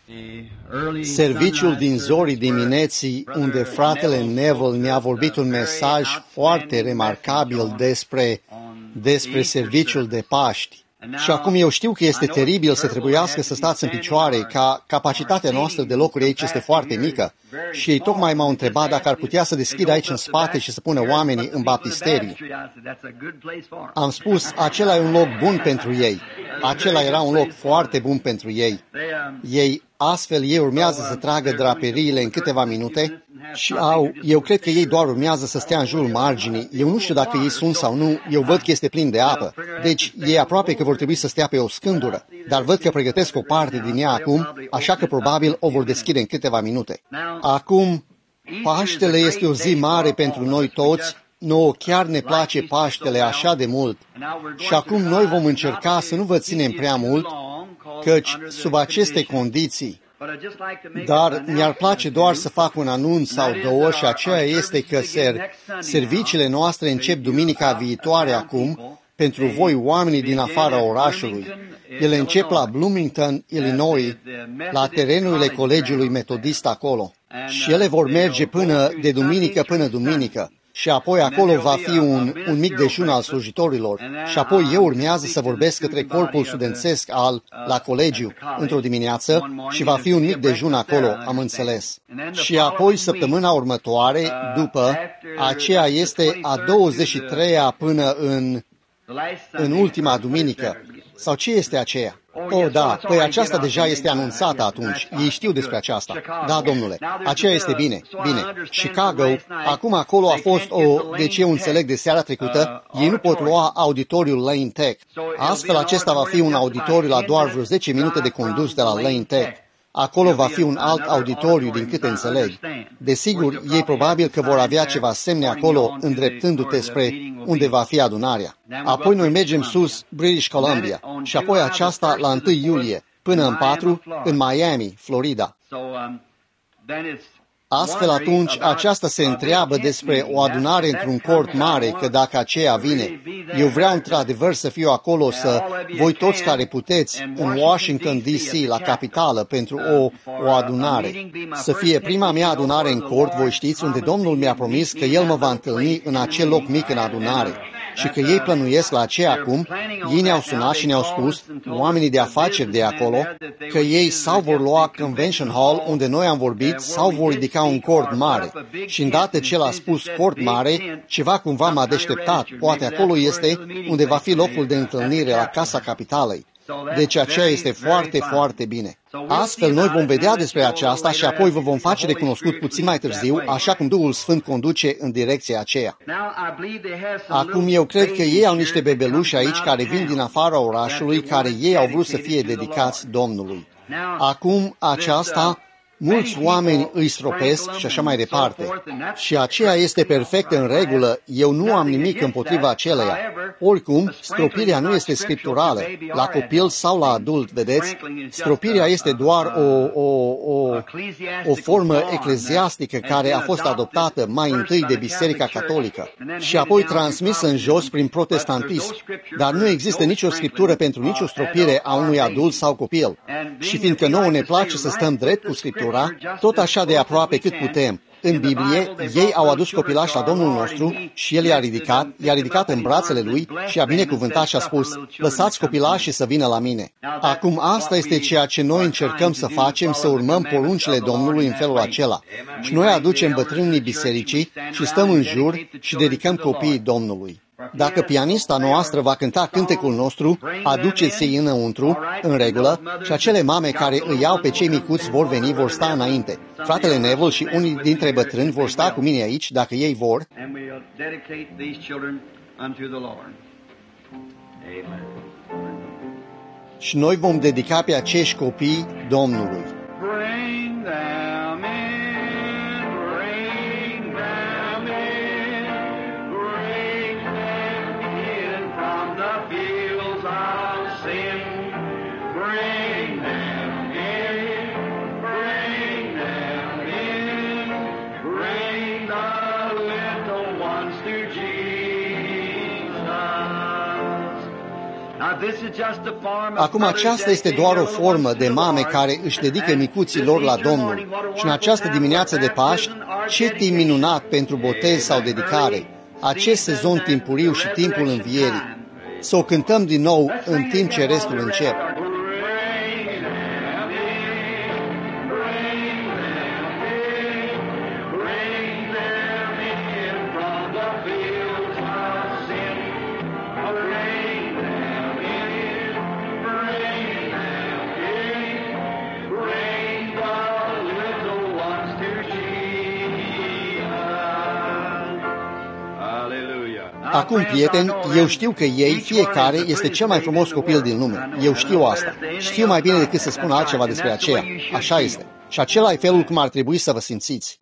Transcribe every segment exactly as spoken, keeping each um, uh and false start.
Serviciul din zorii dimineții, unde fratele Neville ne-a vorbit un mesaj foarte remarcabil despre, despre serviciul de Paști. Și acum eu știu că este teribil să trebuiască să stați în picioare, ca capacitatea noastră de locuri aici este foarte mică. Și ei tocmai m-au întrebat dacă ar putea să deschid aici în spate și să pună oamenii în baptisteriu. Am spus, acela e un loc bun pentru ei. Acela era un loc foarte bun pentru ei. Ei, astfel, ei urmează să tragă draperiile în câteva minute și au, eu cred că ei doar urmează să stea în jurul marginii. Eu nu știu dacă ei sunt sau nu, eu văd că este plin de apă. Deci, ei aproape că vor trebui să stea pe o scândură, dar văd că pregătesc o parte din ea acum, așa că probabil o vor deschide în câteva minute. Acum, Paștele este o zi mare pentru noi toți. Nouă chiar ne place Paștele așa de mult. Și acum noi vom încerca să nu vă ținem prea mult, căci sub aceste condiții. Dar mi-ar place doar să fac un anunț sau două și aceea este că ser, serviciile noastre încep duminica viitoare acum, pentru voi oamenii din afara orașului. Ele încep la Bloomington, Illinois, la terenurile Colegiului Metodist acolo. Și ele vor merge până de duminică până duminică. Și apoi acolo va fi un, un mic dejun al slujitorilor. Și apoi eu urmează să vorbesc către corpul studențesc al, la colegiu într-o dimineață și va fi un mic dejun acolo, am înțeles. Și apoi săptămâna următoare, după, aceea este a douăzeci și treia până în, în ultima duminică. Sau ce este aceea? Oh, da, păi aceasta deja este anunțată atunci. Ei știu despre aceasta. Da, domnule, aceea este bine, bine. Chicago, acum acolo a fost o, deci eu înțeleg de seara trecută, ei nu pot lua auditoriul Lane Tech. Astfel acesta va fi un auditoriu la doar vreo zece minute de condus de la Lane Tech. Acolo va fi un alt auditoriu, din câte înțeleg. Desigur, ei probabil că vor avea ceva semne acolo, îndreptându-te spre unde va fi adunarea. Apoi noi mergem sus, British Columbia, și apoi aceasta la întâi iulie, până în patru, în Miami, Florida. Astfel atunci aceasta se întreabă despre o adunare într-un cort mare, că dacă aceea vine, eu vreau într-adevăr să fiu acolo, să voi toți care puteți în Washington D C la capitală pentru o, o adunare. Să fie prima mea adunare în cort, voi știți, unde Domnul mi-a promis că El mă va întâlni în acel loc mic în adunare. Și că ei plănuiesc la aceea acum, ei ne-au sunat și ne-au spus, oamenii de afaceri de acolo, că ei sau vor lua Convention Hall, unde noi am vorbit, sau vor ridica un cort mare. Și îndată ce l-a spus cort mare, ceva cumva m-a deșteptat. Poate acolo este unde va fi locul de întâlnire la Casa Capitalei. Deci aceea este foarte, foarte bine. Astfel, noi vom vedea despre aceasta și apoi vă vom face de cunoscut puțin mai târziu, așa cum Duhul Sfânt conduce în direcția aceea. Acum, eu cred că ei au niște bebeluși aici care vin din afara orașului, care ei au vrut să fie dedicați Domnului. Acum, aceasta, mulți oameni îi stropesc și așa mai departe. Și aceea este perfect în regulă, eu nu am nimic împotriva aceleia. Oricum, stropirea nu este scripturală, la copil sau la adult, vedeți? Stropirea este doar o, o, o, o formă ecleziastică care a fost adoptată mai întâi de Biserica Catolică și apoi transmisă în jos prin protestantism. Dar nu există nicio scriptură pentru nicio stropire a unui adult sau copil. Și fiindcă nouă ne place să stăm drept cu scriptura, tot așa de aproape cât putem. În Biblie, ei au adus copilași la Domnul nostru și El i-a ridicat, i-a ridicat în brațele Lui și a binecuvântat și a spus, lăsați copilașii să vină la mine. Acum asta este ceea ce noi încercăm să facem, să urmăm poruncile Domnului în felul acela. Și noi aducem bătrânii bisericii și stăm în jur și dedicăm copiii Domnului. Dacă pianista noastră va cânta cântecul nostru, aduceți-i înăuntru, în regulă, și acele mame care îi iau pe cei micuți vor veni, vor sta înainte. Fratele Neville și unii dintre bătrâni vor sta cu mine aici, dacă ei vor. Și noi vom dedica pe acești copii Domnului. Acum aceasta este doar o formă de mame care își dedică micuții lor la Domnul. Și în această dimineață de Paști, ce timp minunat pentru botez sau dedicare, acest sezon timpuriu și timpul învierii. Să o cântăm din nou în timp ce restul încep. Acum, prieteni, eu știu că ei, fiecare, este cel mai frumos copil din lume. Eu știu asta. Știu mai bine decât să spun altceva despre aceea. Așa este. Și acela e felul cum ar trebui să vă simțiți.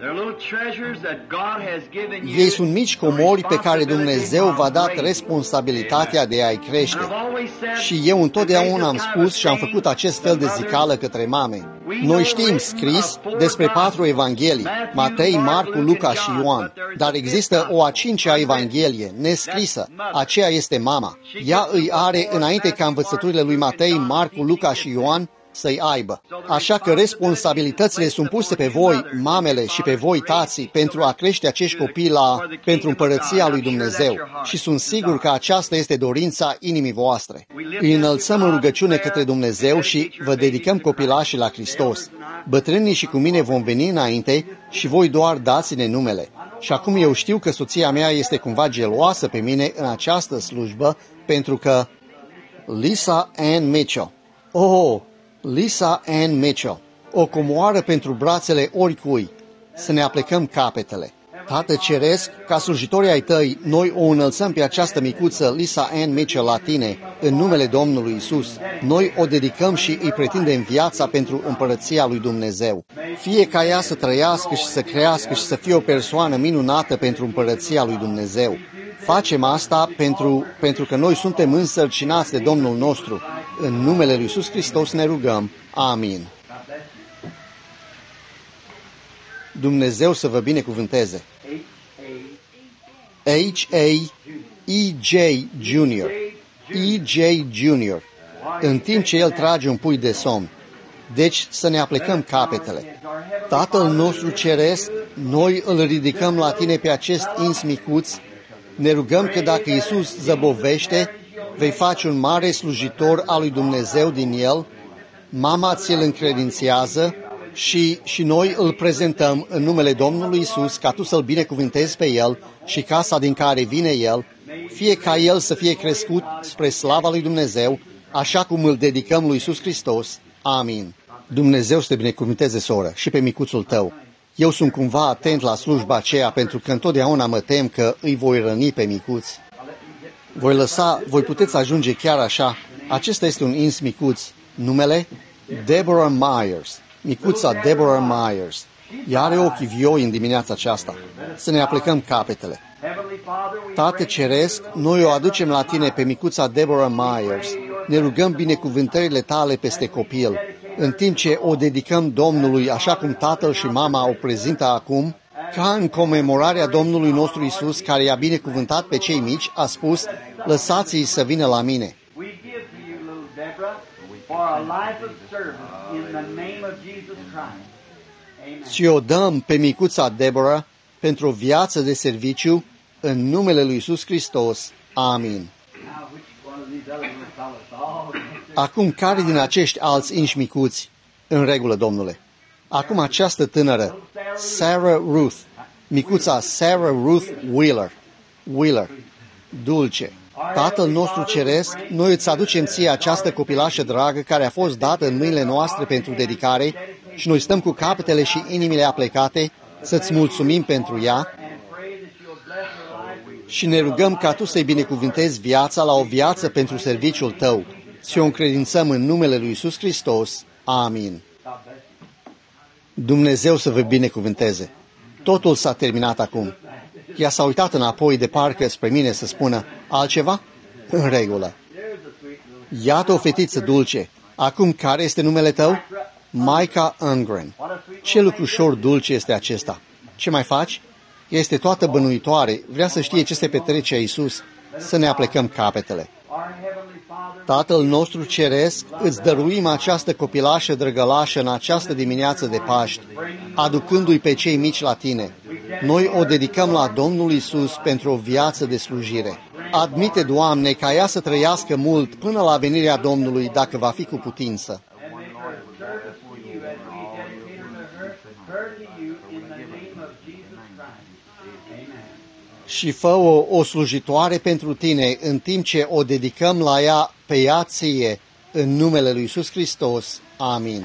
Ei sunt mici comori pe care Dumnezeu v-a dat responsabilitatea de a-i crește. Și eu întotdeauna am spus și am făcut acest fel de zicală către mame. Noi știm scris despre patru evanghelii, Matei, Marcu, Luca și Ioan, dar există o a cincea evanghelie, nescrisă. Aceea este mama. Ea îi are înainte ca învățăturile lui Matei, Marcu, Luca și Ioan să-i aibă. Așa că responsabilitățile sunt puse pe voi, mamele, și pe voi, tații, pentru a crește acești copii la, pentru împărăția lui Dumnezeu. Și sunt sigur că aceasta este dorința inimii voastre. Îi înălțăm în rugăciune către Dumnezeu și vă dedicăm copilașii la Hristos. Bătrânii și cu mine vom veni înainte și voi doar dați-ne numele. Și acum eu știu că soția mea este cumva geloasă pe mine în această slujbă, pentru că Lisa Ann Mitchell. Oh, Lisa Ann Mitchell, o comoară pentru brațele oricui, să ne aplecăm capetele. Tată Ceresc, ca slujitori ai tăi, noi o înălțăm pe această micuță Lisa Ann Mitchell la tine, în numele Domnului Isus. Noi o dedicăm și îi pretindem viața pentru împărăția lui Dumnezeu. Fie ca ea să trăiască și să crească și să fie o persoană minunată pentru împărăția lui Dumnezeu. Facem asta pentru, pentru că noi suntem însărcinați de Domnul nostru. În numele lui Iisus Hristos ne rugăm. Amin. Dumnezeu să vă binecuvânteze. H A E J Junior E J Junior În timp ce el trage un pui de somn. Deci să ne aplecăm capetele. Tatăl nostru ceresc, noi îl ridicăm la tine pe acest ins micuț. Ne rugăm că dacă Iisus zăbovește, vei face un mare slujitor al lui Dumnezeu din el, mama ți-l încredințează și, și noi îl prezentăm în numele Domnului Iisus ca tu să-l binecuvântezi pe el și casa din care vine el, fie ca el să fie crescut spre slava lui Dumnezeu, așa cum îl dedicăm lui Iisus Hristos. Amin. Dumnezeu să te binecuvânteze, soră, și pe micuțul tău. Eu sunt cumva atent la slujba aceea pentru că întotdeauna mă tem că îi voi răni pe micuți. Voi lăsa, voi puteți ajunge chiar așa. Acesta este un ins micuț. Numele? Deborah Myers. Micuța Deborah Myers. Ea are ochii vioi în dimineața aceasta. Să ne aplecăm capetele. Tată Ceresc, noi o aducem la tine pe micuța Deborah Myers. Ne rugăm binecuvântările tale peste copil. În timp ce o dedicăm Domnului, așa cum tatăl și mama o prezintă acum, ca în comemorarea Domnului nostru Isus, care i-a binecuvântat pe cei mici, a spus, lăsați-i să vină la mine. Ți-o dăm pe micuța Deborah pentru o viață de serviciu în numele lui Isus Hristos. Amin. Acum, care din acești alți inși micuți? În regulă, Domnule. Acum această tânără, Sarah Ruth, micuța Sarah Ruth Wheeler, Wheeler, dulce. Tatăl nostru ceresc, noi îți aducem ție această copilașă dragă care a fost dată în mâinile noastre pentru dedicare și noi stăm cu capetele și inimile aplecate să-ți mulțumim pentru ea și ne rugăm ca tu să-i binecuvântezi viața la o viață pentru serviciul tău. Ți-o încredințăm în numele lui Iisus Hristos. Amin. Dumnezeu să vă binecuvânteze. Totul s-a terminat acum. Ea s-a uitat înapoi de parcă spre mine să spună altceva? În regulă. Iată o fetiță dulce. Acum, care este numele tău? Micah Ungren. Ce lucrușor dulce este acesta. Ce mai faci? Este toată bănuitoare. Vrea să știe ce se petrece Iisus. Să ne aplecăm capetele. Tatăl nostru ceresc, îți dăruim această copilașă drăgălașă în această dimineață de Paști, aducându-i pe cei mici la tine. Noi o dedicăm la Domnul Iisus pentru o viață de slujire. Admite, Doamne, ca ea să trăiască mult până la venirea Domnului, dacă va fi cu putință. Și fă-o o slujitoare pentru tine în timp ce o dedicăm la ea pe ea ție, în numele lui Iisus Hristos. Amin.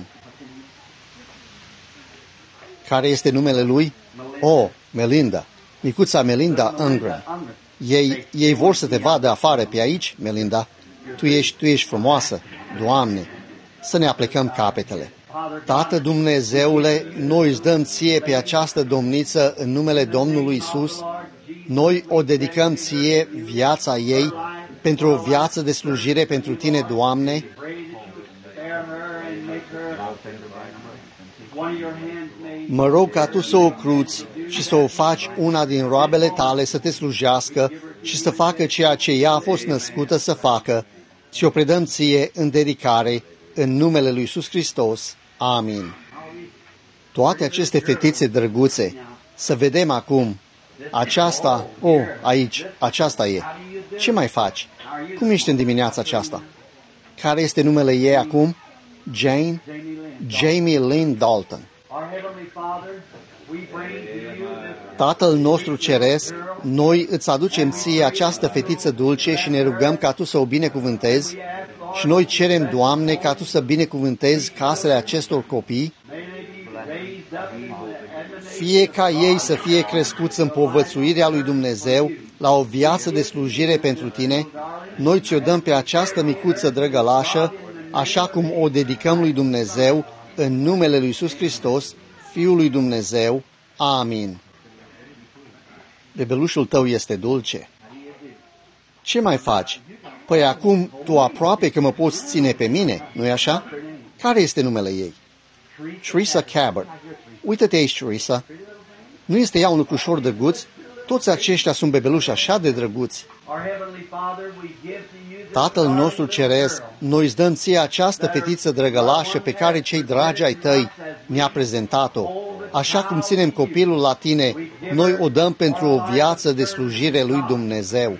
Care este numele lui? Oh, Melinda. Micuța Melinda Ungren. Ei, ei vor să te vadă afară pe aici, Melinda. Tu ești, tu ești frumoasă. Doamne, să ne aplecăm capetele. Tată Dumnezeule, noi îți dăm ție pe această domniță în numele Domnului Iisus. Noi o dedicăm ție, viața ei, pentru o viață de slujire pentru tine, Doamne. Mă rog ca tu să o cruți și să o faci una din roabele tale să te slujească și să facă ceea ce ea a fost născută să facă, și o predăm ție în dedicare, în numele lui Iisus Hristos. Amin. Toate aceste fetițe drăguțe, să vedem acum. Aceasta, oh, aici, aceasta e. Ce mai faci? Cum ești în dimineața aceasta? Care este numele ei acum? Jane? Jamie Lynn Dalton. Tatăl nostru ceresc, noi îți aducem ție această fetiță dulce și ne rugăm ca tu să o binecuvântezi și noi cerem, Doamne, ca tu să binecuvântezi casele acestor copii, fie ca ei să fie crescuți în povățuirea lui Dumnezeu la o viață de slujire pentru tine. Noi ți-o dăm pe această micuță drăgălașă, așa cum o dedicăm lui Dumnezeu, în numele lui Iisus Hristos, Fiul lui Dumnezeu. Amin. Bebelușul tău este dulce. Ce mai faci? Păi acum tu aproape că mă poți ține pe mine, nu-i așa? Care este numele ei? Teresa Cabot. Uită-te aici, Teresa. Nu este ea un lucrușor drăguț? Toți aceștia sunt bebeluși așa de drăguți. Tatăl nostru ceresc, noi îți dăm ție această fetiță drăgălașă pe care cei dragi ai tăi ne-a prezentat-o. Așa cum ținem copilul la tine, noi o dăm pentru o viață de slujire lui Dumnezeu.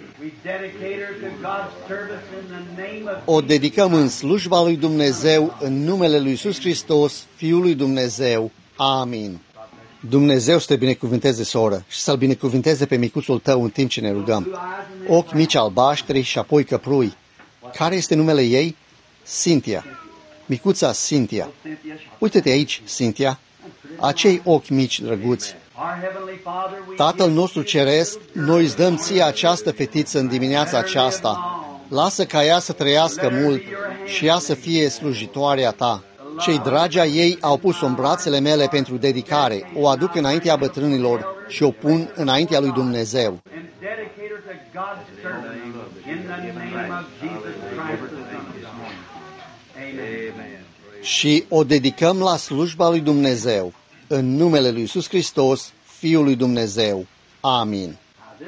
O dedicăm în slujba lui Dumnezeu, în numele lui Iisus Hristos, Fiul lui Dumnezeu. Amin. Dumnezeu să te binecuvânteze, soră, și să-l binecuvânteze pe micuțul tău în timp ce ne rugăm. Ochi mici albaștri și apoi căprui. Care este numele ei? Cynthia. Micuța Cynthia. Uite-te aici, Cynthia. Acei ochi mici drăguți. Tatăl nostru ceresc, noi îți dăm ție această fetiță în dimineața aceasta. Lasă ca ea să trăiască mult și ea să fie slujitoarea ta. Cei dragi ai ei au pus-o în brațele mele pentru dedicare, o aduc înaintea bătrânilor și o pun înaintea lui Dumnezeu. Și o dedicăm la slujba lui Dumnezeu, în numele lui Iisus Hristos, Fiul lui Dumnezeu. Amin.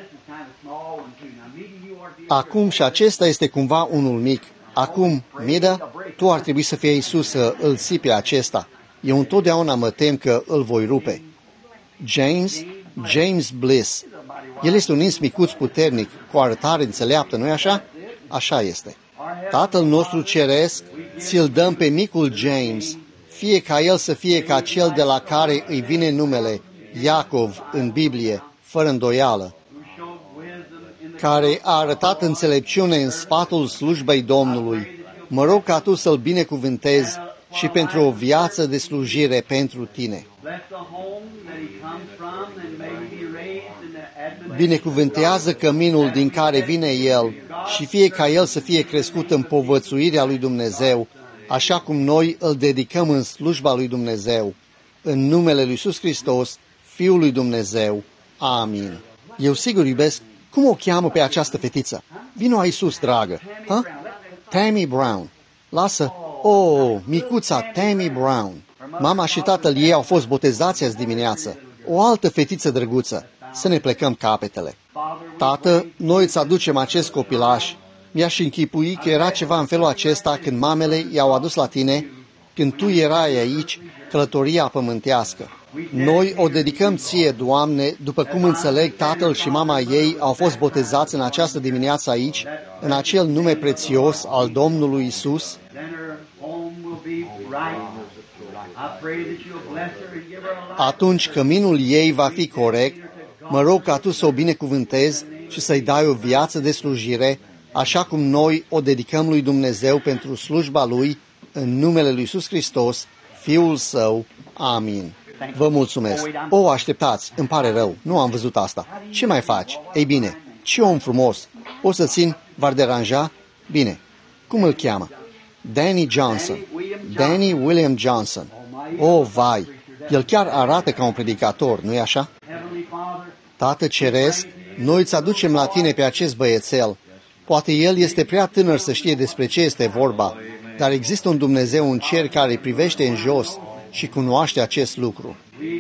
Acum și acesta este cumva unul mic. Acum, Mida, tu ar trebui să fie Iisus să îl ții pe acesta. Eu întotdeauna mă tem că îl voi rupe. James, James Bliss. El este un ins micuț puternic, cu arătare înțeleaptă, nu-i așa? Așa este. Tatăl nostru ceresc, ți-l dăm pe micul James, fie ca el să fie ca cel de la care îi vine numele, Iacov, în Biblie, fără îndoială, care a arătat înțelepciune în sfatul slujbei Domnului. Mă rog ca tu să-l binecuvântezi și pentru o viață de slujire pentru tine. Binecuvântează căminul din care vine el și fie ca el să fie crescut în povățuirea lui Dumnezeu, așa cum noi îl dedicăm în slujba lui Dumnezeu. În numele lui Iisus Hristos, Fiul lui Dumnezeu. Amin. Eu sigur iubesc. Cum o cheamă pe această fetiță? Vino aici sus, dragă. Ha? Tammy Brown. Lasă. Oh, micuța Tammy Brown. Mama și tatăl ei au fost botezați azi dimineață. O altă fetiță drăguță. Să ne plecăm capetele. Tată, noi îți aducem acest copilaș. Mi-aș închipui că era ceva în felul acesta când mamele i-au adus la tine, când tu erai aici, călătoria pământească. Noi o dedicăm ție, Doamne, după cum înțeleg, tatăl și mama ei au fost botezați în această dimineață aici, în acel nume prețios al Domnului Isus. Atunci căminul ei va fi corect, mă rog ca tu să o binecuvântezi și să-i dai o viață de slujire, așa cum noi o dedicăm lui Dumnezeu pentru slujba lui, în numele lui Iisus Hristos, Fiul Său. Amin. Vă mulțumesc. O, așteptați, îmi pare rău, nu am văzut asta. Ce mai faci? Ei bine, ce om frumos. O să țin, v-ar deranja? Bine. Cum îl cheamă? Danny Johnson. Danny William Johnson. O, vai, el chiar arată ca un predicator, nu-i așa? Tată Ceresc, noi îți aducem la tine pe acest băiețel. Poate el este prea tânăr să știe despre ce este vorba, dar există un Dumnezeu în cer care îi privește în jos și cunoaște acest lucru.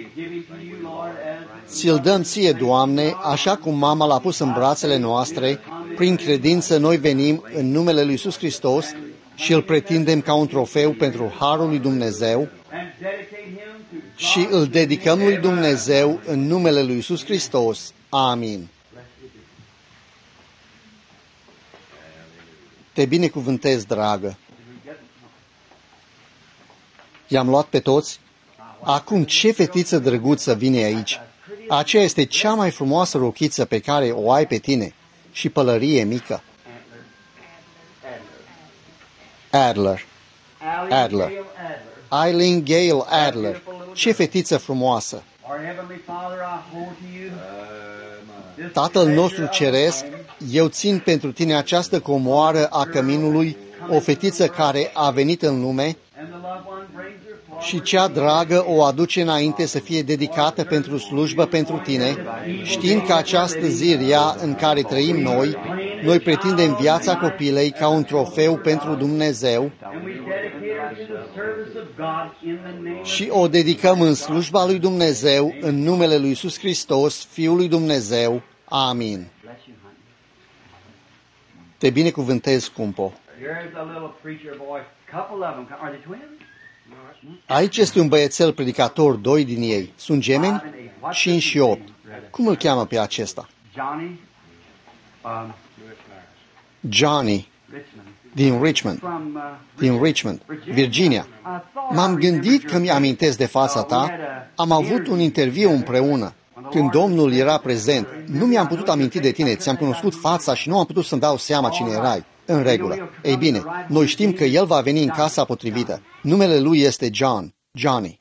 Ți-l dăm ție, Doamne, așa cum mama l-a pus în brațele noastre, prin credință noi venim în numele lui Iisus Hristos și îl pretindem ca un trofeu pentru harul lui Dumnezeu și îl dedicăm lui Dumnezeu în numele lui Iisus Hristos. Amin. Te binecuvântez, dragă. I-am luat pe toți? Acum ce fetiță drăguță vine aici? Aceea este cea mai frumoasă rochiță pe care o ai pe tine și pălărie mică. Adler. Adler. Eileen Gale Adler. Ce fetiță frumoasă! Tatăl nostru ceresc, eu țin pentru tine această comoară a căminului, o fetiță care a venit în lume și cea dragă o aduce înainte să fie dedicată pentru slujbă pentru tine, știind că această zi rea în care trăim noi, noi pretindem viața copilei ca un trofeu pentru Dumnezeu și o dedicăm în slujba lui Dumnezeu, în numele lui Iisus Hristos, Fiul lui Dumnezeu. Amin. Te binecuvântez, scumpo. Aici este un băiețel predicator, doi din ei. Sunt gemeni? Cinci și opt. Cum îl cheamă pe acesta? Johnny. Din Richmond. Din Richmond, Virginia. M-am gândit că mi-amintesc de fața ta. Am avut un interviu împreună. Când Domnul era prezent, nu mi-am putut aminti de tine, ți-am cunoscut fața și nu am putut să-mi dau seama cine erai. În regulă. Ei bine, noi știm că el va veni în casa potrivită. Numele lui este John, Johnny.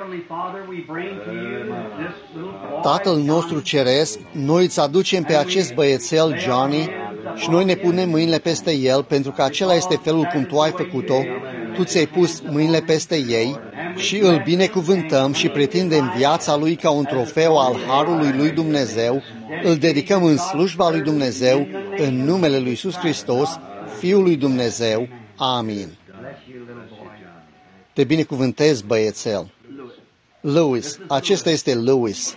Tatăl nostru ceresc, noi îți aducem pe acest băiețel, Johnny, și noi ne punem mâinile peste el, pentru că acela este felul cum tu ai făcut-o. Tu ți-ai pus mâinile peste ei și îl binecuvântăm și pretindem viața lui ca un trofeu al harului lui Dumnezeu. Îl dedicăm în slujba lui Dumnezeu, în numele lui Iisus Hristos, Fiul lui Dumnezeu. Amin. Te binecuvântez, băiețel. Louis, acesta este Louis.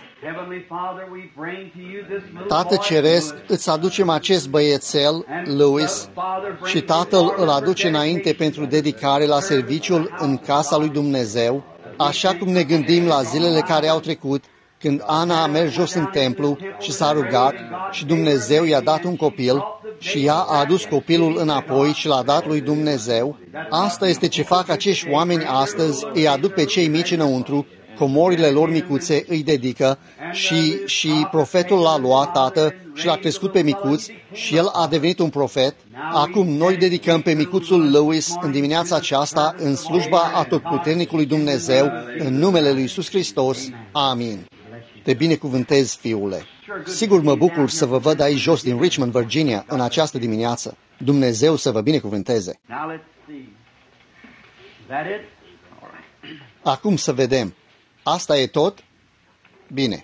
Tată Ceresc, îți aducem acest băiețel, Louis, și Tatăl îl aduce înainte pentru dedicare la serviciul în casa lui Dumnezeu, așa cum ne gândim la zilele care au trecut, când Ana a mers jos în templu și s-a rugat și Dumnezeu i-a dat un copil și ea a adus copilul înapoi și l-a dat lui Dumnezeu. Asta este ce fac acești oameni astăzi, îi aduc pe cei mici înăuntru, comorile lor micuțe îi dedică și, și profetul l-a luat, tată, și l-a crescut pe micuț și el a devenit un profet. Acum noi dedicăm pe micuțul Louis în dimineața aceasta în slujba atotputernicului Dumnezeu, în numele lui Iisus Hristos. Amin. Te binecuvântez, fiule. Sigur mă bucur să vă văd aici jos din Richmond, Virginia, în această dimineață. Dumnezeu să vă binecuvânteze. Acum să vedem. Asta e tot? Bine.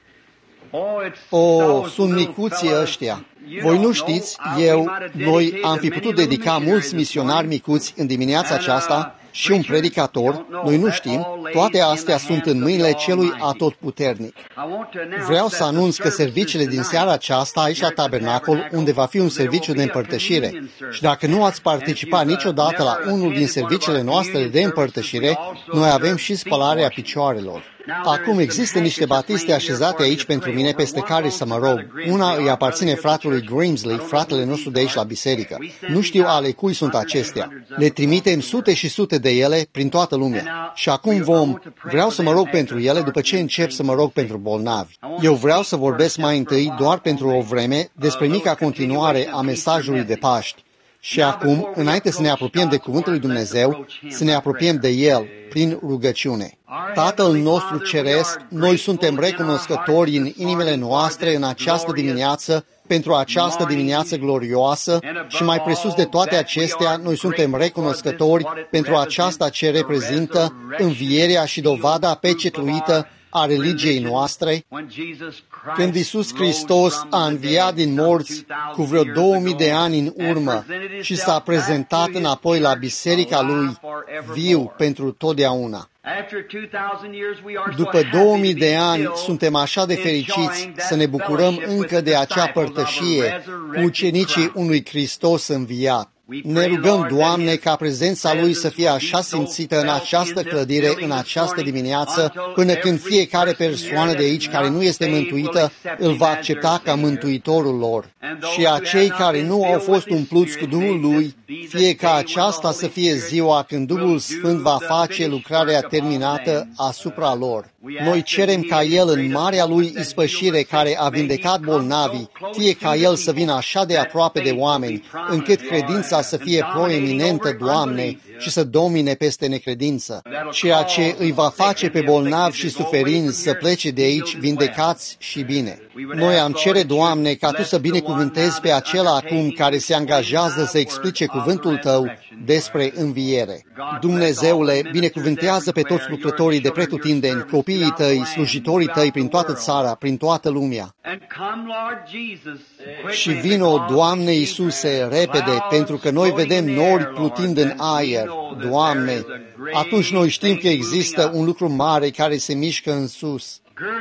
O, sunt micuții ăștia. Voi nu știți, eu, noi am fi putut dedica mulți misionari micuți în dimineața aceasta și un predicator, noi nu știm, toate astea sunt în mâinile celui atotputernic. Vreau să anunț că serviciile din seara aceasta aici la Tabernacol, unde va fi un serviciu de împărtășire, și dacă nu ați participat niciodată la unul din serviciile noastre de împărtășire, noi avem și spălarea picioarelor. Acum există niște batiste așezate aici pentru mine peste care să mă rog. Una îi aparține fratelui Grimsley, fratele nostru de aici la biserică. Nu știu ale cui sunt acestea. Le trimitem sute și sute de ele prin toată lumea. Și acum vom, vreau să mă rog pentru ele după ce încep să mă rog pentru bolnavi. Eu vreau să vorbesc mai întâi doar pentru o vreme despre mica continuare a mesajului de Paști. Și acum, înainte să ne apropiem de Cuvântul lui Dumnezeu, să ne apropiem de El prin rugăciune. Tatăl nostru Ceresc, noi suntem recunoscători în inimile noastre în această dimineață, pentru această dimineață glorioasă și mai presus de toate acestea, noi suntem recunoscători pentru aceasta ce reprezintă învierea și dovada pecetluită a religiei noastre, când Iisus Hristos a înviat din morți cu vreo două mii de ani în urmă și s-a prezentat înapoi la biserica Lui, viu pentru totdeauna. După două mii de ani, suntem așa de fericiți să ne bucurăm încă de acea părtășie cu ucenicii unui Hristos înviat. Ne rugăm, Doamne, ca prezența Lui să fie așa simțită în această clădire, în această dimineață, până când fiecare persoană de aici care nu este mântuită îl va accepta ca mântuitorul lor. Și acei care nu au fost umpluți cu Duhul Lui, fie ca aceasta să fie ziua când Duhul Sfânt va face lucrarea terminată asupra lor. Noi cerem ca El, în marea Lui ispășire care a vindecat bolnavii, fie ca El să vină așa de aproape de oameni, încât credința să fie proeminentă, Doamne, și să domine peste necredință, ceea ce îi va face pe bolnavi și suferinți să plece de aici vindecați și bine. Noi am cere, Doamne, ca Tu să binecuvântezi pe acela acum care se angajează să explice cuvântul Tău despre înviere. Dumnezeule, binecuvântează pe toți lucrătorii de pretutindeni, copiii Tăi, slujitorii Tăi prin toată țara, prin toată lumea. Și vino, Doamne Iisuse, repede, pentru că noi vedem nori plutind în aer, Doamne. Atunci noi știm că există un lucru mare care se mișcă în sus.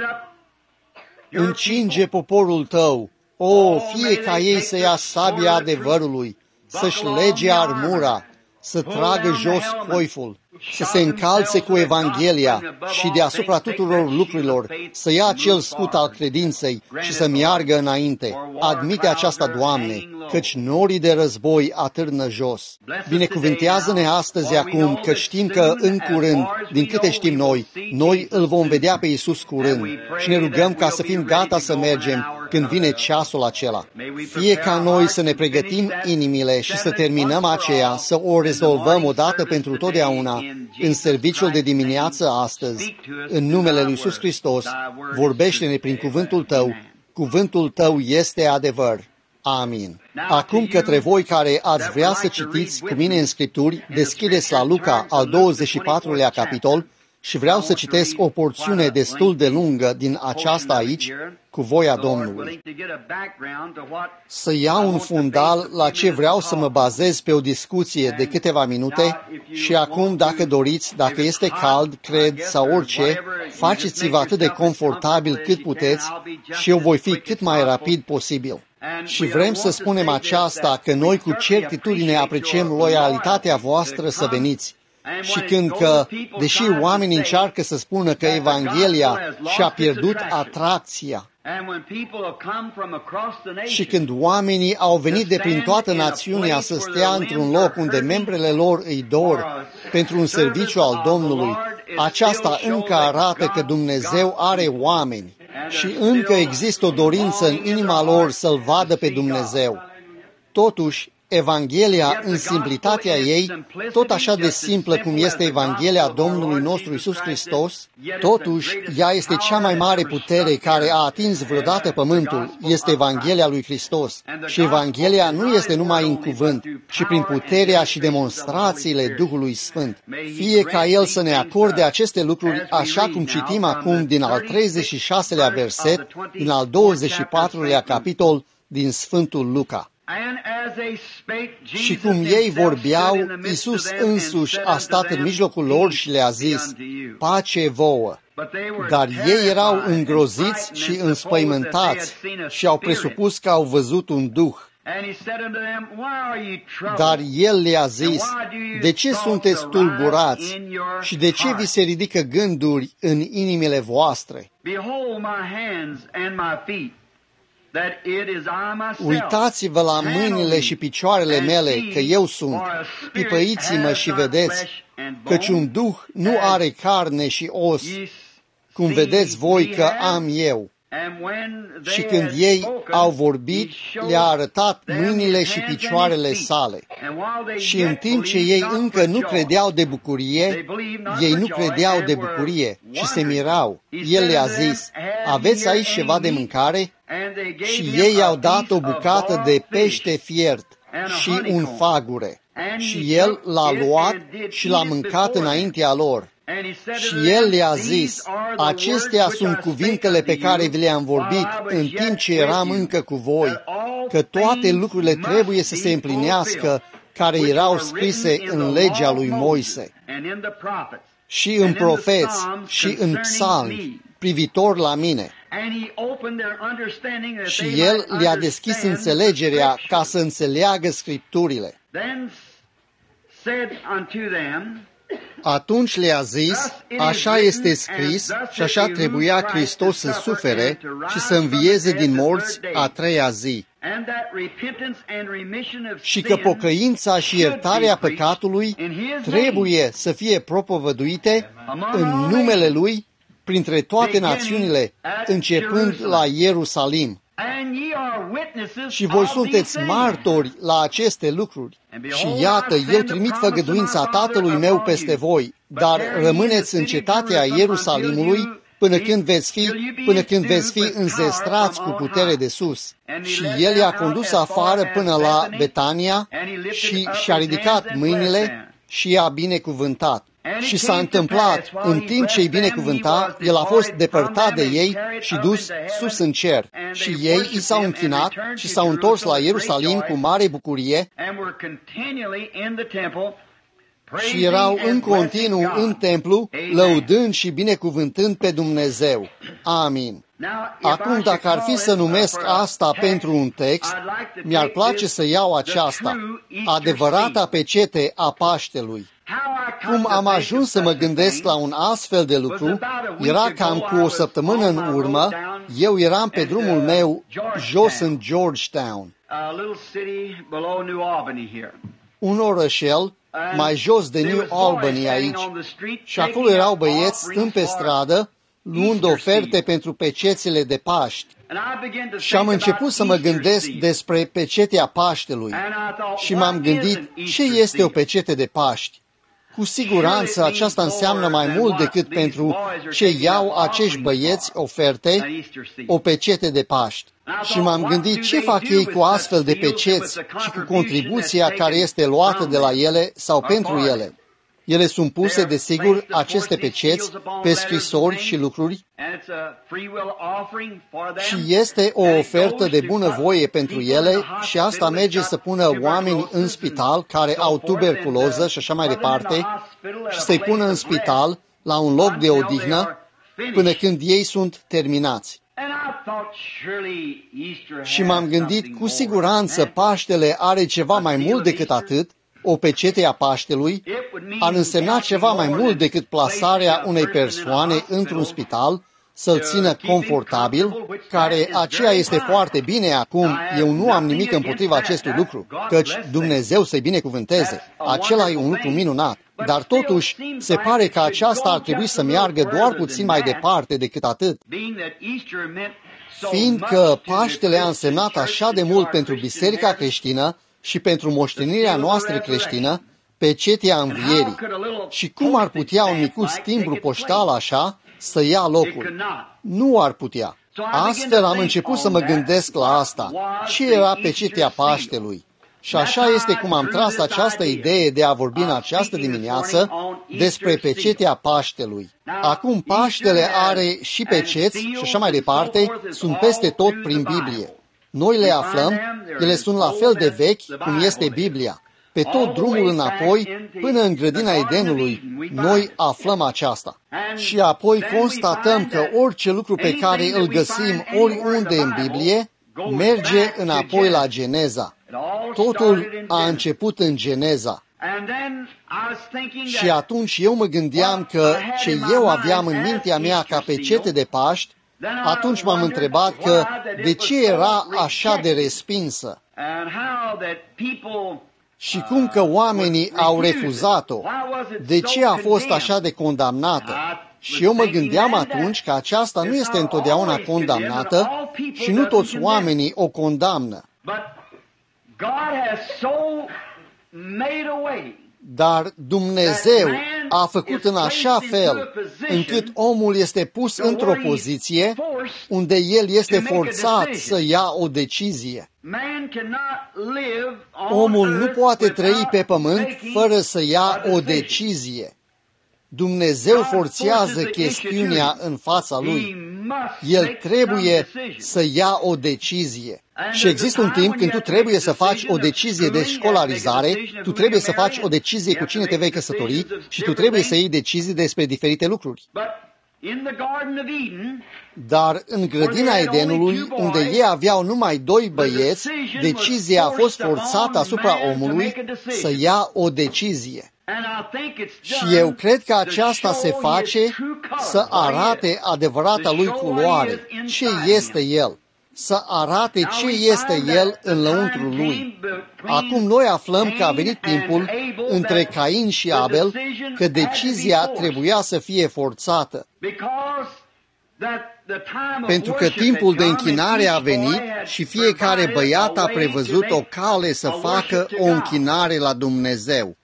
Încinge poporul Tău, o, fie ca ei să ia sabia adevărului, să-și lege armura, să tragă jos coiful, să se încalțe cu Evanghelia și deasupra tuturor lucrurilor să ia acel scut al credinței și să meargă înainte. Admite aceasta, Doamne, căci norii de război atârnă jos. Binecuvântează-ne astăzi acum, că știm că în curând, din câte știm noi, noi îl vom vedea pe Iisus curând și ne rugăm ca să fim gata să mergem când vine ceasul acela. Fie ca noi să ne pregătim inimile și să terminăm aceea, să o rezolvăm odată pentru totdeauna în serviciul de dimineață astăzi. În numele Lui Iisus Hristos, vorbește-ne prin cuvântul Tău. Cuvântul Tău este adevăr. Amin. Acum către voi care ați vrea să citiți cu mine în Scripturi, deschideți la Luca al douăzeci și patrulea capitol și vreau să citesc o porțiune destul de lungă din aceasta aici, cu voia Domnului. Să iau un fundal la ce vreau să mă bazez pe o discuție de câteva minute și acum, dacă doriți, dacă este cald, cred sau orice, faceți-vă atât de confortabil cât puteți și eu voi fi cât mai rapid posibil. Și vrem să spunem aceasta, că noi cu certitudine apreciem loialitatea voastră să veniți. Și când că, deși oamenii încearcă să spună că Evanghelia și-a pierdut atracția, și când oamenii au venit de prin toată națiunea să stea într-un loc unde membrele lor îi dor pentru un serviciu al Domnului, aceasta încă arată că Dumnezeu are oameni și încă există o dorință în inima lor să-L vadă pe Dumnezeu. Totuși, Evanghelia, în simplitatea ei, tot așa de simplă cum este Evanghelia Domnului nostru Iisus Hristos, totuși, ea este cea mai mare putere care a atins vreodată pământul, este Evanghelia lui Hristos. Și Evanghelia nu este numai în cuvânt, ci prin puterea și demonstrațiile Duhului Sfânt. Fie ca El să ne acorde aceste lucruri, așa cum citim acum din al treizeci și șaselea verset, din al douăzeci și patrulea capitol, din Sfântul Luca. Și cum ei vorbeau, Iisus însuși a stat în mijlocul lor și le-a zis, pace vouă. Dar ei erau îngroziți și înspăimântați și au presupus că au văzut un duh. Dar El le-a zis, de ce sunteți tulburați și de ce vi se ridică gânduri în inimile voastre? Uitați-vă la mâinile și picioarele mele, că eu sunt. Pipăiți-mă și vedeți, căci un duh nu are carne și os, cum vedeți voi că am eu. Și când ei au vorbit, le-a arătat mâinile și picioarele sale. Și în timp ce ei încă nu credeau de bucurie, ei nu credeau de bucurie și se mirau. El le-a zis, aveți aici ceva de mâncare? Și ei i-au dat o bucată de pește fiert și un fagure. Și el l-a luat și l-a mâncat înaintea lor. Și el le-a zis, acestea sunt cuvintele pe care vi le-am vorbit în timp ce eram încă cu voi, că toate lucrurile trebuie să se împlinească care erau scrise în legea lui Moise și în profeți și în psalmi privitor la mine. Și el le-a deschis înțelegerea ca să înțeleagă Scripturile. Atunci le-a zis, așa este scris și așa trebuia Hristos să sufere și să învieze din morți a treia zi. Și că pocăința și iertarea păcatului trebuie să fie propovăduite în numele Lui printre toate națiunile, începând la Ierusalim. Și voi sunteți martori la aceste lucruri. Și iată, eu trimit făgăduința Tatălui meu peste voi, dar rămâneți în cetatea Ierusalimului până când veți fi, până când veți fi înzestrați cu putere de sus. Și el i-a condus afară până la Betania și și-a ridicat mâinile și i-a binecuvântat. Și s-a întâmplat, în timp ce îi binecuvânta, el a fost depărtat de ei și dus sus în cer. Și ei i s-au închinat și s-au întors la Ierusalim cu mare bucurie și erau în continuu în templu, lăudând și binecuvântând pe Dumnezeu. Amin. Acum, dacă ar fi să numesc asta pentru un text, mi-ar place să iau aceasta, adevărata pecete a Paștelui. Cum am ajuns să mă gândesc la un astfel de lucru, era cam cu o săptămână în urmă, eu eram pe drumul meu jos în Georgetown, un orășel mai jos de New Albany aici, și acolo erau băieți stând pe stradă, luând oferte pentru pecețile de Paști. Și am început să mă gândesc despre pecetea Paștelui și m-am gândit ce este o pecete de Paști. Cu siguranță aceasta înseamnă mai mult decât pentru ce iau acești băieți oferte, o pecete de Paști. Și m-am gândit ce fac ei cu astfel de peceți și cu contribuția care este luată de la ele sau pentru ele. Ele sunt puse, desigur, aceste peceți pe scrisori și lucruri și este o ofertă de bunăvoie pentru ele și asta merge să pună oameni în spital care au tuberculoză și așa mai departe și să-i pună în spital la un loc de odihnă până când ei sunt terminați. Și m-am gândit, cu siguranță Paștele are ceva mai mult decât atât. O pecete a Paștelui ar însemna ceva mai mult decât plasarea unei persoane într-un spital, să-l țină confortabil, care aceea este foarte bine acum, eu nu am nimic împotriva acestui lucru, căci Dumnezeu să-i binecuvânteze. Acela e un lucru minunat. Dar totuși, se pare că aceasta ar trebui să meargă doar puțin mai departe decât atât. Fiindcă Paștele a însemnat așa de mult pentru biserica creștină, și pentru moștenirea noastră creștină, pecetea învierii. Și cum ar putea un micuț timbru poștal așa să ia locul? Nu ar putea. Astfel am început să mă gândesc la asta. Ce era pecetea Paștelui? Și așa este cum am tras această idee de a vorbi în această dimineață despre pecetea Paștelui. Acum Paștele are și peceți și așa mai departe, sunt peste tot prin Biblie. Noi le aflăm, ele sunt la fel de vechi cum este Biblia. Pe tot drumul înapoi, până în grădina Edenului, noi aflăm aceasta. Și apoi constatăm că orice lucru pe care îl găsim oriunde în Biblie, merge înapoi la Geneza. Totul a început în Geneza. Și atunci eu mă gândeam că ce eu aveam în mintea mea ca pecete de Paști, atunci m-am întrebat că de ce era așa de respinsă și cum că oamenii au refuzat-o, de ce a fost așa de condamnată. Și eu mă gândeam atunci că aceasta nu este întotdeauna condamnată și nu toți oamenii o condamnă. Dar Dumnezeu a făcut în așa fel încât omul este pus într-o poziție unde el este forțat să ia o decizie. Omul nu poate trăi pe pământ fără să ia o decizie. Dumnezeu forțează chestiunea în fața lui. El trebuie să ia o decizie. Și există un timp când tu trebuie să faci o decizie de școlarizare, tu trebuie să faci o decizie cu cine te vei căsători și tu trebuie să iei decizii despre diferite lucruri. Dar în grădina Edenului, unde ei aveau numai doi băieți, decizia a fost forțată asupra omului să ia o decizie. Și eu cred că aceasta se face să arate adevărata lui culoare, ce este el, să arate ce este el în lăuntrul lui. Acum noi aflăm că a venit timpul între Cain și Abel, că decizia trebuia să fie forțată. Pentru că timpul de închinare a venit și fiecare băiat a prevăzut o cale să facă o închinare la Dumnezeu.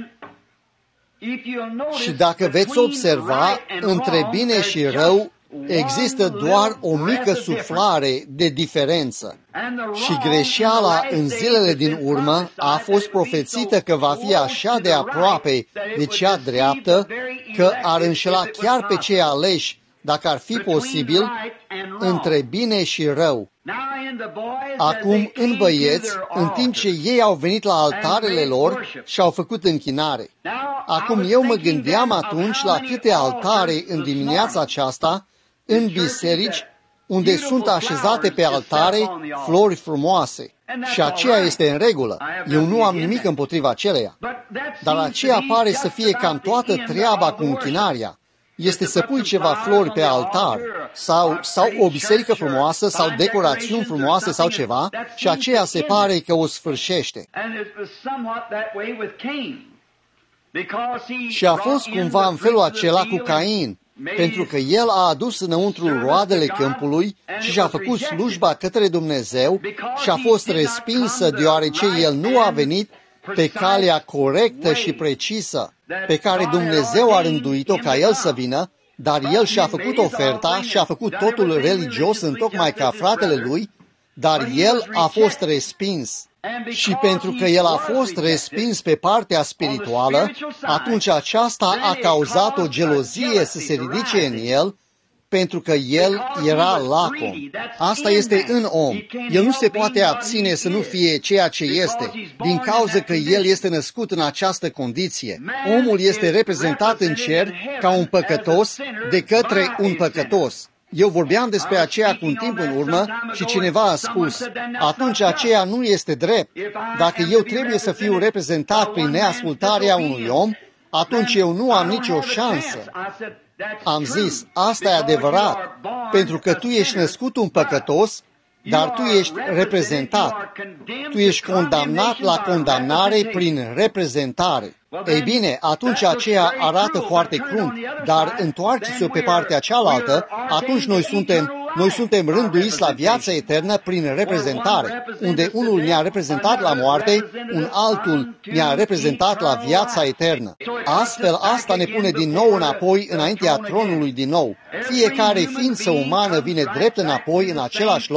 Și dacă veți observa, între bine și rău există doar o mică suflare de diferență. Și greșeala în zilele din urmă a fost profețită că va fi așa de aproape de cea dreaptă, că ar înșela chiar pe cei aleși, dacă ar fi posibil, între bine și rău. Acum, în băieți, în timp ce ei au venit la altarele lor și au făcut închinare. Acum, eu mă gândeam atunci la câte altare în dimineața aceasta, în biserici, unde sunt așezate pe altare flori frumoase. Și aceea este în regulă. Eu nu am nimic împotriva aceleia. Dar aceea pare să fie cam toată treaba cu închinarea. Este să pui ceva flori pe altar sau, sau o biserică frumoasă sau decorațiuni frumoase sau ceva și aceea se pare că o sfârșește. Și a fost cumva în felul acela cu Cain, pentru că el a adus înăuntru roadele câmpului și și-a făcut slujba către Dumnezeu și a fost respinsă deoarece el nu a venit pe calea corectă și precisă pe care Dumnezeu a rânduit-o ca el să vină, dar el și-a făcut oferta și a făcut totul religios întocmai ca fratele lui, dar el a fost respins. Și pentru că el a fost respins pe partea spirituală, atunci aceasta a cauzat o gelozie să se ridice în el, pentru că el era lacom. Asta este în om. El nu se poate abține să nu fie ceea ce este, din cauza că el este născut în această condiție. Omul este reprezentat în cer ca un păcătos de către un păcătos. Eu vorbeam despre aceea cu un timp în urmă și cineva a spus, atunci aceea nu este drept. Dacă eu trebuie să fiu reprezentat prin neascultarea unui om, atunci eu nu am nicio șansă. Am zis, asta e adevărat, pentru că tu ești născut un păcătos, dar tu ești reprezentat. Tu ești condamnat la condamnare prin reprezentare. Ei bine, atunci aceea arată foarte crunt, dar întoarceți-o pe partea cealaltă, atunci noi suntem, noi suntem rânduiți la viața eternă prin reprezentare, unde unul ne-a reprezentat la moarte, un altul ne-a reprezentat la viața eternă. Astfel, asta ne pune din nou înapoi înaintea tronului din nou. Fiecare ființă umană vine drept înapoi în același loc,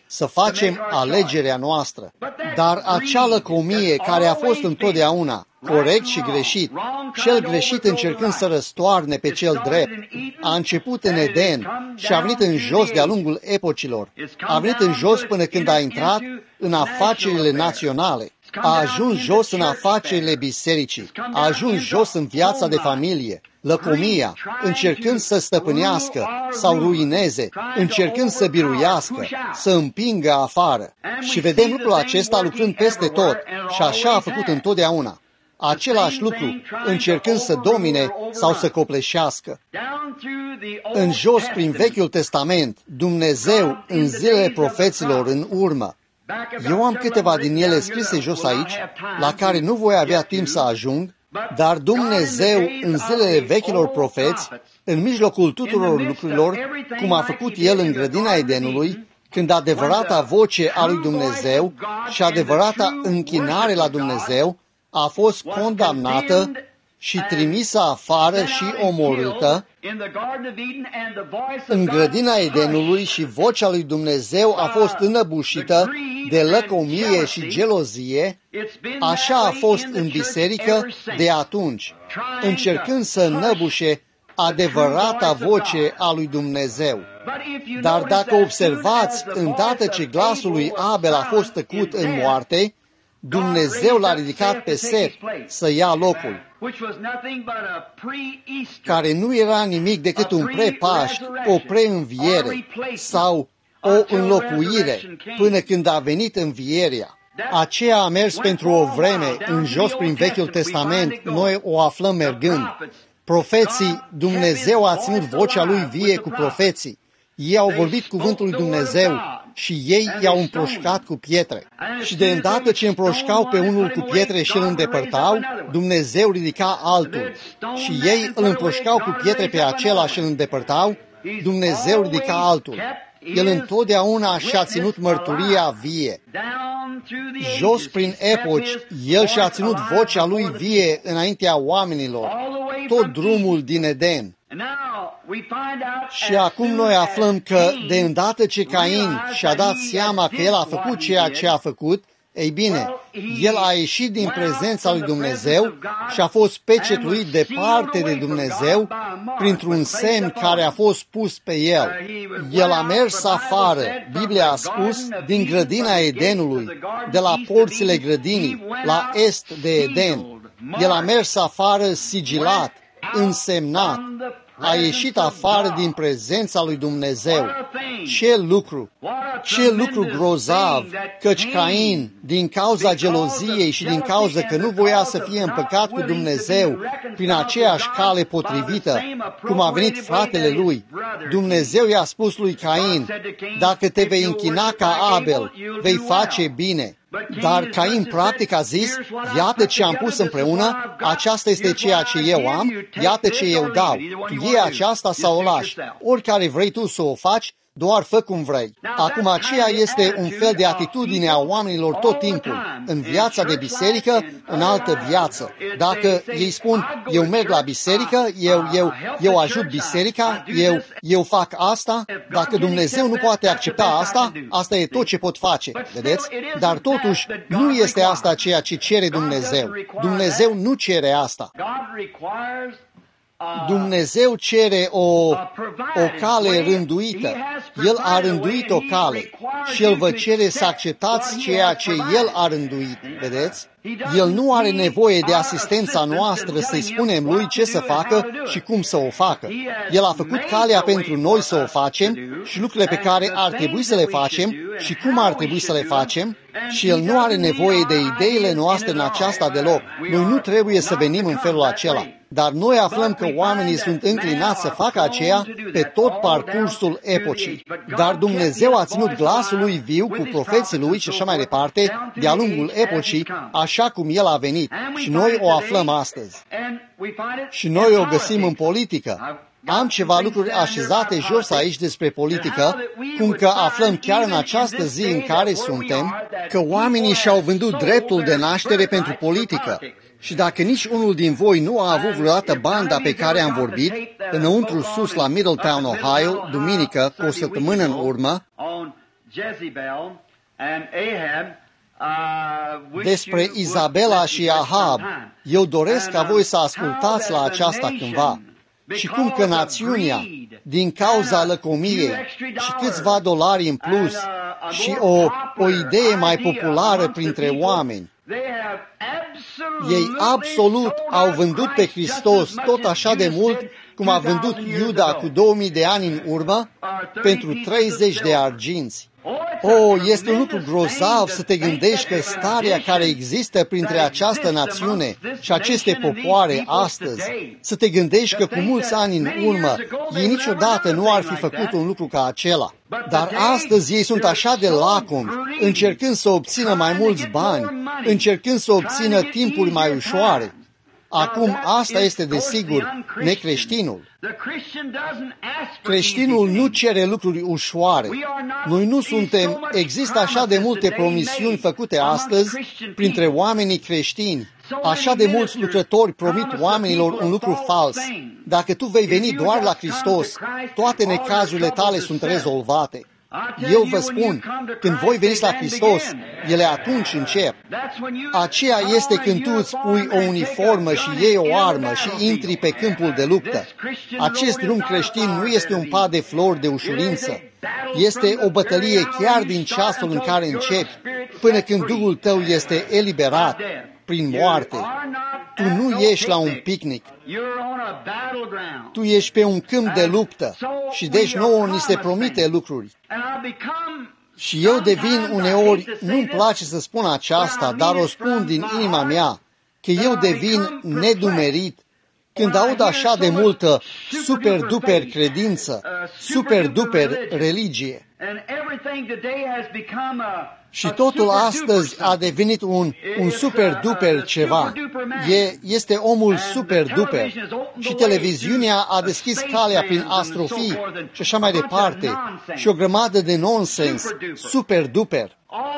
să facem alegerea noastră. Dar acea lăcomie care a fost întotdeauna corect și greșit, cel greșit încercând să răstoarne pe cel drept, a început în Eden și a venit în jos de-a lungul epocilor. A venit în jos până când a intrat în afacerile naționale. A ajuns jos în afacerile bisericii. A ajuns jos în viața de familie. Lăcomia, încercând să stăpânească sau ruineze, încercând să biruiască, să împingă afară. Și vedem lucrul acesta lucrând peste tot și așa a făcut întotdeauna. Același lucru, încercând să domine sau să copleșească. În jos, prin Vechiul Testament, Dumnezeu, în zilele profeților în urmă, eu am câteva din ele scrise jos aici, la care nu voi avea timp să ajung, dar Dumnezeu, în zilele vechilor profeți, în mijlocul tuturor lucrurilor, cum a făcut El în grădina Edenului, când adevărata voce a lui Dumnezeu și adevărata închinare la Dumnezeu a fost condamnată și trimisă afară și omorâtă în grădina Edenului, și vocea lui Dumnezeu a fost înăbușită de lăcomie și gelozie. Așa a fost în biserică de atunci, încercând să înăbușe adevărata voce a lui Dumnezeu. Dar dacă observați, îndată ce glasul lui Abel a fost tăcut în moarte, Dumnezeu l-a ridicat pe Set să ia locul, care nu era nimic decât un pre-Paști, o pre-înviere sau o înlocuire până când a venit învierea. Aceea a mers pentru o vreme în jos prin Vechiul Testament, noi o aflăm mergând. Profeții, Dumnezeu a ținut vocea lui vie cu profeții. Ei au vorbit cuvântul lui Dumnezeu și ei i-au împroșcat cu pietre. Și de îndată ce împroșcau pe unul cu pietre și îl îndepărtau, Dumnezeu ridica altul. Și ei îl împroșcau cu pietre pe acela și îl îndepărtau, Dumnezeu ridica altul. El întotdeauna și-a ținut mărturia vie. Jos prin epoci, El și-a ținut vocea Lui vie înaintea oamenilor, tot drumul din Eden. Și acum noi aflăm că, de îndată ce Cain și-a dat seama că el a făcut ceea ce a făcut, ei bine, el a ieșit din prezența lui Dumnezeu și a fost pecetluit departe de Dumnezeu printr-un semn care a fost pus pe el. El a mers afară, Biblia a spus, din grădina Edenului, de la porțile grădinii, la est de Eden. El a mers afară sigilat, însemnat, a ieșit afară din prezența lui Dumnezeu. Ce lucru! Ce lucru grozav! Căci Cain, din cauza geloziei și din cauza că nu voia să fie împăcat cu Dumnezeu prin aceeași cale potrivită, cum a venit fratele lui, Dumnezeu i-a spus lui Cain, dacă te vei închina ca Abel, vei face bine. Dar Cain practic a zis, iată ce am pus împreună, aceasta este ceea ce eu am, iată ce eu dau. Tu iei aceasta sau o lași. Oricare vrei tu să o faci, doar fă cum vrei. Acum aceea este un fel de atitudine a oamenilor tot timpul, în viața de biserică, în altă viață. Dacă ei spun, eu merg la biserică, eu, eu, eu ajut biserica, eu, eu fac asta, dacă Dumnezeu nu poate accepta asta, asta e tot ce pot face, vedeți? Dar totuși, nu este asta ceea ce cere Dumnezeu. Dumnezeu nu cere asta. Dumnezeu cere o, o cale rânduită. El a rânduit o cale și El vă cere să acceptați ceea ce El a rânduit. Vedeți? El nu are nevoie de asistența noastră să-i spunem Lui ce să facă și cum să o facă. El a făcut calea pentru noi să o facem și lucrurile pe care ar trebui să le facem și cum ar trebui să le facem, și El nu are nevoie de ideile noastre în aceasta deloc. Noi nu trebuie să venim în felul acela. Dar noi aflăm că oamenii sunt înclinați să facă aceea pe tot parcursul epocii. Dar Dumnezeu a ținut glasul Lui viu cu profeții Lui și așa mai departe, de-a lungul epocii, așa cum El a venit. Și noi o aflăm astăzi. Și noi o găsim în politică. Am ceva lucruri așezate jos aici despre politică, cum că aflăm chiar în această zi în care suntem, că oamenii și-au vândut dreptul de naștere pentru politică. Și dacă nici unul din voi nu a avut vreodată banda pe care am vorbit, înăuntru sus la Middletown, Ohio, duminică, cu o săptămână în urmă, despre Izabela și Ahab, eu doresc ca voi să ascultați la aceasta cândva. Și cum că națiunea, din cauza lăcomiei și câțiva dolari în plus și o, o idee mai populară printre oameni, ei absolut au vândut pe Hristos tot așa de mult cum a vândut Iuda cu două mii de ani în urmă pentru treizeci de arginți. Oh, este un lucru grozav să te gândești că starea care există printre această națiune și aceste popoare astăzi, să te gândești că cu mulți ani în urmă ei niciodată nu ar fi făcut un lucru ca acela. Dar astăzi ei sunt așa de lacomi, încercând să obțină mai mulți bani, încercând să obțină timpuri mai ușoare. Acum, asta este, desigur, necreștinul. Creștinul nu cere lucruri ușoare. Noi nu suntem, există așa de multe promisiuni făcute astăzi printre oamenii creștini. Așa de mulți lucrători promit oamenilor un lucru fals. Dacă tu vei veni doar la Hristos, toate necazurile tale sunt rezolvate. Eu vă spun, când voi veniți la Hristos, ele atunci încep. Aceea este când tu îți pui o uniformă și iei o armă și intri pe câmpul de luptă. Acest drum creștin nu este un pad de flori de ușurință. Este o bătălie chiar din ceasul în care începi, până când Duhul tău este eliberat prin moarte. Tu nu ești la un picnic. Tu ești pe un câmp de luptă și deci nouă ni se promite lucruri. Și eu devin uneori, nu-mi place să spun aceasta, dar o spun din inima mea, că eu devin nedumerit când aud așa de multă super-duper credință, super-duper religie. Și totul astăzi a devenit un, un super-duper ceva. E, este omul super-duper. Și televiziunea a deschis calea prin astrofii și așa mai departe. Și o grămadă de nonsens, super-duper.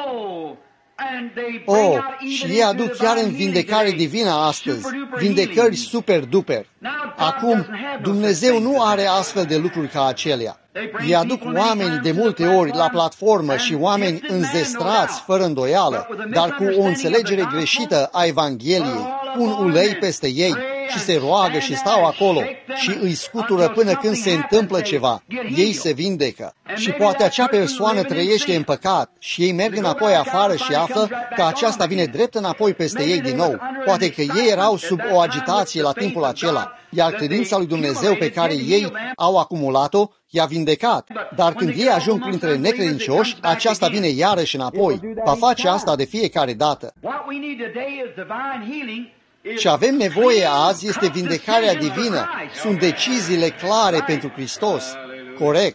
Oh, și ei aduc chiar în vindecare divină astăzi, vindecări super-duper. Acum, Dumnezeu nu are astfel de lucruri ca acelea. Ei aduc oameni de multe ori la platformă și oameni înzestrați, fără îndoială, dar cu o înțelegere greșită a Evangheliei, pun ulei peste ei și se roagă și stau acolo și îi scutură până când se întâmplă ceva. Ei se vindecă. Și poate acea persoană trăiește în păcat și ei merg înapoi afară și află că aceasta vine drept înapoi peste ei din nou. Poate că ei erau sub o agitație la timpul acela, iar credința lui Dumnezeu pe care ei au acumulat-o i-a vindecat. Dar când ei ajung printre necredincioși, aceasta vine iarăși înapoi. Va face asta de fiecare dată. Ce avem nevoie azi este vindecarea divină. Sunt deciziile clare pentru Hristos. Corect.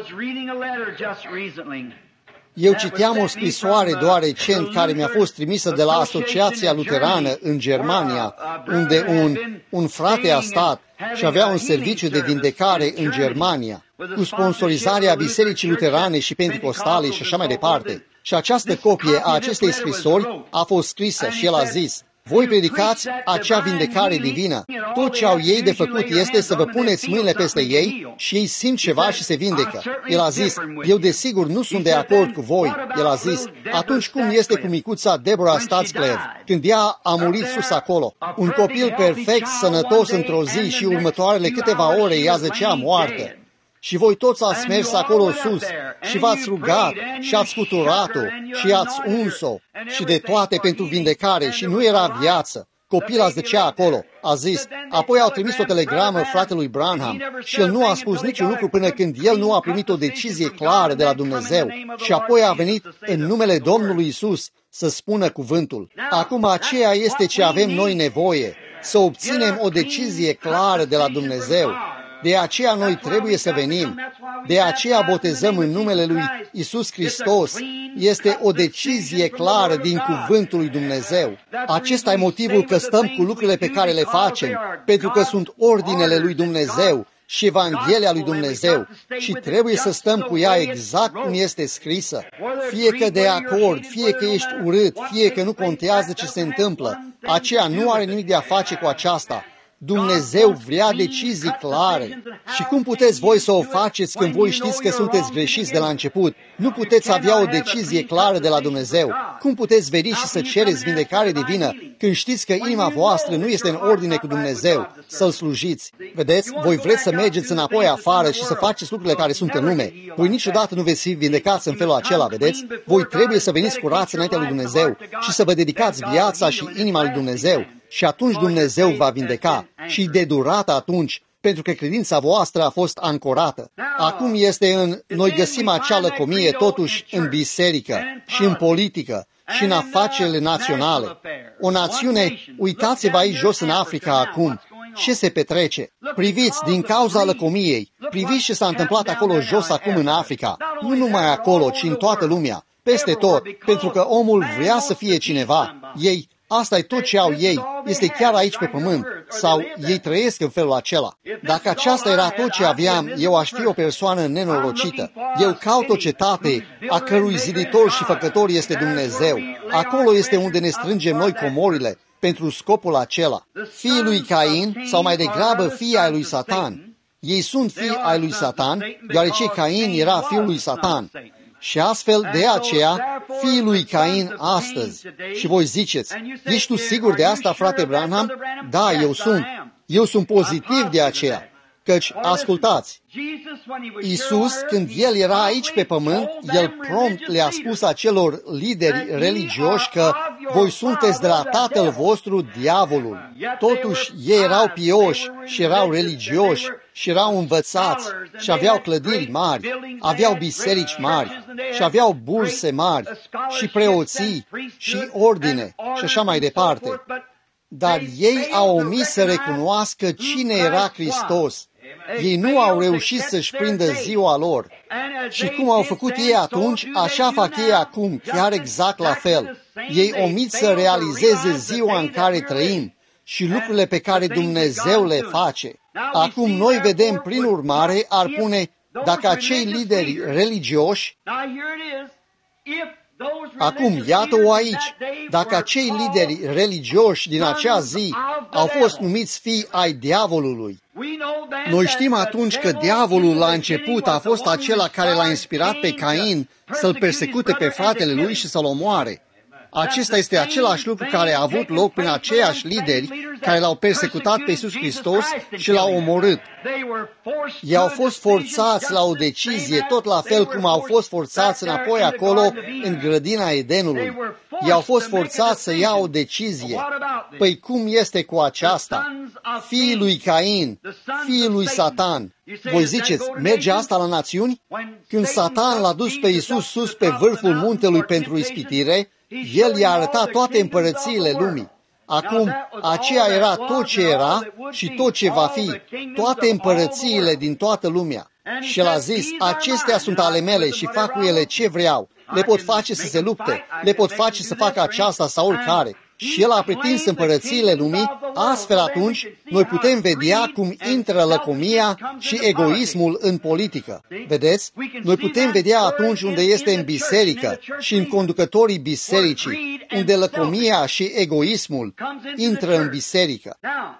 Eu citeam o scrisoare doar recent care mi-a fost trimisă de la Asociația Luterană în Germania, unde un, un frate a stat și avea un serviciu de vindecare în Germania, cu sponsorizarea Bisericii Luterane și Penticostale și așa mai departe. Și această copie a acestei scrisori a fost scrisă și el a zis: voi predicați acea vindecare divină. Tot ce au ei de făcut este să vă puneți mâinile peste ei și ei simt ceva și se vindecă. El a zis: eu desigur nu sunt de acord cu voi. El a zis: atunci cum este cu micuța Deborah Statzclev, când ea a murit sus acolo? Un copil perfect, sănătos într-o zi și următoarele câteva ore ea zăcea moartă. Și voi toți ați mers acolo sus și v-ați rugat și ați scuturat-o și ați uns-o și de toate pentru vindecare și nu era viață. Copila zăcea acolo, a zis. Apoi au trimis o telegramă fratelui Branham și el nu a spus niciun lucru până când el nu a primit o decizie clară de la Dumnezeu și apoi a venit în numele Domnului Isus să spună cuvântul. Acum aceea este ce avem noi nevoie, să obținem o decizie clară de la Dumnezeu. De aceea noi trebuie să venim. De aceea botezăm în numele lui Isus Hristos. Este o decizie clară din cuvântul lui Dumnezeu. Acesta e motivul că stăm cu lucrurile pe care le facem, pentru că sunt ordinele lui Dumnezeu și Evanghelia lui Dumnezeu și trebuie să stăm cu ea exact cum este scrisă. Fie că de acord, fie că ești urât, fie că nu contează ce se întâmplă, aceea nu are nimic de a face cu aceasta. Dumnezeu vrea decizii clare. Și cum puteți voi să o faceți când voi știți că sunteți greșiți de la început? Nu puteți avea o decizie clară de la Dumnezeu. Cum puteți veni și să cereți vindecare divină când știți că inima voastră nu este în ordine cu Dumnezeu, să-L slujiți? Vedeți, voi vreți să mergeți înapoi afară și să faceți lucrurile care sunt în lume. Voi niciodată nu veți fi vindecați în felul acela, vedeți? Voi trebuie să veniți curați înaintea lui Dumnezeu și să vă dedicați viața și inima lui Dumnezeu. Și atunci Dumnezeu va vindeca. Și de durată atunci, pentru că credința voastră a fost ancorată. Acum este în... Noi găsim acea lăcomie totuși în biserică și în politică și în afacerile naționale. O națiune, uitați-vă aici jos în Africa acum, ce se petrece. Priviți din cauza lăcomiei, priviți ce s-a întâmplat acolo jos acum în Africa. Nu numai acolo, ci în toată lumea, peste tot, pentru că omul vrea să fie cineva. Ei, asta e tot ce au ei, este chiar aici pe pământ, sau ei trăiesc în felul acela. Dacă aceasta era tot ce aveam, eu aș fi o persoană nenorocită. Eu caut o cetate a cărui ziditor și făcător este Dumnezeu. Acolo este unde ne strângem noi comorile, pentru scopul acela. Fiii lui Cain, sau mai degrabă fiii ai lui Satan. Ei sunt fii ai lui Satan, deoarece Cain era fiul lui Satan. Și astfel, de aceea, fiii lui Cain astăzi. Și voi ziceți, ești tu sigur de asta, frate Branham? Da, eu sunt. Eu sunt pozitiv de aceea. Căci, ascultați, Iisus, când El era aici pe pământ, El prompt le-a spus acelor lideri religioși că voi sunteți de la tatăl vostru, diavolul. Totuși, ei erau pioși și erau religioși și erau învățați și aveau clădiri mari, aveau biserici mari și aveau burse mari și preoții și ordine și așa mai departe. Dar ei au omis să recunoască cine era Hristos. Ei nu au reușit să-și prindă ziua lor. Și cum au făcut ei atunci, așa fac ei acum, chiar exact la fel. Ei omit să realizeze ziua în care trăim și lucrurile pe care Dumnezeu le face. Acum noi vedem, prin urmare, ar pune, dacă acei lideri religioși, acum, iată-o aici, dacă acei lideri religioși din acea zi au fost numiți fii ai diavolului, noi știm atunci că diavolul la început a fost acela care l-a inspirat pe Cain să-l persecute pe fratele lui și să-l omoare. Acesta este același lucru care a avut loc prin aceiași lideri care l-au persecutat pe Iisus Hristos și l-au omorât. Ei au fost forțați la o decizie, tot la fel cum au fost forțați înapoi acolo în grădina Edenului. Ei au fost forțați să ia o decizie. Păi cum este cu aceasta? Fiii lui Cain, fiii lui Satan. Voi ziceți, merge asta la națiuni? Când Satan l-a dus pe Iisus sus pe vârful muntelui pentru ispitire, El i-a arătat toate împărățiile lumii. Acum, aceea era tot ce era și tot ce va fi, toate împărățiile din toată lumea. Și El a zis, acestea sunt ale mele și fac cu ele ce vreau. Le pot face să se lupte, le pot face să facă aceasta sau oricare. Și El a pretins împărățiile lumii, astfel atunci noi putem vedea cum intră lăcomia și egoismul în politică. Vedeți? Noi putem vedea atunci unde este în biserică și în conducătorii bisericii, unde lăcomia și egoismul intră în biserică.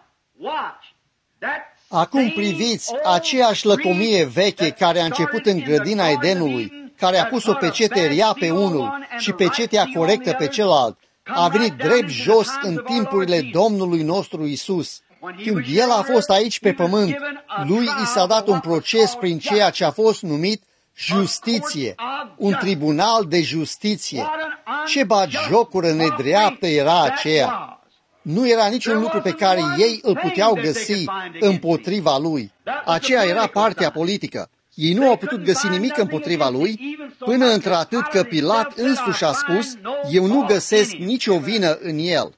Acum priviți aceeași lăcomie veche care a început în grădina Edenului, care a pus o pecete rea pe unul și pecetea corectă pe celălalt, a venit drept jos în timpurile Domnului nostru Isus. Când El a fost aici pe pământ, Lui i s-a dat un proces prin ceea ce a fost numit justiție, un tribunal de justiție. Ce batjocură nedreaptă era aceea! Nu era niciun lucru pe care ei îl puteau găsi împotriva Lui. Aceea era partea politică. Ei nu au putut găsi nimic împotriva Lui, până într-atât că Pilat însuși a spus, eu nu găsesc nicio vină în El.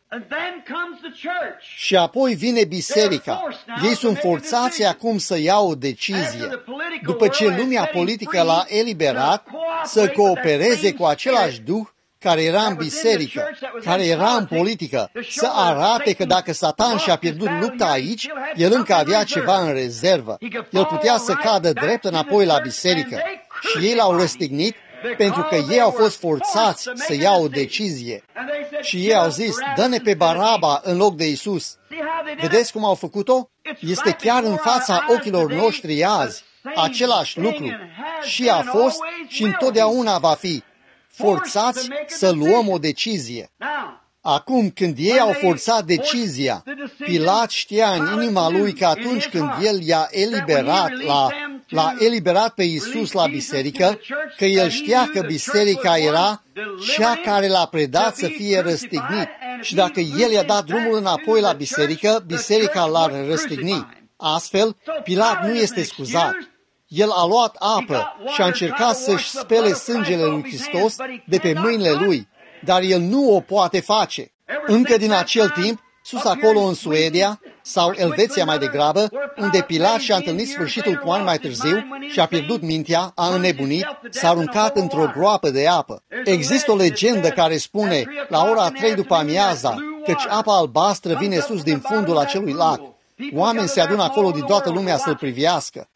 Și apoi vine biserica. Ei sunt forțați acum să ia o decizie. După ce lumea politică l-a eliberat, să coopereze cu același duh care era în biserică, care era în politică, să arate că dacă Satan și-a pierdut lupta aici, el încă avea ceva în rezervă. El putea să cadă drept înapoi la biserică. Și ei l-au răstignit pentru că ei au fost forțați să ia o decizie. Și ei au zis, dă-ne pe Baraba în loc de Isus. Vedeți cum au făcut-o? Este chiar în fața ochilor noștri azi. Același lucru. Și a fost și întotdeauna va fi. Forțați să luăm o decizie. Acum, când ei au forțat decizia, Pilat știa în inima lui că atunci când el i-a eliberat, l-a, l-a eliberat pe Iisus la biserică, că el știa că biserica era cea care l-a predat să fie răstignit. Și dacă el i-a dat drumul înapoi la biserică, biserica l-ar răstigni. Astfel, Pilat nu este scuzat. El a luat apă și a încercat să-și spele sângele lui Hristos de pe mâinile lui, dar el nu o poate face. Încă din acel timp, sus acolo în Suedia, sau Elveția mai degrabă, unde Pilat și-a întâlnit sfârșitul cu ani mai târziu și a pierdut mintea, a înnebunit, s-a aruncat într-o groapă de apă. Există o legendă care spune, la ora trei după amiaza, căci apa albastră vine sus din fundul acelui lac. Oameni se adună acolo din toată lumea să-l privească.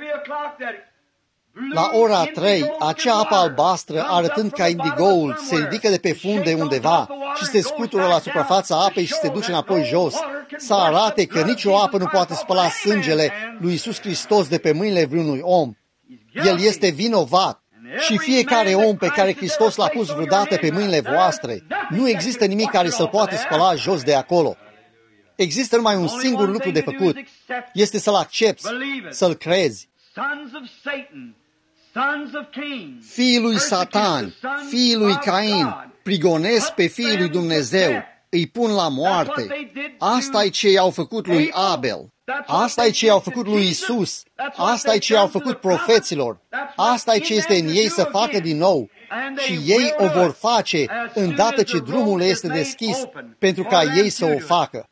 La ora trei, acea apă albastră, arătând ca indigoul, se ridică de pe fund de undeva și se scutură la suprafața apei și se duce înapoi jos, să arate că nicio apă nu poate spăla sângele lui Iisus Hristos de pe mâinile vreunui om. El este vinovat. Și fiecare om pe care Hristos l-a pus vreodată pe mâinile voastre, nu există nimic care să-l poate spăla jos de acolo. Există numai un singur lucru de făcut. Este să-l accepti, să-l crezi. Fiii lui Satan, fiii lui Cain, prigonesc pe fiii lui Dumnezeu, îi pun la moarte. Asta e ce i-au făcut lui Abel. Asta e ce i-au făcut lui Isus. Asta e ce i-au făcut profeților. Asta e ce este în ei să facă din nou. Și ei o vor face îndată ce drumul este deschis pentru ca ei să o facă.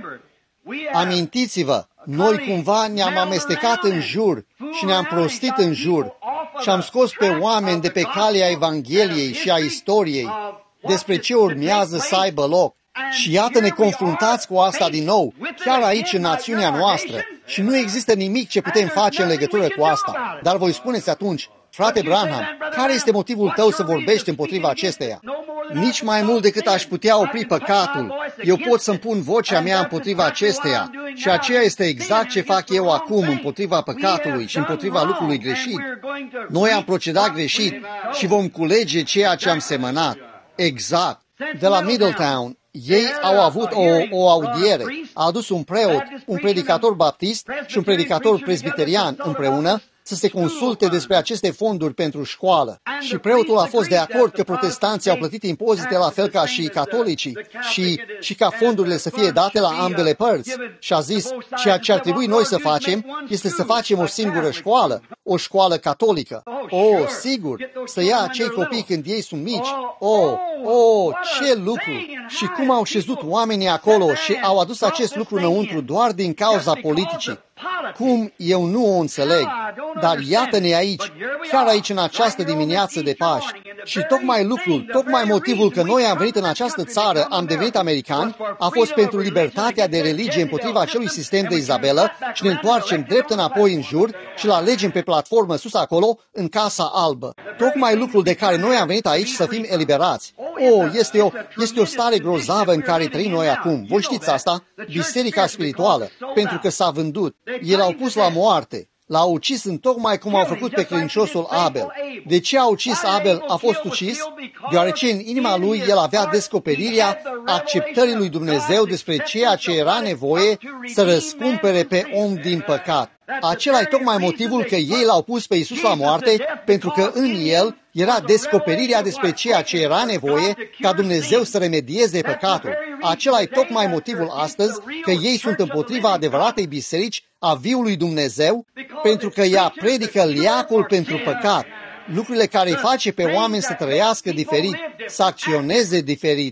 Amintiți-vă, noi cumva ne-am amestecat în jur și ne-am prostit în jur și am scos pe oameni de pe calea Evangheliei și a istoriei despre ce urmează să aibă loc. Și iată ne confruntați cu asta din nou, chiar aici în națiunea noastră, și nu există nimic ce putem face în legătură cu asta. Dar voi spuneți atunci, frate Branham, care este motivul tău să vorbești împotriva acesteia? Nici mai mult decât aș putea opri păcatul, eu pot să-mi pun vocea mea împotriva acesteia. Și aceea este exact ce fac eu acum împotriva păcatului și împotriva lucrului greșit. Noi am procedat greșit și vom culege ceea ce am semănat. Exact. De la Middletown, ei au avut o, o audiere. A adus un preot, un predicator baptist și un predicator presbiterian împreună să se consulte despre aceste fonduri pentru școală. Și preotul a fost de acord că protestanții au plătit impozite la fel ca și catolicii și, și ca fondurile să fie date la ambele părți. Și a zis, ceea ce ar trebui noi să facem este să facem o singură școală, o școală catolică. Oh, sigur, să ia acei copii când ei sunt mici. Oh, oh, ce lucru! Și cum au șezut oamenii acolo și au adus acest lucru înăuntru doar din cauza politicii. Cum eu nu o înțeleg, dar iată-ne aici, chiar aici în această dimineață de Paști. Și tocmai lucrul, tocmai motivul că noi am venit în această țară, am devenit americani, a fost pentru libertatea de religie împotriva acelui sistem de Izabela și ne întoarcem drept înapoi în jur și îl alegem pe platformă sus acolo, în Casa Albă. Tocmai lucrul de care noi am venit aici să fim eliberați. Oh, este o, este o stare grozavă în care trăim noi acum. Voi știți asta? Biserica spirituală, pentru că s-a vândut. Ei l-au pus la moarte. L-au ucis în tocmai cum au făcut pe credinciosul Abel. De ce a ucis Abel? A fost ucis? Deoarece în inima lui el avea descoperirea acceptării lui Dumnezeu despre ceea ce era nevoie să răscumpere pe om din păcat. Acela e tocmai motivul că ei l-au pus pe Iisus la moarte, pentru că în el era descoperirea despre ceea ce era nevoie ca Dumnezeu să remedieze păcatul. Acela e tocmai motivul astăzi că ei sunt împotriva adevăratei biserici a viului Dumnezeu, pentru că ea predică liacul pentru păcat, lucrurile care îi face pe oameni să trăiască diferit, să acționeze diferit.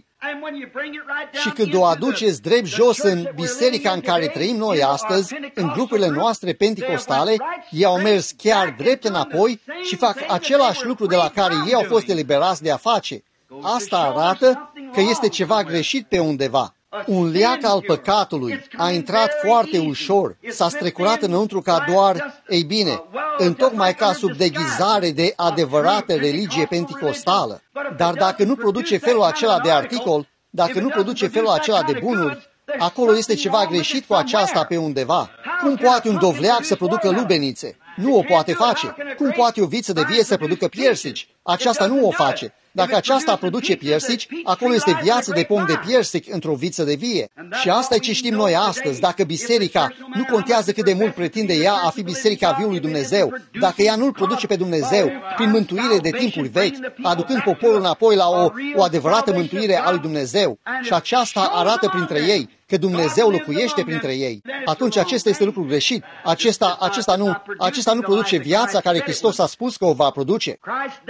Și când o aduceți drept jos în biserica în care trăim noi astăzi, în grupurile noastre penticostale, ei au mers chiar drept înapoi și fac același lucru de la care ei au fost eliberați de a face. Asta arată că este ceva greșit pe undeva. Un leac al păcatului a intrat foarte ușor, s-a strecurat înăuntru ca doar, ei bine, întocmai ca sub deghizare de adevărată religie penticostală. Dar dacă nu produce felul acela de articol, dacă nu produce felul acela de bunuri, Acolo este ceva greșit cu aceasta pe undeva. Cum poate un dovleac să producă lubenițe? Nu o poate face. Cum poate o viță de vie să producă piersici? Aceasta nu o face. Dacă aceasta produce piersici, acolo este viață de pom de piersic într-o viță de vie. Și asta e ce știm noi astăzi. Dacă biserica, nu contează cât de mult pretinde ea a fi biserica viului Dumnezeu, dacă ea nu-L produce pe Dumnezeu prin mântuire de timpuri vechi, aducând poporul înapoi la o, o adevărată mântuire a lui Dumnezeu, și aceasta arată printre ei că Dumnezeu locuiește printre ei, atunci acesta este lucru greșit. Acesta, acesta, nu, acesta nu produce viața care Hristos a spus că o va produce.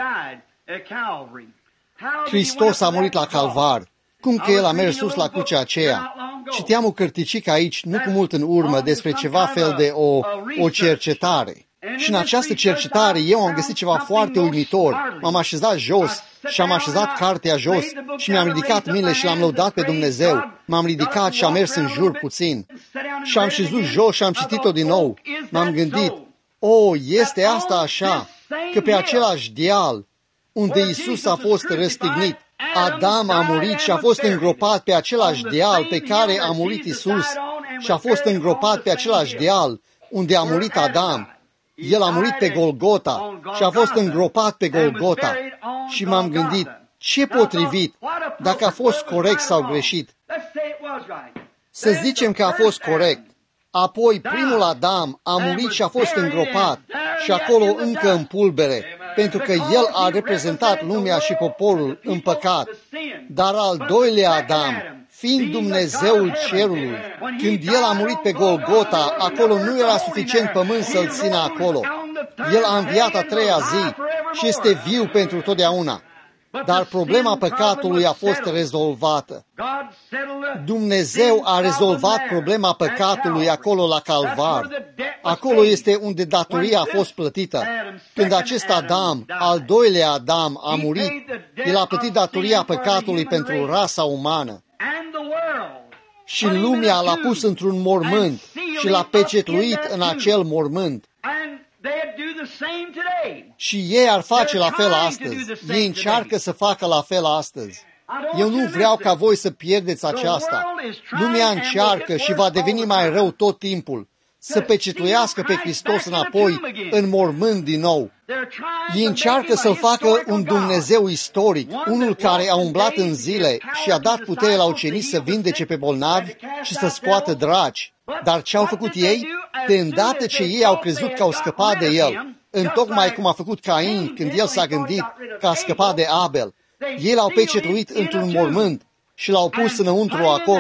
Hristos a murit la Calvar. Cum că El a mers sus la crucea aceea? Citeam o cărticică aici, nu cu mult în urmă, despre ceva fel de o, o cercetare. Și în această cercetare eu am găsit ceva foarte uimitor. M-am așezat jos și am așezat cartea jos și mi-am ridicat mâinile și l-am lăudat pe Dumnezeu. M-am ridicat și am mers în jur puțin. Și am șezut jos și am citit-o din nou. M-am gândit, o, este asta așa, că pe același deal unde Iisus a fost răstignit, Adam a murit și a fost îngropat pe același deal pe care a murit Iisus și a fost îngropat pe același deal unde a murit Adam. El a murit pe Golgota și a fost îngropat pe Golgota. Și m-am gândit, ce potrivit, dacă a fost corect sau greșit. Să zicem că a fost corect. Apoi primul Adam a murit și a fost îngropat și acolo încă în pulbere, pentru că el a reprezentat lumea și poporul în păcat. Dar al doilea Adam, fiind Dumnezeul cerului, când el a murit pe Golgota, acolo nu era suficient pământ să-l țină acolo. El a înviat a treia zi și este viu pentru totdeauna. Dar problema păcatului a fost rezolvată. Dumnezeu a rezolvat problema păcatului acolo la Calvar. Acolo este unde datoria a fost plătită. Când acest Adam, al doilea Adam, a murit, el a plătit datoria păcatului pentru rasa umană. Și lumea l-a pus într-un mormânt și l-a pecetluit în acel mormânt. Și ei ar face la fel astăzi. Ei încearcă să facă la fel astăzi. Eu nu vreau ca voi să pierdeți aceasta. Lumea încearcă și va deveni mai rău tot timpul să pecetluiască pe Hristos înapoi în mormânt din nou. Ei încearcă să-L facă un Dumnezeu istoric, unul care a umblat în zile și a dat putere la ucenici să vindece pe bolnavi și să scoată draci. Dar ce au făcut ei? De îndată ce ei au crezut că au scăpat de El, întocmai cum a făcut Cain când el s-a gândit că a scăpat de Abel, ei l-au pecetluit într-un mormânt și l-au pus înăuntru acolo.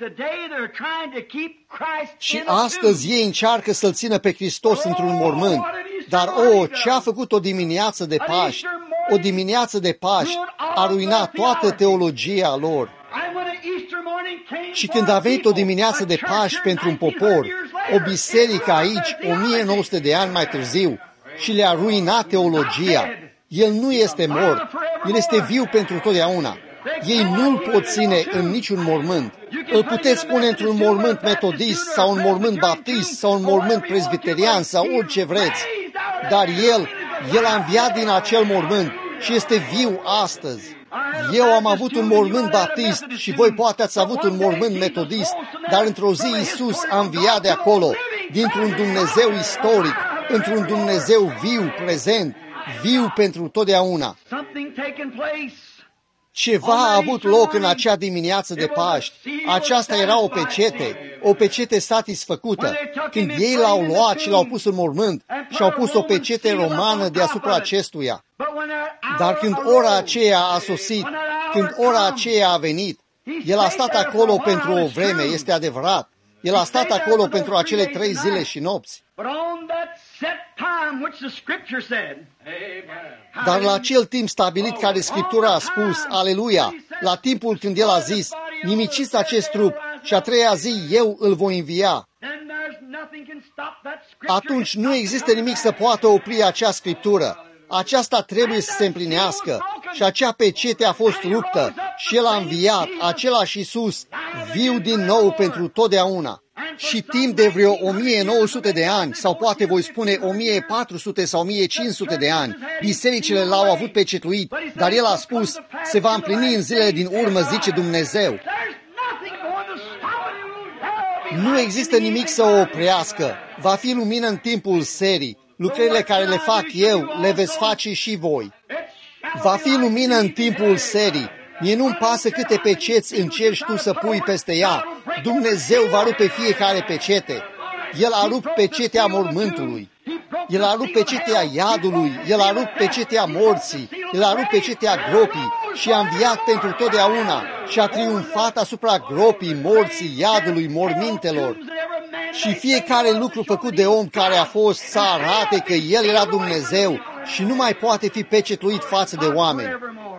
Și astăzi ei încearcă să-L țină pe Hristos într-un mormânt. Dar, o, ce a făcut o dimineață de Paști? O dimineață de Paști a ruinat toată teologia lor. Și când a venit o dimineață de Paști pentru un popor, o biserică aici, o mie nouă sute de ani mai târziu, și le-a ruinat teologia. El nu este mort, El este viu pentru totdeauna. Ei nu-L pot ține în niciun mormânt. Îl puteți pune într-un mormânt metodist sau un mormânt baptist sau un mormânt presbiterian sau orice vreți. Dar El, El a înviat din acel mormânt și este viu astăzi. Eu am avut un mormânt baptist și voi poate ați avut un mormânt metodist, dar într-o zi Iisus a înviat de acolo, dintr-un Dumnezeu istoric, într-un Dumnezeu viu, prezent, viu pentru totdeauna. Ceva a avut loc în acea dimineață de Paști. Aceasta era o pecete, o pecete satisfăcută. Când ei l-au luat și l-au pus în mormânt și au pus o pecete romană deasupra acestuia. Dar când ora aceea a sosit, când ora aceea a venit, el a stat acolo pentru o vreme, este adevărat. El a stat acolo pentru acele trei zile și nopți. Dar la acel timp stabilit care Scriptura a spus, aleluia, la timpul când El a zis, nimiciți acest trup și a treia zi eu îl voi învia, atunci nu există nimic să poată opri acea Scriptură. Aceasta trebuie să se împlinească și acea pecete a fost ruptă și El a înviat, același Iisus, viu din nou pentru totdeauna. Și timp de vreo o mie nouă sute de ani, sau poate voi spune o mie patru sute sau o mie cinci sute de ani, bisericile l-au avut pecetluit, dar El a spus, se va împlini în zilele din urmă, zice Dumnezeu. Nu există nimic să o oprească. Va fi lumină în timpul serii. Lucrările care le fac eu, le veți face și voi. Va fi lumină în timpul serii. Mie nu-mi pasă câte peceți încerci tu să pui peste ea. Dumnezeu va rupe fiecare pecete. El a rupt pecetea mormântului. El a rupt pecetea iadului. El a rupt pecetea morții. El a rupt pecetea gropii și a înviat pentru totdeauna și a triumfat asupra gropii, morții, iadului, mormintelor. Și fiecare lucru făcut de om care a fost să arate că El era Dumnezeu și nu mai poate fi pecetluit față de oameni.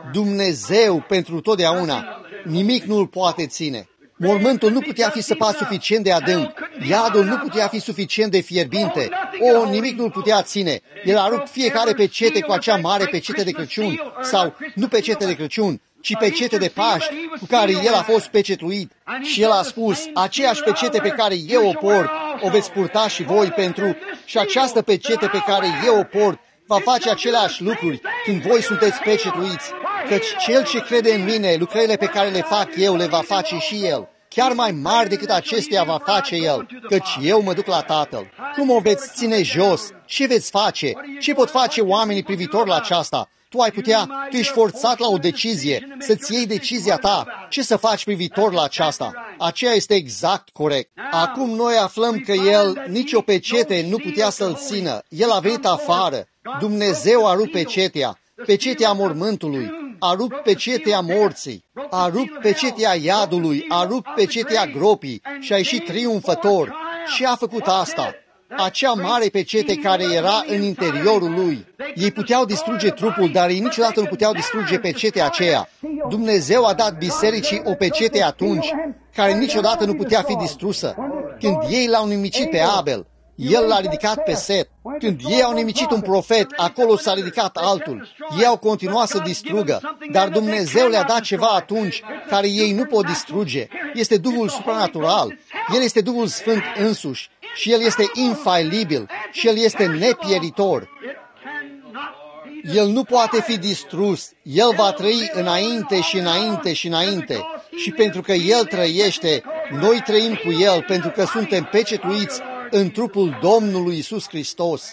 Dumnezeu pentru totdeauna. Nimic nu îl poate ține. Mormântul nu putea fi săpat suficient de adânc. Iadul nu putea fi suficient de fierbinte. O, nimic nu îl putea ține. El a rupt fiecare pecete cu acea mare pecete de Crăciun. Sau, nu pecete de Crăciun, ci pecete de Paști cu care el a fost pecetluit. Și el a spus, aceeași pecete pe care eu o port, o veți purta și voi pentru, și această pecete pe care eu o port va face aceleași lucruri când voi sunteți pecetluiți. Căci cel ce crede în mine, lucrările pe care le fac eu, le va face și el. Chiar mai mari decât acestea va face el, căci eu mă duc la Tatăl. Cum o veți ține jos? Ce veți face? Ce pot face oamenii privitor la aceasta? Tu ai putea, tu ești forțat la o decizie, să-ți iei decizia ta. Ce să faci privitor la aceasta? Aceea este exact corect. Acum noi aflăm că el, nicio pecete nu putea să-l țină. El a venit afară. Dumnezeu a rupt pecetea, pecetea mormântului, a rupt pecetea morții, a rupt pecetea iadului, a rupt pecetea gropii și a ieșit triumfător. Și a făcut asta. Acea mare pecete care era în interiorul lui. Ei puteau distruge trupul, dar ei niciodată nu puteau distruge pecetea aceea. Dumnezeu a dat bisericii o pecete atunci, care niciodată nu putea fi distrusă. Când ei l-au nimicit pe Abel, el l-a ridicat pe Set. Când ei au nimicit un profet, acolo s-a ridicat altul. Ei au continuat să distrugă, dar Dumnezeu le-a dat ceva atunci care ei nu pot distruge. Este Duhul supranatural. El este Duhul Sfânt însuși. Și El este infailibil și El este nepieritor. El nu poate fi distrus. El va trăi înainte și înainte și înainte. Și pentru că El trăiește, noi trăim cu El, pentru că suntem pecetluiți în trupul Domnului Iisus Hristos.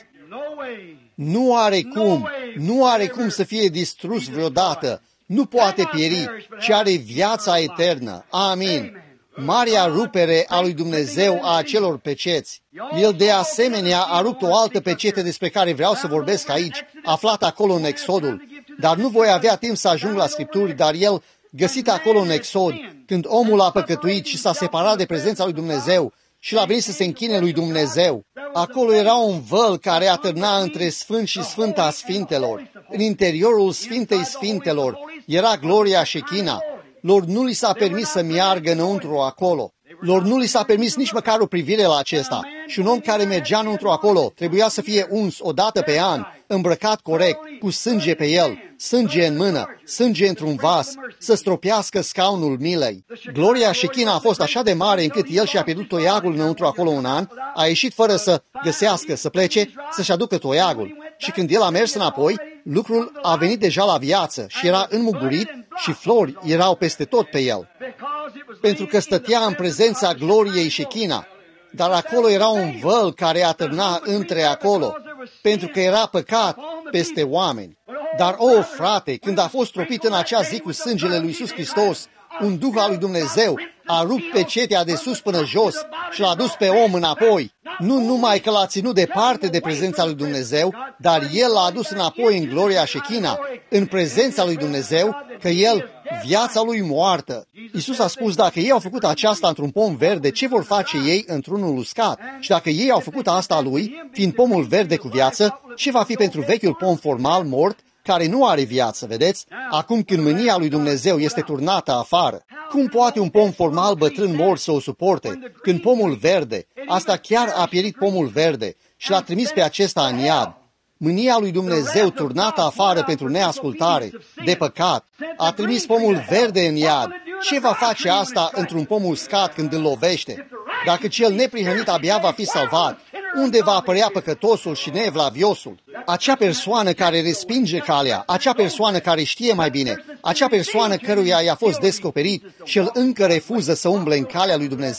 Nu are cum, nu are cum să fie distrus vreodată. Nu poate pieri, ci are viața eternă. Amin. Marea rupere a lui Dumnezeu a acelor peceți. El de asemenea a rupt o altă pecete despre care vreau să vorbesc aici, aflată acolo în Exodul. Dar nu voi avea timp să ajung la Scripturi, dar el, găsit acolo în Exod, când omul a păcătuit și s-a separat de prezența lui Dumnezeu și l-a venit să se închine lui Dumnezeu, acolo era un văl care atârna între Sfânt și Sfânta Sfintelor. În interiorul Sfintei Sfintelor era gloria Shechina. Lor nu li s-a permis să meargă înăuntru acolo. Lor nu li s-a permis nici măcar o privire la acesta. Și un om care mergea înăuntru acolo trebuia să fie uns o dată pe an, îmbrăcat corect, cu sânge pe el, sânge în mână, sânge într-un vas, să stropească scaunul milei. Gloria Shechina a fost așa de mare încât el și-a pierdut toiagul înăuntru acolo un an, a ieșit fără să găsească, să plece, să-și aducă toiagul. Și când el a mers înapoi, lucrul a venit deja la viață și era înmugurit și flori erau peste tot pe el. Pentru că stătea în prezența gloriei Shechina. Dar acolo era un văl care atârna între acolo, pentru că era păcat peste oameni. Dar, o, frate, când a fost tropit în acea zi cu sângele lui Iisus Hristos, un duh al lui Dumnezeu a rupt pecetea de sus până jos și l-a dus pe om înapoi. Nu numai că l-a ținut departe de prezența lui Dumnezeu, dar el l-a adus înapoi în gloria Shechina, în prezența lui Dumnezeu, că el, viața lui moartă. Iisus a spus, dacă ei au făcut aceasta într-un pom verde, ce vor face ei într-unul uscat? Și dacă ei au făcut asta lui, fiind pomul verde cu viață, ce va fi pentru vechiul pom formal mort, care nu are viață, vedeți? Acum când mânia lui Dumnezeu este turnată afară, cum poate un pom formal bătrân mort să o suporte? Când pomul verde, asta chiar a pierit pomul verde și l-a trimis pe acesta în iad. Mânia lui Dumnezeu turnată afară pentru neascultare, de păcat, a trimis pomul verde în iad. Ce va face asta într-un pom uscat când îl lovește? Dacă cel neprihănit abia va fi salvat, unde va apărea păcătosul și neevlaviosul? Acea persoană care respinge calea, acea persoană care știe mai bine, acea persoană căruia i-a fost descoperit și el încă refuză să umble în calea lui Dumnezeu.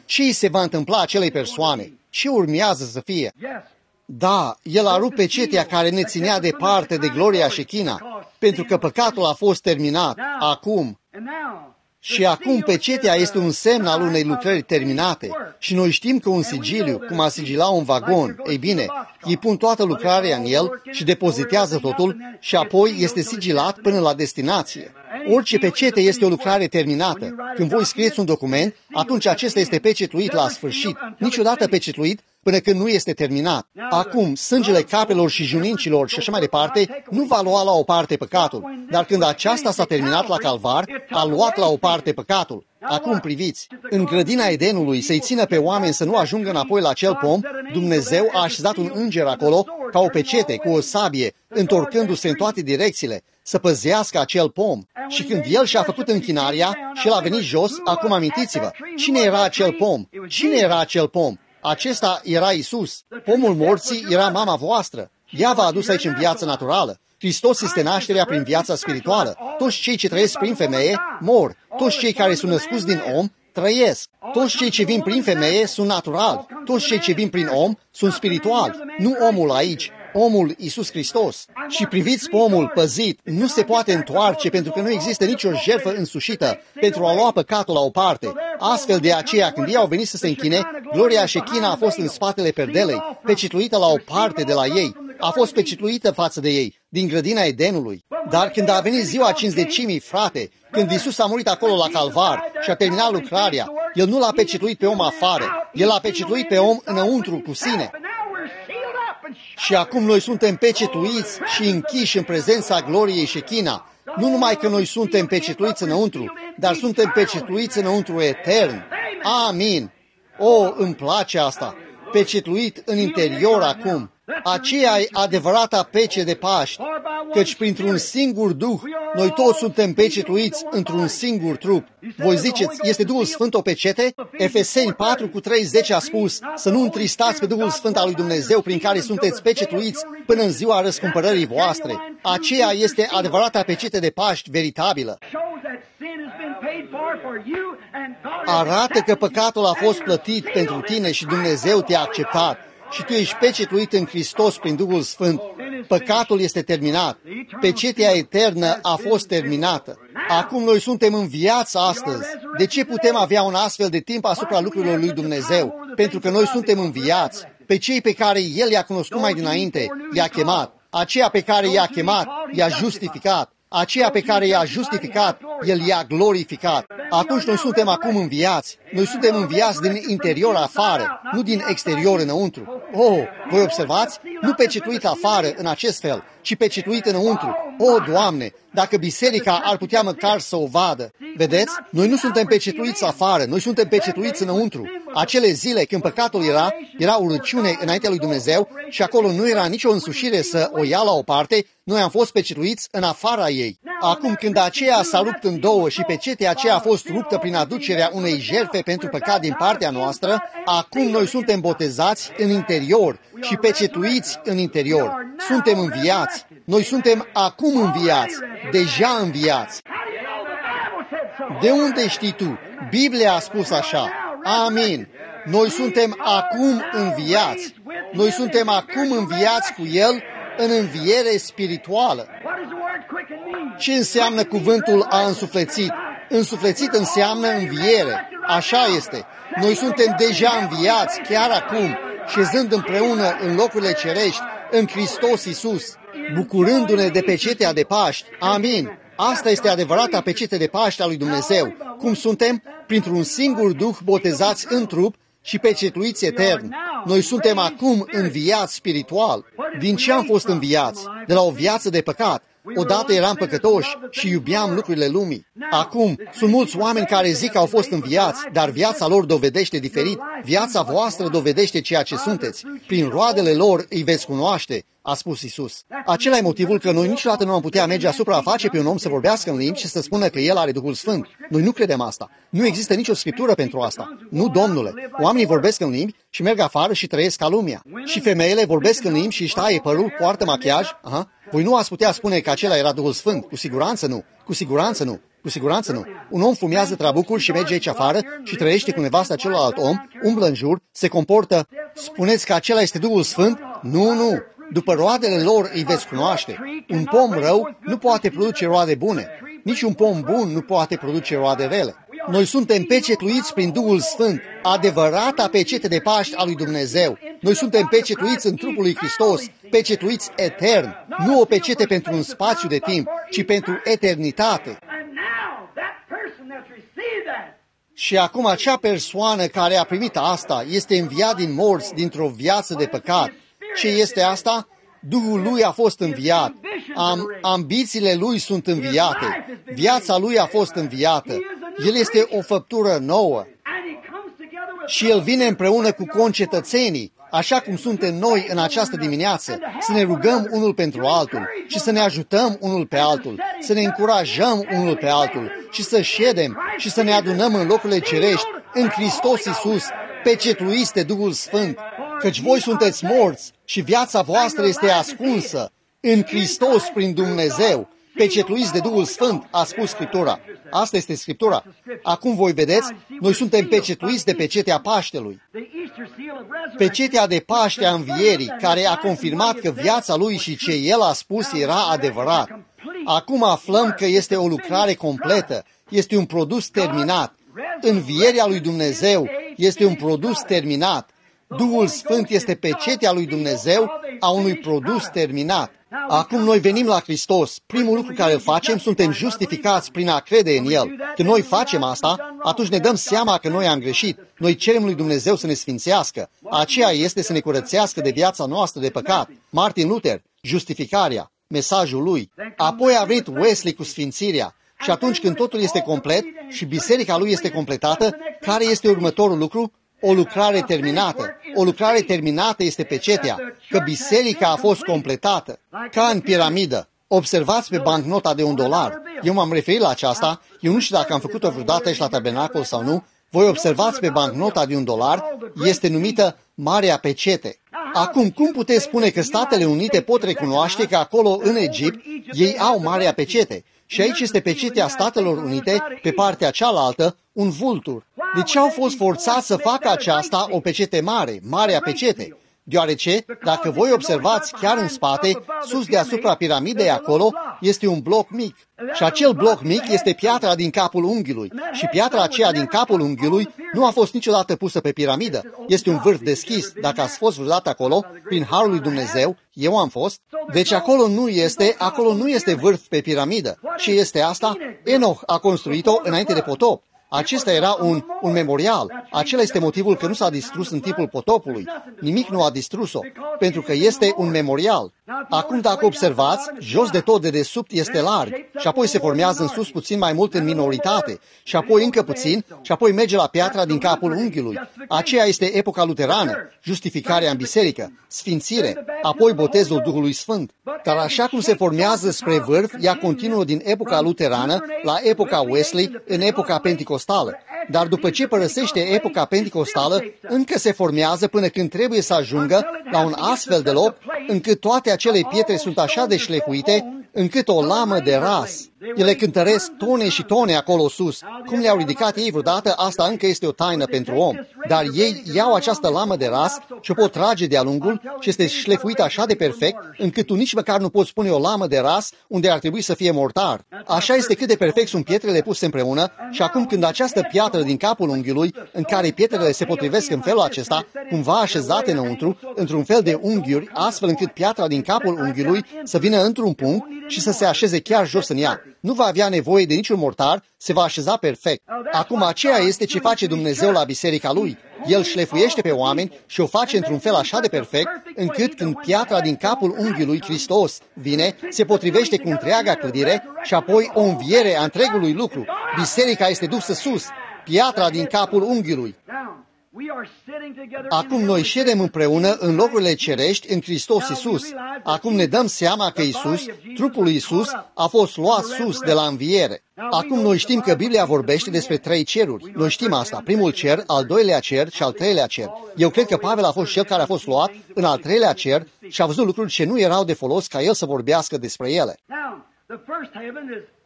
Ce îi se va întâmpla acelei persoane? Ce urmează să fie? Da, el a rupt pecetea care ne ținea departe de gloria Shechina, pentru că păcatul a fost terminat. Acum, și acum pecetea este un semn al unei lucrări terminate. Și noi știm că un sigiliu, cum a sigila un vagon, ei bine, ei pun toată lucrarea în el și depozitează totul și apoi este sigilat până la destinație. Orice pecete este o lucrare terminată. Când voi scrieți un document, atunci acesta este pecetuit la sfârșit, niciodată pecetuit până când nu este terminat. Acum, sângele capelor și junincilor și așa mai departe nu va lua la o parte păcatul, dar când aceasta s-a terminat la Calvar, a luat la o parte păcatul. Acum priviți, în grădina Edenului să-i țină pe oameni să nu ajungă înapoi la acel pom, Dumnezeu a așezat un înger acolo ca o pecete cu o sabie, întorcându-se în toate direcțiile, să păzească acel pom. Și când el și-a făcut închinarea și el a venit jos, acum amintiți-vă, cine era acel pom? Cine era acel pom? Acesta era Isus. Pomul morții era mama voastră. Ea v-a adus aici în viața naturală. Hristos este nașterea prin viața spirituală. Toți cei ce trăiesc prin femeie mor. Toți cei care sunt născuți din om trăiesc. Toți cei ce vin prin femeie sunt naturali. Toți cei ce vin prin om sunt spirituali. Nu omul aici, omul Iisus Hristos. Și priviți pomul păzit, nu se poate întoarce pentru că nu există nicio jertfă însușită pentru a lua păcatul la o parte. Astfel de aceea, când ei au venit să se închine, gloria Shechina a fost în spatele perdelei, pecetluită la o parte de la ei. A fost pecetluită față de ei, din grădina Edenului. Dar când a venit ziua cinzecimii, frate, când Iisus a murit acolo la Calvar și a terminat lucrarea, El nu l-a pecetluit pe om afară, El l-a pecetluit pe om înăuntru cu sine. Și acum noi suntem pecetuiți și închiși în prezența gloriei Shechina. Nu numai că noi suntem pecetuiți înăuntru, dar suntem pecetuiți înăuntru etern. Amin. O, îmi place asta. Pecetuit în interior acum. Aceea e adevărata pece de Paști, căci printr-un singur Duh, noi toți suntem pecetuiți într-un singur trup. Voi ziceți, este Duhul Sfânt o pecete? Efeseni patru cu treizeci a spus, să nu întristați pe Duhul Sfânt al lui Dumnezeu prin care sunteți pecetuiți până în ziua răscumpărării voastre. Aceea este adevărata pecete de Paști veritabilă. Arată că păcatul a fost plătit pentru tine și Dumnezeu te-a acceptat. Și tu ești pecetuit în Hristos prin Duhul Sfânt. Păcatul este terminat. Pecetea eternă a fost terminată. Acum noi suntem în viață astăzi. De ce putem avea un astfel de timp asupra lucrurilor lui Dumnezeu? Pentru că noi suntem înviați. Pe cei pe care El i-a cunoscut mai dinainte, i-a chemat. Aceea pe care i-a chemat, i-a justificat. Aceea pe care i-a justificat, El i-a glorificat. Atunci noi suntem acum înviați. Noi suntem înviați din interior afară, nu din exterior înăuntru. Oh, voi observați? Nu pecetuit afară în acest fel, ci pecetuit înăuntru. Oh, Doamne, dacă biserica ar putea măcar să o vadă. Vedeți? Noi nu suntem pecetuiți afară, noi suntem pecetuiți înăuntru. Acele zile când păcatul era, era urăciune înaintea lui Dumnezeu și acolo nu era nicio însușire să o ia la o parte, noi am fost pecetuiți în afara ei. Acum când aceea s-a rupt în două și pecetea aceea a fost ruptă prin aducerea unei jertfe pentru păcat din partea noastră, acum noi suntem botezați în interior și pecetuiți în interior. Suntem înviați. Noi suntem acum înviați, deja înviați. De unde știi tu? Biblia a spus așa. Amin. Noi suntem acum înviați. Noi suntem acum înviați cu El în înviere spirituală. Ce înseamnă cuvântul a însuflețit? Însuflețit înseamnă înviere. Așa este. Noi suntem deja înviați chiar acum, șezând împreună în locurile cerești, în Hristos Iisus, bucurându-ne de pecetea de Paști. Amin. Asta este adevărata pecete de Paști a lui Dumnezeu. Cum suntem? Printr-un singur Duh botezați în trup și pecetuiți etern. Noi suntem acum înviați spiritual. Din ce am fost înviați? De la o viață de păcat. Odată eram păcătoși și iubeam lucrurile lumii. Acum, sunt mulți oameni care zic că au fost înviați, dar viața lor dovedește diferit. Viața voastră dovedește ceea ce sunteți. Prin roadele lor îi veți cunoaște, a spus Iisus. Acela e motivul că noi niciodată nu am putea merge asupra a face pe un om să vorbească în limbi și să spună că el are Duhul Sfânt. Noi nu credem asta. Nu există nicio scriptură pentru asta. Nu, domnule. Oamenii vorbesc în limbi și merg afară și trăiesc ca lumea. Și femeile vorbesc în limbi și își taie părul, poartă machiaj. Aha. Voi nu ați putea spune că acela era Duhul Sfânt. Cu siguranță nu. Cu siguranță nu. Cu Cu siguranță nu. Un om fumează trabucul și merge aici afară și trăiește cu nevasta celălalt om, umblă în jur, se comportă. Spuneți că acela este Duhul Sfânt? Nu, nu. După roadele lor îi veți cunoaște. Un pom rău nu poate produce roade bune. Nici un pom bun nu poate produce roade rele. Noi suntem pecetluiți prin Duhul Sfânt, adevărata pecete de Paști a lui Dumnezeu. Noi suntem pecetluiți în trupul lui Hristos, pecetluiți etern, nu o pecete pentru un spațiu de timp, ci pentru eternitate. Și acum acea persoană care a primit asta este înviat din morți, dintr-o viață de păcat. Ce este asta? Duhul lui a fost înviat. Am, ambițiile lui sunt înviate. Viața lui a fost înviată. El este o făptură nouă. Și el vine împreună cu concetățenii, așa cum suntem noi în această dimineață, să ne rugăm unul pentru altul și să ne ajutăm unul pe altul, să ne încurajăm unul pe altul și să ședem și să ne adunăm în locurile cerești, în Hristos Iisus, pecetluiți de Duhul Sfânt, căci voi sunteți morți și viața voastră este ascunsă în Hristos prin Dumnezeu, pecetluiți de Duhul Sfânt, a spus Scriptura. Asta este Scriptura. Acum voi vedeți, noi suntem pecetluiți de pecetea Paștelui. Pecetea de Paște a învierii, care a confirmat că viața lui și ce el a spus era adevărat. Acum aflăm că este o lucrare completă, este un produs terminat. Învierea lui Dumnezeu este un produs terminat. Duhul Sfânt este pecetea lui Dumnezeu a unui produs terminat. Acum noi venim la Hristos. Primul lucru care îl facem, suntem justificați prin a crede în El. Când noi facem asta, atunci ne dăm seama că noi am greșit. Noi cerem lui Dumnezeu să ne sfințească. Aceea este să ne curățească de viața noastră de păcat. Martin Luther, justificarea, mesajul lui. Apoi a venit Wesley cu sfințirea. Și atunci când totul este complet și biserica lui este completată, care este următorul lucru? O lucrare terminată. O lucrare terminată este pecetea, că biserica a fost completată, ca în piramidă. Observați pe bancnota de un dolar. Eu m-am referit la aceasta, eu nu știu dacă am făcut-o vreodată și la tabernacol sau nu. Voi observați pe bancnota de un dolar, este numită Marea Pecete. Acum, cum puteți spune că Statele Unite pot recunoaște că acolo, în Egipt, ei au Marea Pecete? Și aici este pecetea Statelor Unite, pe partea cealaltă, un vultur. De ce au fost forțați să facă aceasta o pecete mare, Marea Pecete? Deoarece, dacă voi observați chiar în spate, sus deasupra piramidei acolo, este un bloc mic. Și acel bloc mic este piatra din capul unghiului. Și piatra aceea din capul unghiului nu a fost niciodată pusă pe piramidă. Este un vârf deschis. Dacă ați fost vreodată acolo, prin harul lui Dumnezeu, eu am fost. Deci acolo nu este, acolo nu este vârf pe piramidă. Ce este asta? Enoch a construit-o înainte de potop. Acesta era un, un memorial. Acela este motivul că nu s-a distrus în timpul potopului. Nimic nu a distrus-o, pentru că este un memorial. Acum, dacă observați, jos de tot de desubt este larg și apoi se formează în sus puțin mai mult în minoritate și apoi încă puțin și apoi merge la piatra din capul unghiului. Aceea este epoca luterană, justificarea în biserică, sfințire, apoi botezul Duhului Sfânt. Dar așa cum se formează spre vârf, ea continuă din epoca luterană la epoca Wesley în epoca penticostală. Dar după ce părăsește epoca penticostală, încă se formează până când trebuie să ajungă la un astfel de loc încât toate acele pietre sunt așa de șlefuite încât o lamă de ras. Ele cântăresc tone și tone acolo sus. Cum le-au ridicat ei vreodată, asta încă este o taină pentru om. Dar ei iau această lamă de ras și o pot trage de-a lungul și este șlefuită așa de perfect încât tu nici măcar nu poți pune o lamă de ras unde ar trebui să fie mortar. Așa este cât de perfect sunt pietrele puse împreună și acum când această piatră din capul unghiului, în care pietrele se potrivesc în felul acesta, cumva așezate înăuntru, într-un fel de unghiuri, astfel încât piatra din capul unghiului să vină într-un punct și să se așeze chiar jos în ea. Nu va avea nevoie de niciun mortar, se va așeza perfect. Acum aceea este ce face Dumnezeu la biserica Lui. El șlefuiește pe oameni și o face într-un fel așa de perfect, încât când piatra din capul unghiului Hristos vine, se potrivește cu întreaga clădire și apoi o înviere a întregului lucru. Biserica este dusă sus, piatra din capul unghiului. Acum noi ședem împreună în locurile cerești în Hristos Iisus. Acum ne dăm seama că Iisus, trupul lui Iisus, a fost luat sus de la înviere. Acum noi știm că Biblia vorbește despre trei ceruri. Noi știm asta, primul cer, al doilea cer și al treilea cer. Eu cred că Pavel a fost cel care a fost luat în al treilea cer și a văzut lucruri ce nu erau de folos ca el să vorbească despre ele.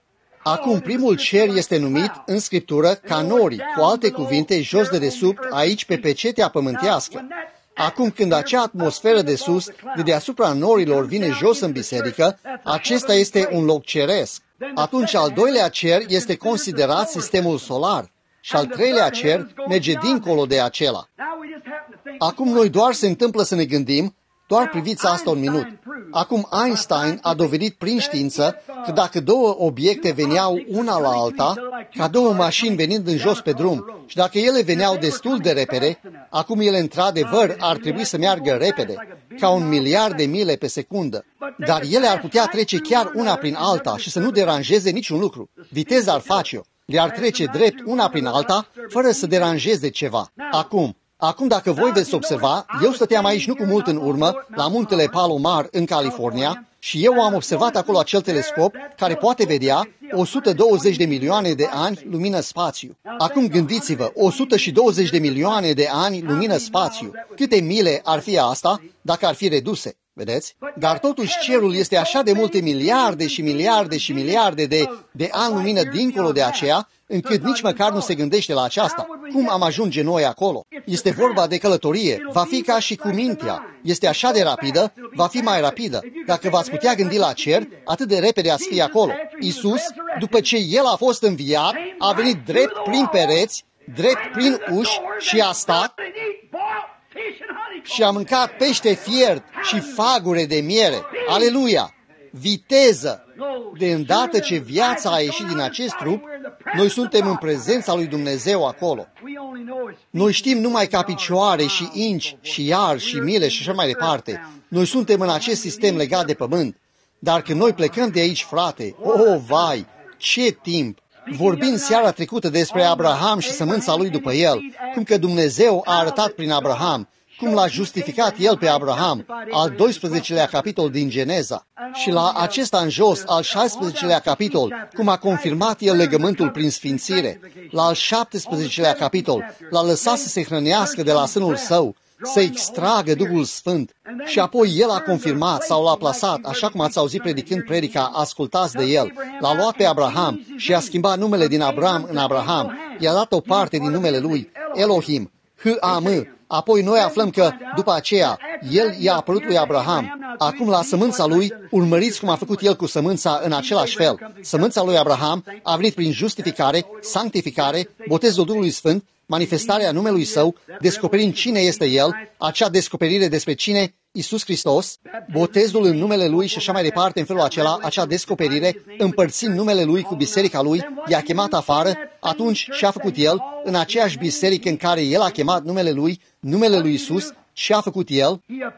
Acum primul cer este numit în Scriptură ca norii, cu alte cuvinte, jos de desubt, aici pe pecetea pământească. Acum când acea atmosferă de sus, de deasupra norilor, vine jos în biserică, acesta este un loc ceresc. Atunci al doilea cer este considerat sistemul solar și al treilea cer merge dincolo de acela. Acum noi doar se întâmplă să ne gândim, doar priviți asta un minut. Acum Einstein a dovedit prin știință că dacă două obiecte veneau una la alta, ca două mașini venind în jos pe drum, și dacă ele veneau destul de repede, acum ele într-adevăr ar trebui să meargă repede, ca un miliard de mile pe secundă. Dar ele ar putea trece chiar una prin alta și să nu deranjeze niciun lucru. Viteza ar face-o. Le-ar trece drept una prin alta, fără să deranjeze ceva. Acum, Acum, dacă voi veți observa, eu stăteam aici nu cu mult în urmă, la muntele Palomar, în California, și eu am observat acolo acel telescop care poate vedea o sută douăzeci de milioane de ani lumină spațiu. Acum gândiți-vă, o sută douăzeci de milioane de ani lumină spațiu. Câte mile ar fi asta dacă ar fi reduse? Vedeți? Dar totuși cerul este așa de multe miliarde și miliarde și miliarde de, de ani lumină dincolo de aceea, încât nici măcar nu se gândește la aceasta. Cum am ajunge noi acolo? Este vorba de călătorie. Va fi ca și cu mintea. Este așa de rapidă, va fi mai rapidă. Dacă v-ați putea gândi la cer, atât de repede ați fi acolo. Iisus, după ce El a fost înviat, a venit drept prin pereți, drept prin uși și a stat și a mâncat pește fiert și fagure de miere. Aleluia! Viteză! De îndată ce viața a ieșit din acest trup, noi suntem în prezența lui Dumnezeu acolo. Noi știm numai ca picioare și inci și iar și mile și așa mai departe. Noi suntem în acest sistem legat de pământ. Dar când noi plecăm de aici, frate, oh, vai, ce timp! Vorbind seara trecută despre Abraham și sămânța lui după el, cum că Dumnezeu a arătat prin Abraham, cum l-a justificat el pe Abraham, al doisprezecelea capitol din Geneza, și la acesta în jos, al șaisprezecelea capitol, cum a confirmat el legământul prin sfințire, la al șaptesprezecelea capitol, l-a lăsat să se hrănească de la sânul său, să extragă Duhul Sfânt, și apoi el a confirmat sau l-a plasat, așa cum ați auzit predicând predica, ascultați de el, l-a luat pe Abraham și a schimbat numele din Abram în Abraham, i-a dat o parte din numele lui, Elohim, H A M. Apoi noi aflăm că, după aceea, el i-a apărut lui Abraham. Acum, la sămânța lui, urmăriți cum a făcut el cu sămânța în același fel. Sămânța lui Abraham a venit prin justificare, sanctificare, botezul Duhului Sfânt, manifestarea numelui Său, descoperind cine este El, acea descoperire despre cine? Iisus Hristos, botezul în numele Lui și așa mai departe, în felul acela, acea descoperire, împărțind numele Lui cu biserica Lui, i-a chemat afară, atunci și-a făcut El, în aceeași biserică în care El a chemat numele Lui, numele Lui Iisus, ce a făcut El?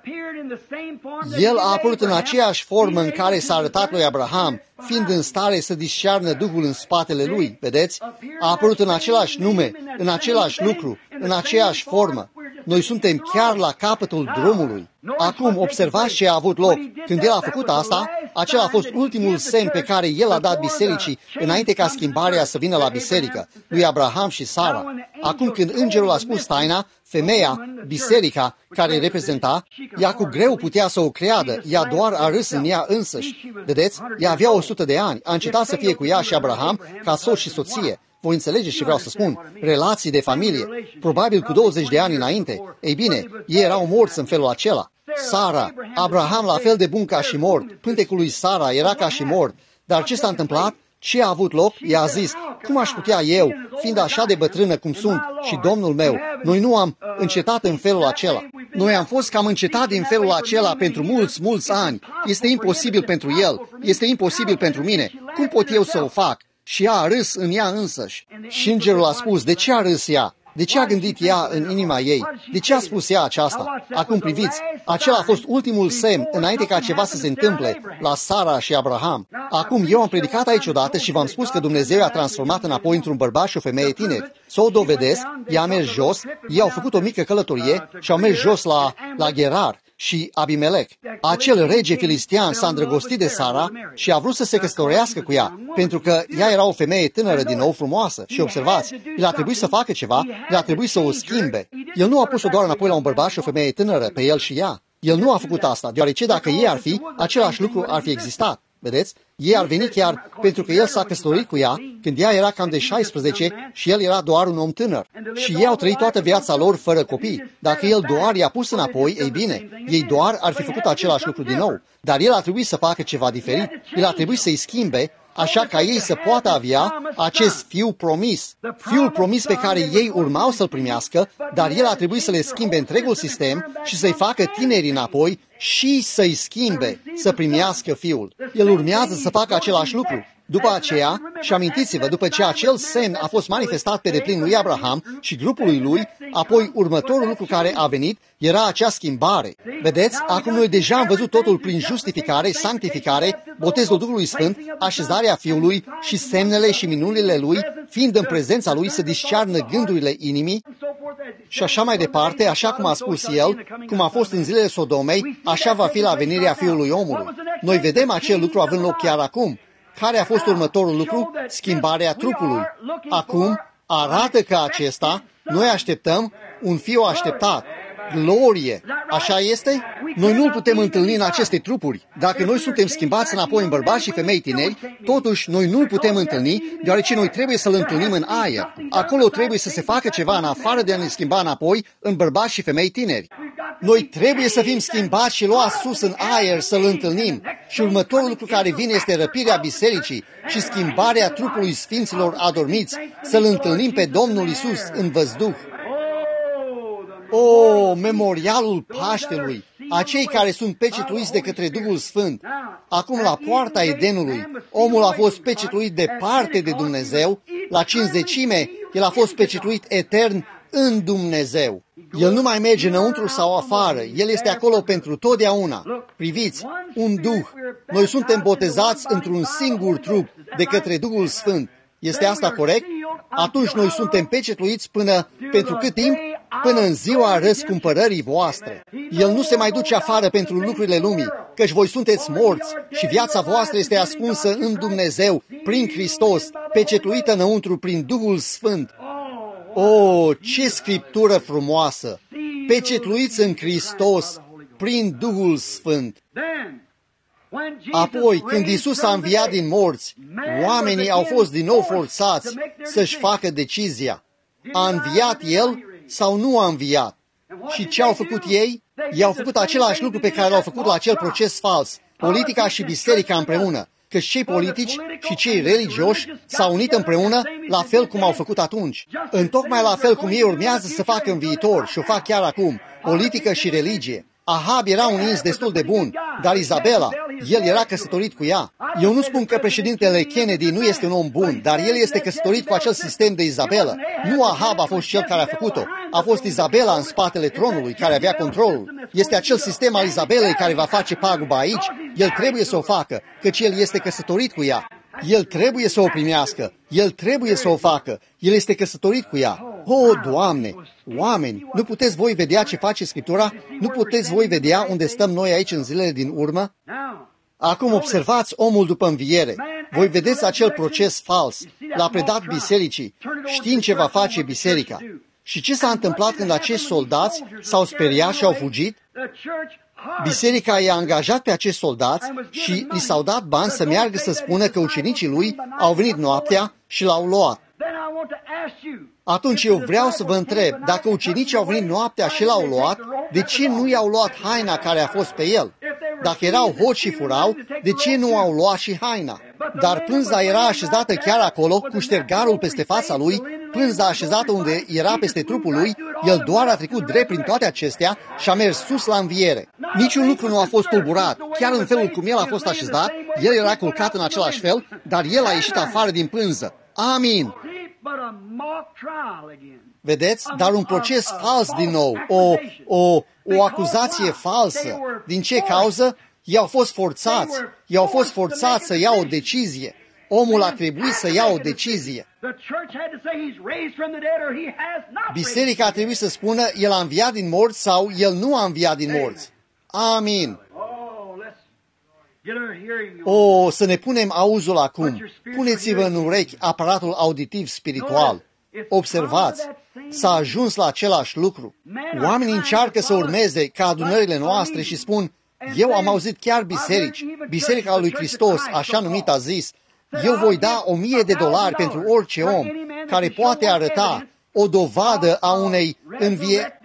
El a apărut în aceeași formă în care s-a arătat lui Abraham, fiind în stare să discearnă Duhul în spatele lui, vedeți? A apărut în același nume, în același lucru, în aceeași formă. Noi suntem chiar la capătul drumului. Acum, observați ce a avut loc. Când El a făcut asta, acela a fost ultimul semn pe care El a dat bisericii înainte ca schimbarea să vină la biserică, lui Abraham și Sara. Acum când îngerul a spus taina, femeia, biserica, care reprezenta, ea cu greu putea să o creadă, ea doar a râs în ea însăși. Vedeți? Ea avea o sută de ani, a încetat să fie cu ea și Abraham ca soț și soție. Voi înțelegeți ce vreau să spun? Relații de familie. Probabil cu douăzeci de ani înainte. Ei bine, ei erau morți în felul acela. Sara, Abraham la fel de bun ca și mort. Pântecul lui Sara era ca și mort. Dar ce s-a întâmplat? Ce a avut loc? Ea a zis, cum aș putea eu, fiind așa de bătrână cum sunt și Domnul meu, noi nu am încetat în felul acela. Noi am fost cam încetat din felul acela pentru mulți, mulți ani. Este imposibil pentru el, este imposibil pentru mine. Cum pot eu să o fac? Și ea a râs în ea însăși. Și îngerul a spus, de ce a râs ea? De ce a gândit ea în inima ei? De ce a spus ea aceasta? Acum priviți, acela a fost ultimul semn înainte ca ceva să se întâmple la Sara și Abraham. Acum eu am predicat aici odată și v-am spus că Dumnezeu i-a transformat înapoi într-un bărbat și o femeie tineri. Să o dovedesc, ea a mers jos, ei au făcut o mică călătorie și au mers jos la, la Gerar și Abimelec. Acel rege filistean s-a îndrăgostit de Sara și a vrut să se căsătorească cu ea, pentru că ea era o femeie tânără din nou frumoasă. Și observați, el a trebuit să facă ceva, el a trebuit să o schimbe. El nu a pus-o doar înapoi la un bărbat și o femeie tânără, pe el și ea. El nu a făcut asta, deoarece dacă ei ar fi, același lucru ar fi existat. Vedeți? Ei ar veni chiar pentru că el s-a căsătorit cu ea când ea era cam de șaisprezece și el era doar un om tânăr. Și ei au trăit toată viața lor fără copii. Dacă el doar i-a pus înapoi, ei bine, ei doar ar fi făcut același lucru din nou. Dar el a trebuit să facă ceva diferit. El a trebuit să-i schimbe, așa ca ei să poată avea acest fiu promis. Fiul promis pe care ei urmau să-l primească, dar el a trebuit să le schimbe întregul sistem și să-i facă tinerii înapoi și să-i schimbe, să primească fiul. El urmează să facă același lucru. După aceea, și amintiți-vă, după ce acel semn a fost manifestat pe deplin lui Abraham și grupului lui, apoi următorul lucru care a venit era acea schimbare. Vedeți, acum noi deja am văzut totul prin justificare, sanctificare, botezul Duhului Sfânt, așezarea Fiului și semnele și minunile Lui, fiind în prezența Lui să discearnă gândurile inimii și așa mai departe, așa cum a spus El, cum a fost în zilele Sodomei, așa va fi la venirea Fiului Omului. Noi vedem acel lucru având loc chiar acum. Care a fost următorul lucru? Schimbarea trupului. Acum arată că acesta, noi așteptăm un fiu așteptat. Glorie! Așa este? Noi nu-l putem întâlni în aceste trupuri. Dacă noi suntem schimbați înapoi în bărbați și femei tineri, totuși noi nu-l putem întâlni, deoarece noi trebuie să-l întâlnim în aer. Acolo trebuie să se facă ceva în afară de a ne schimba înapoi în bărbați și femei tineri. Noi trebuie să fim schimbați și luați sus în aer să-L întâlnim. Și următorul lucru care vine este răpirea bisericii și schimbarea trupului sfinților adormiți, să-L întâlnim pe Domnul Isus în văzduh. O, memorialul Paștelui, acei care sunt pecetuiți de către Duhul Sfânt. Acum la poarta Edenului, omul a fost pecetuit departe de Dumnezeu, la cincizecime, el a fost pecetuit etern în Dumnezeu. El nu mai merge înăuntru sau afară, El este acolo pentru totdeauna. Priviți, un Duh. Noi suntem botezați într-un singur trup de către Duhul Sfânt. Este asta corect? Atunci noi suntem pecetuiți până, pentru cât timp? Până în ziua răscumpărării voastre. El nu se mai duce afară pentru lucrurile lumii, căci voi sunteți morți și viața voastră este ascunsă în Dumnezeu, prin Hristos, pecetuită înăuntru prin Duhul Sfânt. O, ce scriptură frumoasă! Pecetuiți în Hristos prin Duhul Sfânt. Apoi, când Iisus a înviat din morți, oamenii au fost din nou forțați să-și facă decizia. A înviat El sau nu a înviat? Și ce au făcut ei? Ei au făcut același lucru pe care l-au făcut la acel proces fals. Politica și biserica împreună. Că cei politici și cei religioși s-au unit împreună la fel cum au făcut atunci. Întocmai la fel cum ei urmează să facă în viitor și o fac chiar acum. Politică și religie. Ahab era un ins destul de bun, dar Izabela, el era căsătorit cu ea. Eu nu spun că președintele Kennedy nu este un om bun, dar el este căsătorit cu acel sistem de Izabela. Nu Ahab a fost cel care a făcut-o. A fost Izabela în spatele tronului care avea controlul. Este acel sistem al Izabelei care va face paguba aici. El trebuie să o facă, căci el este căsătorit cu ea. El trebuie să o primească. El trebuie să o facă. El este căsătorit cu ea. O, Doamne! Oameni, nu puteți voi vedea ce face Scriptura? Nu puteți voi vedea unde stăm noi aici în zilele din urmă? Acum observați omul după înviere. Voi vedeți acel proces fals. L-a predat bisericii, știind ce va face biserica. Și ce s-a întâmplat când acești soldați s-au speriat și au fugit? Biserica i-a angajat pe acești soldați și li s-au dat bani să meargă să spună că ucenicii lui au venit noaptea și l-au luat. Atunci eu vreau să vă întreb, dacă ucenicii au venit noaptea și l-au luat, de ce nu i-au luat haina care a fost pe el? Dacă erau hoți și furau, de ce nu au luat și haina? Dar pânza era așezată chiar acolo, cu ștergarul peste fața lui, pânza așezată unde era peste trupul lui, el doar a trecut drept prin toate acestea și a mers sus la înviere. Niciun lucru nu a fost tulburat, chiar în felul cum el a fost așezat, el era culcat în același fel, dar el a ieșit afară din pânză. Amin! Vedeți? Dar un proces fals din nou, o, o, o acuzație falsă. Din ce cauză? Ei au fost forțați. Ei au fost forțați să ia o decizie. Omul a trebuit să ia o decizie. Biserica a trebuit să spună, el a înviat din morți sau el nu a înviat din morți. Amin. O, să ne punem auzul acum. Puneți-vă în urechi aparatul auditiv spiritual. Observați, s-a ajuns la același lucru. Oamenii încearcă să urmeze ca adunările noastre și spun, Eu am auzit chiar biserici, Biserica lui Hristos, așa numit, a zis, eu voi da o mie de dolari pentru orice om care poate arăta o dovadă a unei învie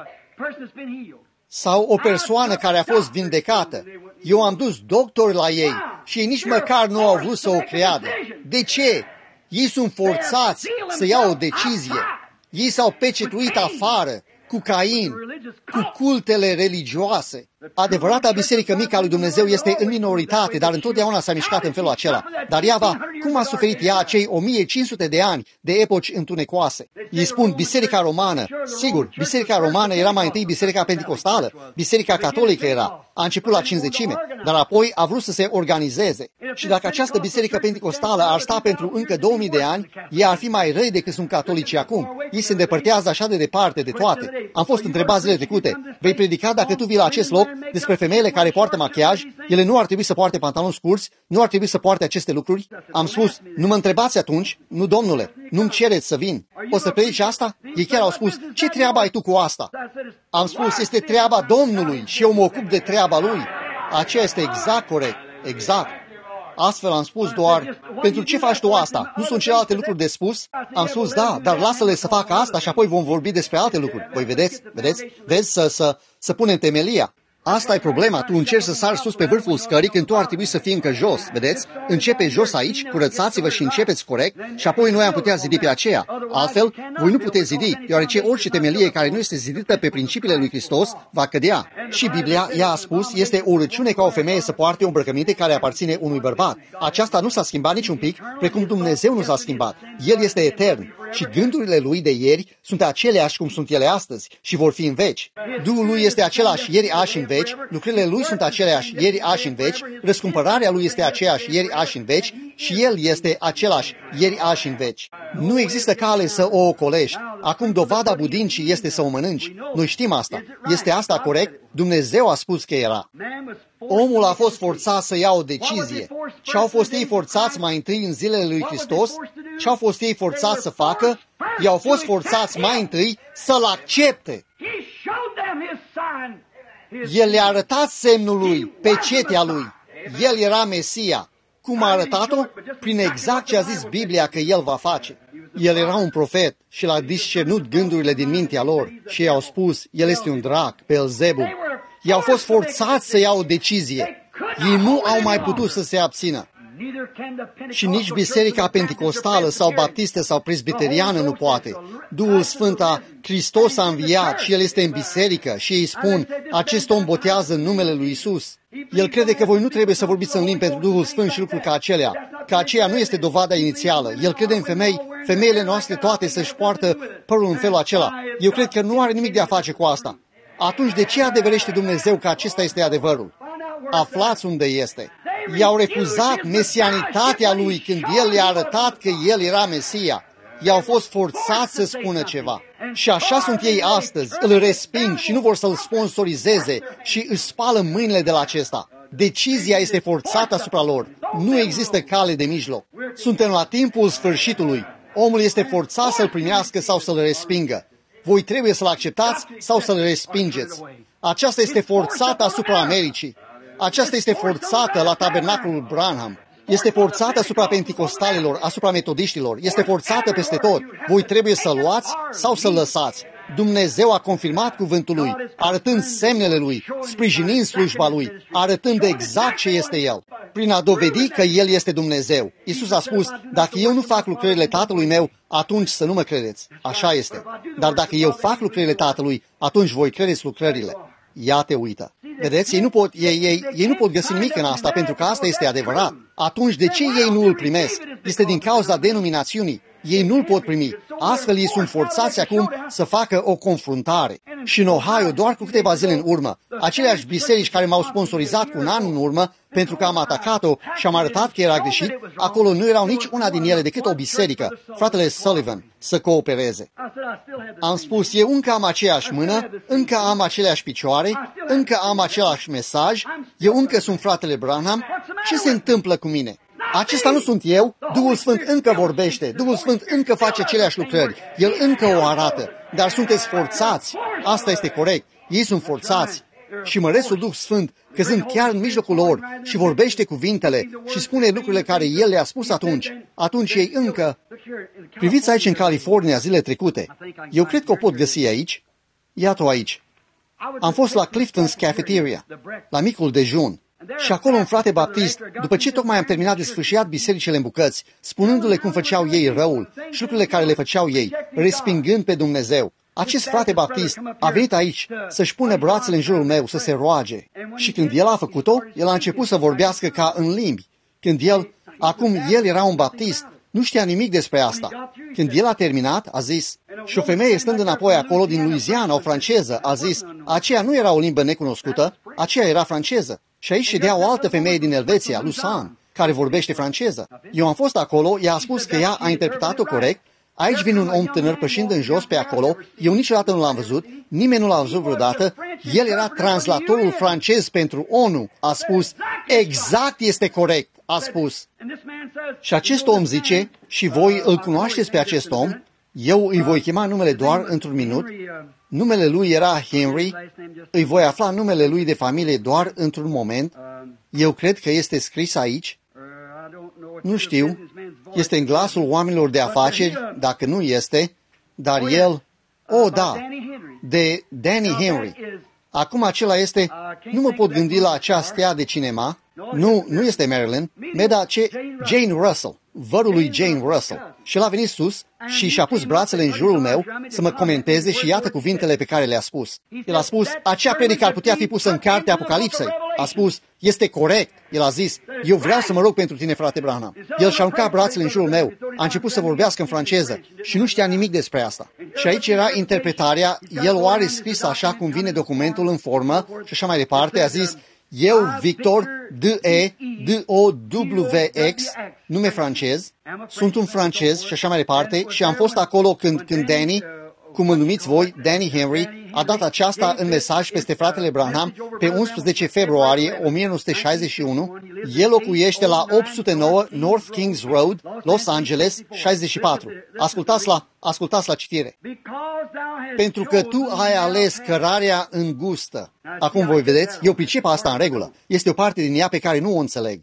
sau o persoană care a fost vindecată. Eu am dus doctori la ei și ei nici măcar nu au vrut să o creadă. De ce? Ei sunt forțați să iau o decizie. Ei s-au pecetuit afară cu Cain, cu cultele religioase. Adevărata biserică mică a lui Dumnezeu este în minoritate, dar întotdeauna s-a mișcat în felul acela. Dar Iava, cum a suferit ea acei o mie cinci sute de ani de epoci întunecoase? Ei spun Biserica Romană. Sigur, Biserica Romană era mai întâi Biserica Pentecostală, Biserica Catolică era. A început la cincizecime, dar apoi a vrut să se organizeze. Și dacă această Biserică Pentecostală ar sta pentru încă două mii de ani, ei ar fi mai răi decât sunt catolicii acum. Ei se îndepărtează așa de departe de toate. Am fost întrebat zilele trecute, vei predica dacă tu vii la acest loc despre femeile care poartă machiaj, ele nu ar trebui să poarte pantaloni scurți, nu ar trebui să poarte aceste lucruri? Am spus, nu mă întrebați atunci, nu domnule, nu-mi cereți să vin. O să predici asta? Ei chiar au spus, ce treabă ai tu cu asta? Am spus, este treaba Domnului și eu mă ocup de treaba Lui. Aceea este exact corect, exact. Astfel am spus doar, pentru ce faci tu asta? Nu sunt celelalte lucruri de spus? Am spus, da, dar lasă-le să facă asta și apoi vom vorbi despre alte lucruri. Voi vedeți, vedeți, vezi să, să, să punem temelia. Asta e problema, tu încerci să sari sus pe vârful scării când tu ar trebui să fii încă jos, vedeți? Începe jos aici, curățați-vă și începeți corect și apoi noi am putea zidi pe aceea. Altfel, voi nu puteți zidi, deoarece orice temelie care nu este zidită pe principiile lui Hristos va cădea. Și Biblia, ea a spus, este o urăciune ca o femeie să poarte o îmbrăcăminte care aparține unui bărbat. Aceasta nu s-a schimbat niciun pic, precum Dumnezeu nu s-a schimbat. El este etern și gândurile lui de ieri sunt aceleași cum sunt ele astăzi și vor fi în veci. Duhul lui este același ieri, azi în veci, lucrurile lui sunt aceleași ieri, azi în veci, răscumpărarea lui este aceeași ieri, azi în veci și el este același ieri, azi în veci. Nu există cale să o ocolești. Acum dovada budincii este să o mănânci. Noi știm asta. Este asta corect? Dumnezeu a spus că era. Omul a fost forțat să ia o decizie. Ce au fost ei forțați mai întâi în zilele lui Hristos? Ce au fost ei forțați să facă? Ei au fost forțați mai întâi să-L accepte. El le-a arătat semnul lui, pecetea lui. El era Mesia. Cum a arătat-o? Prin exact ce a zis Biblia că el va face. El era un profet și l-a discernut gândurile din mintea lor și ei au spus, el este un drac, Beelzebul. Ei au fost forțați să ia o decizie. Ei nu au mai putut să se abțină. Și nici Biserica Pentecostală sau Baptistă sau Presbiteriană nu poate. Duhul Sfânt a Hristos a înviat și El este în biserică și ei spun, acest om botează în numele lui Isus. El crede că voi nu trebuie să vorbiți în limbi pentru Duhul Sfânt și lucruri ca acelea, că aceea nu este dovada inițială. El crede în femei, femeile noastre toate să-și poartă părul în felul acela. Eu cred că nu are nimic de a face cu asta. Atunci de ce adeverește Dumnezeu că acesta este adevărul? Aflați unde este. I-au refuzat mesianitatea lui când El le-a arătat că El era Mesia. I-au fost forțați să spună ceva. Și așa sunt ei astăzi, îl resping și nu vor să-l sponsorizeze și își spală mâinile de la acesta. Decizia este forțată asupra lor. Nu există cale de mijloc. Suntem la timpul sfârșitului. Omul este forțat să-l primească sau să-l respingă. Voi trebuie să-l acceptați sau să-l respingeți. Aceasta este forțată asupra Americii. Aceasta este forțată la tabernacolul Branham. Este forțată asupra penticostalilor, asupra metodiștilor. Este forțată peste tot. Voi trebuie să luați sau să lăsați. Dumnezeu a confirmat cuvântul Lui, arătând semnele Lui, sprijinind slujba Lui, arătând exact ce este El, prin a dovedi că El este Dumnezeu. Iisus a spus, dacă eu nu fac lucrările Tatălui meu, atunci să nu mă credeți. Așa este. Dar dacă eu fac lucrările Tatălui, atunci voi credeți lucrările. Ia te uită. Vedeți, ei nu, pot, ei, ei, ei nu pot găsi nimic în asta, pentru că asta este adevărat. Atunci de ce ei nu îl primesc? Este din cauza denominațiunii. Ei nu îl pot primi. Astfel ei sunt forțați acum să facă o confruntare. Și în Ohio, doar cu câteva zile în urmă, aceleași biserici care m-au sponsorizat cu un an în urmă, pentru că am atacat-o și am arătat că era greșit, acolo nu erau nici una din ele decât o biserică, fratele Sullivan, să coopereze. Am spus, eu încă am aceeași mână, încă am aceleași picioare, încă am același mesaj, eu încă sunt fratele Branham. Ce se întâmplă cu mine? Acesta nu sunt eu, Duhul Sfânt încă vorbește, Duhul Sfânt încă face aceleași lucrări, El încă o arată, dar sunteți forțați, asta este corect, ei sunt forțați. și măresul Duh Sfânt, căzând chiar în mijlocul lor și vorbește cuvintele și spune lucrurile care El le-a spus atunci, atunci ei încă... Priviți aici în California zile trecute. Eu cred că o pot găsi aici. Iată-o aici. Am fost la Clifton's Cafeteria, la micul dejun. Și acolo un frate baptist, după ce tocmai am terminat de sfârșiat bisericile în bucăți, spunându-le cum făceau ei răul și lucrurile care le făceau ei, respingând pe Dumnezeu, acest frate baptist a venit aici să-și pună brațele în jurul meu, să se roage. Și când el a făcut-o, el a început să vorbească ca în limbi. Când el, acum el era un baptist, nu știa nimic despre asta. Când el a terminat, a zis, și o femeie stând înapoi acolo din Louisiana, o franceză, a zis, aceea nu era o limbă necunoscută, aceea era franceză. Și aici ședea o altă femeie din Elveția, Lusan, care vorbește franceză. Eu am fost acolo, ea a spus că ea a interpretat-o corect. Aici vine un om tânăr pășind în jos pe acolo, eu niciodată nu l-am văzut, nimeni nu l-a văzut vreodată, el era translatorul francez pentru ONU, a spus, exact este corect, a spus. Și acest om zice, și voi îl cunoașteți pe acest om, eu îi voi chema numele doar într-un minut, numele lui era Henry, îi voi afla numele lui de familie doar într-un moment, eu cred că este scris aici, nu știu, este în glasul oamenilor de afaceri, dacă nu este, dar el, oh da, de Danny Henry. Acum acela este, nu mă pot gândi la acea stea de cinema, nu, nu este Marilyn, Meda, ce Jane Russell, vărul lui Jane Russell. Și el a venit sus și și-a pus brațele în jurul meu să mă comenteze și iată cuvintele pe care le-a spus. El a spus, acea predică ar putea fi pusă în cartea Apocalipsei. A spus, este corect. El a zis, eu vreau să mă rog pentru tine, frate Branham. El și-a aruncat brațele în jurul meu, a început să vorbească în franceză și nu știa nimic despre asta. Și aici era interpretarea, el o are scris așa cum vine documentul în formă și așa mai departe, a zis, eu, Victor, D E D O W X, nume francez, sunt un francez și așa mai departe și am fost acolo când, când Danny, cum îl numiți voi, Danny Henry, a dat aceasta în mesaj peste fratele Branham pe unsprezece februarie o mie nouă sute șaizeci și unu. El locuiește la opt sute nouă North Kings Road, Los Angeles, șaizeci și patru. Ascultați la, ascultați la citire. Pentru că tu ai ales cărarea îngustă. Acum voi vedeți, eu pricep asta în regulă. Este o parte din ea pe care nu o înțeleg.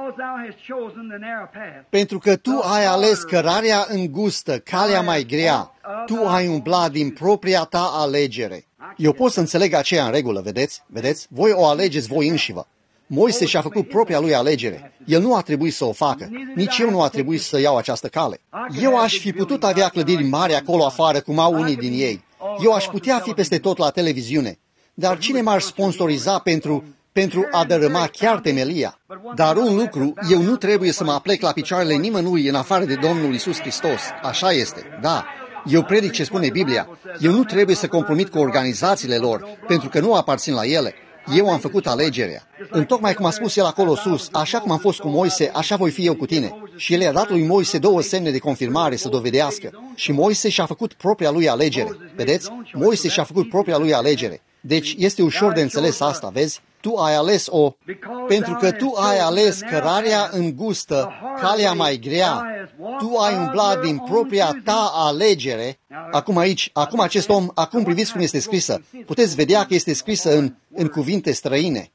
Pentru că tu ai ales cărarea îngustă, calea mai grea. Tu ai umblat din propria ta alegere. Eu pot să înțeleg aceea în regulă, vedeți? Vedeți? Voi o alegeți voi înșivă. Moise și-a făcut propria lui alegere. El nu a trebuit să o facă. Nici eu nu a trebuit să iau această cale. Eu aș fi putut avea clădiri mari acolo afară, cum au unii din ei. Eu aș putea fi peste tot la televiziune. Dar cine m-ar sponsoriza pentru, pentru a dărâma chiar temelia? Dar un lucru, eu nu trebuie să mă aplec la picioarele nimănui în afară de Domnul Iisus Hristos. Așa este, da. Eu predic ce spune Biblia. Eu nu trebuie să compromit cu organizațiile lor, pentru că nu aparțin la ele. Eu am făcut alegerea. Întocmai cum a spus el acolo sus, așa cum am fost cu Moise, așa voi fi eu cu tine. Și el i-a dat lui Moise două semne de confirmare să dovedească. Și Moise și-a făcut propria lui alegere. Vedeți? Moise și-a făcut propria lui alegere. Deci este ușor de înțeles asta, vezi? Tu ai ales o... Pentru că tu ai ales cărarea îngustă, calea mai grea, tu ai umblat din propria ta alegere. Acum aici, acum acest om, acum priviți cum este scrisă. Puteți vedea că este scrisă în, în cuvinte străine.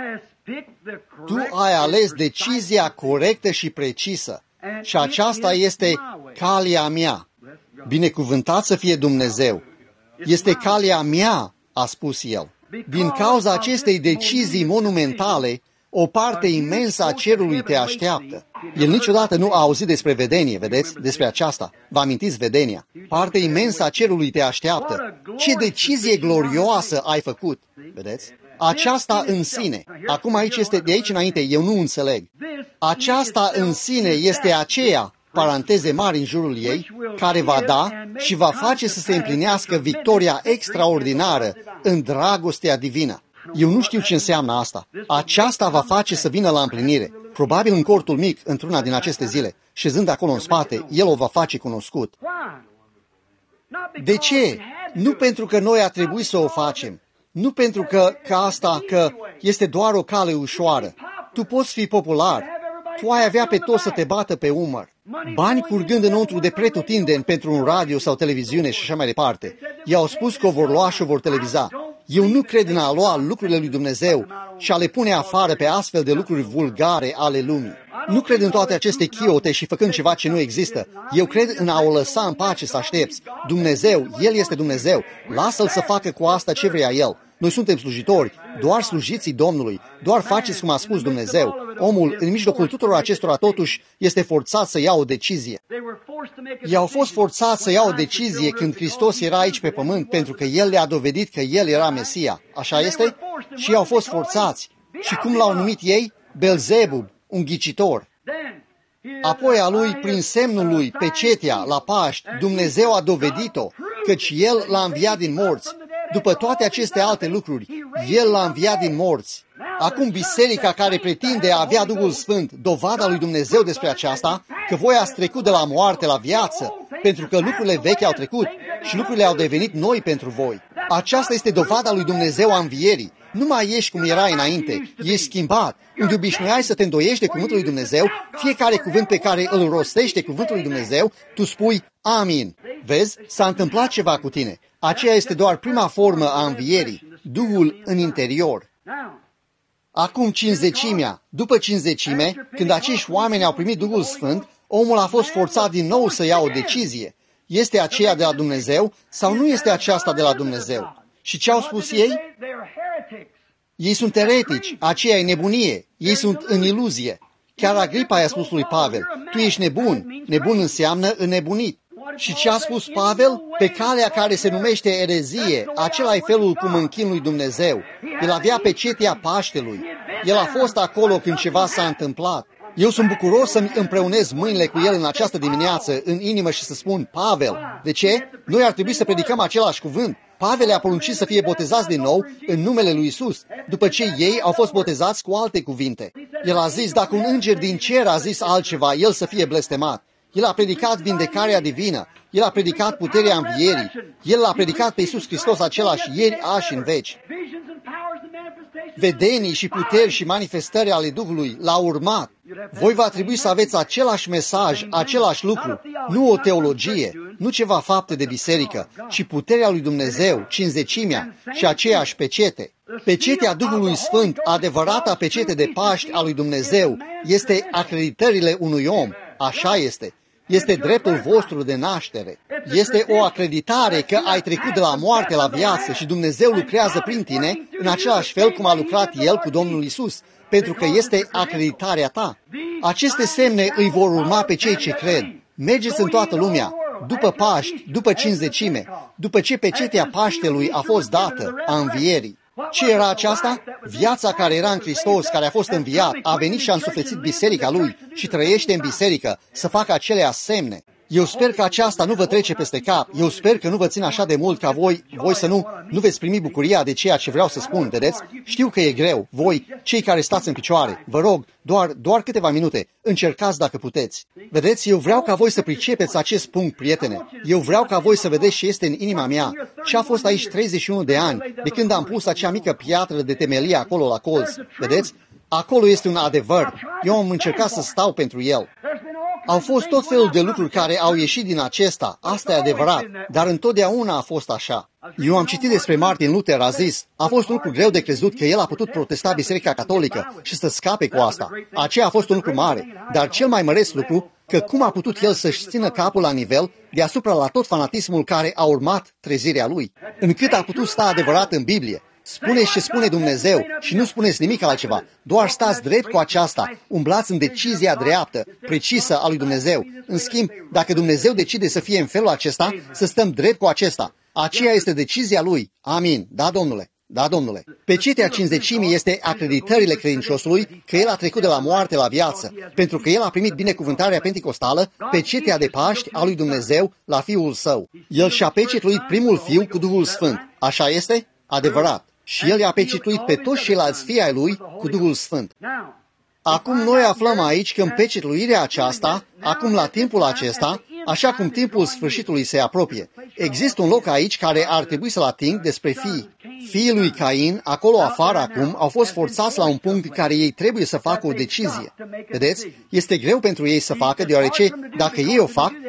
Tu ai ales decizia corectă și precisă. Și aceasta este calea mea. Binecuvântat să fie Dumnezeu. Este calea mea, a spus el. Din cauza acestei decizii monumentale, o parte imensă a cerului te așteaptă. El niciodată nu a auzit despre vedenie, vedeți, despre aceasta. Vă amintiți vedenia? Parte imensă a cerului te așteaptă. Ce decizie glorioasă ai făcut, vedeți? Aceasta în sine. Acum aici este, de aici înainte, eu nu înțeleg. Aceasta în sine este aceea, paranteze mari în jurul ei, care va da și va face să se împlinească victoria extraordinară în dragostea divină. Eu nu știu ce înseamnă asta. Aceasta va face să vină la împlinire. Probabil în cortul mic, într-una din aceste zile, șezând acolo în spate, el o va face cunoscut. De ce? Nu pentru că noi a trebuit să o facem. Nu pentru că, că asta, că este doar o cale ușoară. Tu poți fi popular. Tu ai avea pe toți să te bată pe umăr. Bani curgând înăuntru de pretutindeni pentru un radio sau televiziune și așa mai departe. I-au spus că o vor lua și o vor televiza. Eu nu cred în a lua lucrurile lui Dumnezeu și a le pune afară pe astfel de lucruri vulgare ale lumii. Nu cred în toate aceste chiote și făcând ceva ce nu există. Eu cred în a o lăsa în pace să aștepți. Dumnezeu, El este Dumnezeu. Lasă-L să facă cu asta ce vrea El. Noi suntem slujitori, doar slujiții Domnului, doar faceți cum a spus Dumnezeu. Omul, în mijlocul tuturor acestora, totuși, este forțat să ia o decizie. Ei au fost forțați să ia o decizie când Hristos era aici pe pământ, pentru că El le-a dovedit că El era Mesia. Așa este? Și ei au fost forțați. Și cum l-au numit ei? Belzebub, un ghicitor. Apoi a lui, prin semnul lui, pecetea, la Paști, Dumnezeu a dovedit-o, căci El l-a înviat din morți. După toate aceste alte lucruri, El l-a înviat din morți. Acum biserica care pretinde a avea Duhul Sfânt, dovada lui Dumnezeu despre aceasta, că voi ați trecut de la moarte la viață, pentru că lucrurile vechi au trecut și lucrurile au devenit noi pentru voi. Aceasta este dovada lui Dumnezeu a învierii. Nu mai ești cum erai înainte, ești schimbat. Unde obișnuiai să te îndoiești de cuvântul lui Dumnezeu, fiecare cuvânt pe care îl rostește cuvântul lui Dumnezeu, tu spui Amin. Vezi, s-a întâmplat ceva cu tine. Aceea este doar prima formă a învierii, Duhul în interior. Acum cincizecimea, după cincizecime, când acești oameni au primit Duhul Sfânt, omul a fost forțat din nou să ia o decizie. Este aceea de la Dumnezeu sau nu este aceasta de la Dumnezeu? Și ce au spus ei? Ei sunt eretici, aceea e nebunie, ei sunt în iluzie. Chiar Agripa i-a spus lui Pavel, tu ești nebun, nebun înseamnă înnebunit. Și ce a spus Pavel? Pe calea care se numește erezie, acela e felul cum închin lui Dumnezeu. El avea pecetea Paștelui. El a fost acolo când ceva s-a întâmplat. Eu sunt bucuros să-mi împreunez mâinile cu el în această dimineață, în inimă, și să spun, Pavel, de ce? Noi ar trebui să predicăm același cuvânt. Pavel le-a poruncit să fie botezați din nou în numele lui Isus, după ce ei au fost botezați cu alte cuvinte. El a zis, dacă un înger din cer a zis altceva, el să fie blestemat. El a predicat vindecarea divină, el a predicat puterea învierii, el a predicat pe Iisus Hristos același ieri, azi și în veci. Vedenii și puteri și manifestări ale Duhului l-au urmat. Voi va trebui să aveți același mesaj, același lucru, nu o teologie, nu ceva fapte de biserică, ci puterea lui Dumnezeu, cincizecimea și aceeași pecete. Pecetea Duhului Sfânt, adevărata pecete de Paști a lui Dumnezeu, este acreditările unui om. Așa este. Este dreptul vostru de naștere. Este o acreditare că ai trecut de la moarte la viață și Dumnezeu lucrează prin tine în același fel cum a lucrat El cu Domnul Isus, pentru că este acreditarea ta. Aceste semne îi vor urma pe cei ce cred. Mergeți în toată lumea, după Paști, după cincizecime, după ce pecetea Paștelui a fost dată, a învierii. Ce era aceasta? Viața care era în Hristos, care a fost înviat, a venit și a însuflețit biserica Lui și trăiește în biserică să facă acelea semne. Eu sper că aceasta nu vă trece peste cap. Eu sper că nu vă țin așa de mult ca voi, voi să nu, nu veți primi bucuria de ceea ce vreau să spun, vedeți? Știu că e greu. Voi, cei care stați în picioare, vă rog, doar, doar câteva minute, încercați dacă puteți. Vedeți, eu vreau ca voi să pricepeți acest punct, prietene. Eu vreau ca voi să vedeți ce este în inima mea. Ce a fost aici treizeci și unu de ani, de când am pus acea mică piatră de temelie acolo la colț. Vedeți? Acolo este un adevăr. Eu am încercat să stau pentru el. Au fost tot felul de lucruri care au ieșit din acesta, asta e adevărat, dar întotdeauna a fost așa. Eu am citit despre Martin Luther, a zis, a fost un lucru greu de crezut că el a putut protesta Biserica Catolică și să scape cu asta. Aceea a fost un lucru mare, dar cel mai măreț lucru, că cum a putut el să-și țină capul la nivel deasupra la tot fanatismul care a urmat trezirea lui, încât a putut sta adevărat în Biblie. Spuneți ce spune Dumnezeu și nu spuneți nimic altceva. Doar stați drept cu aceasta, umblați în decizia dreaptă, precisă a lui Dumnezeu. În schimb, dacă Dumnezeu decide să fie în felul acesta, să stăm drept cu acesta. Aceea este decizia Lui. Amin. Da, Domnule. Da, Domnule. Pecetea cincizecimii este acreditările credinciosului că el a trecut de la moarte la viață, pentru că el a primit binecuvântarea penticostală, pecetea de Paști a lui Dumnezeu la Fiul Său. El și-a pecetluit primul Fiu cu Duhul Sfânt. Așa este? Adevărat. Și el i-a pecetluit pe toți ceilalți fii ai lui cu Duhul Sfânt. Acum noi aflăm aici că în pecetluirea aceasta, acum la timpul acesta, așa cum timpul sfârșitului se apropie, există un loc aici care ar trebui să-l ating despre fii. Fiii lui Cain, acolo afară acum, au fost forțați la un punct în care ei trebuie să facă o decizie. Vedeți? Este greu pentru ei să facă, deoarece dacă ei o fac,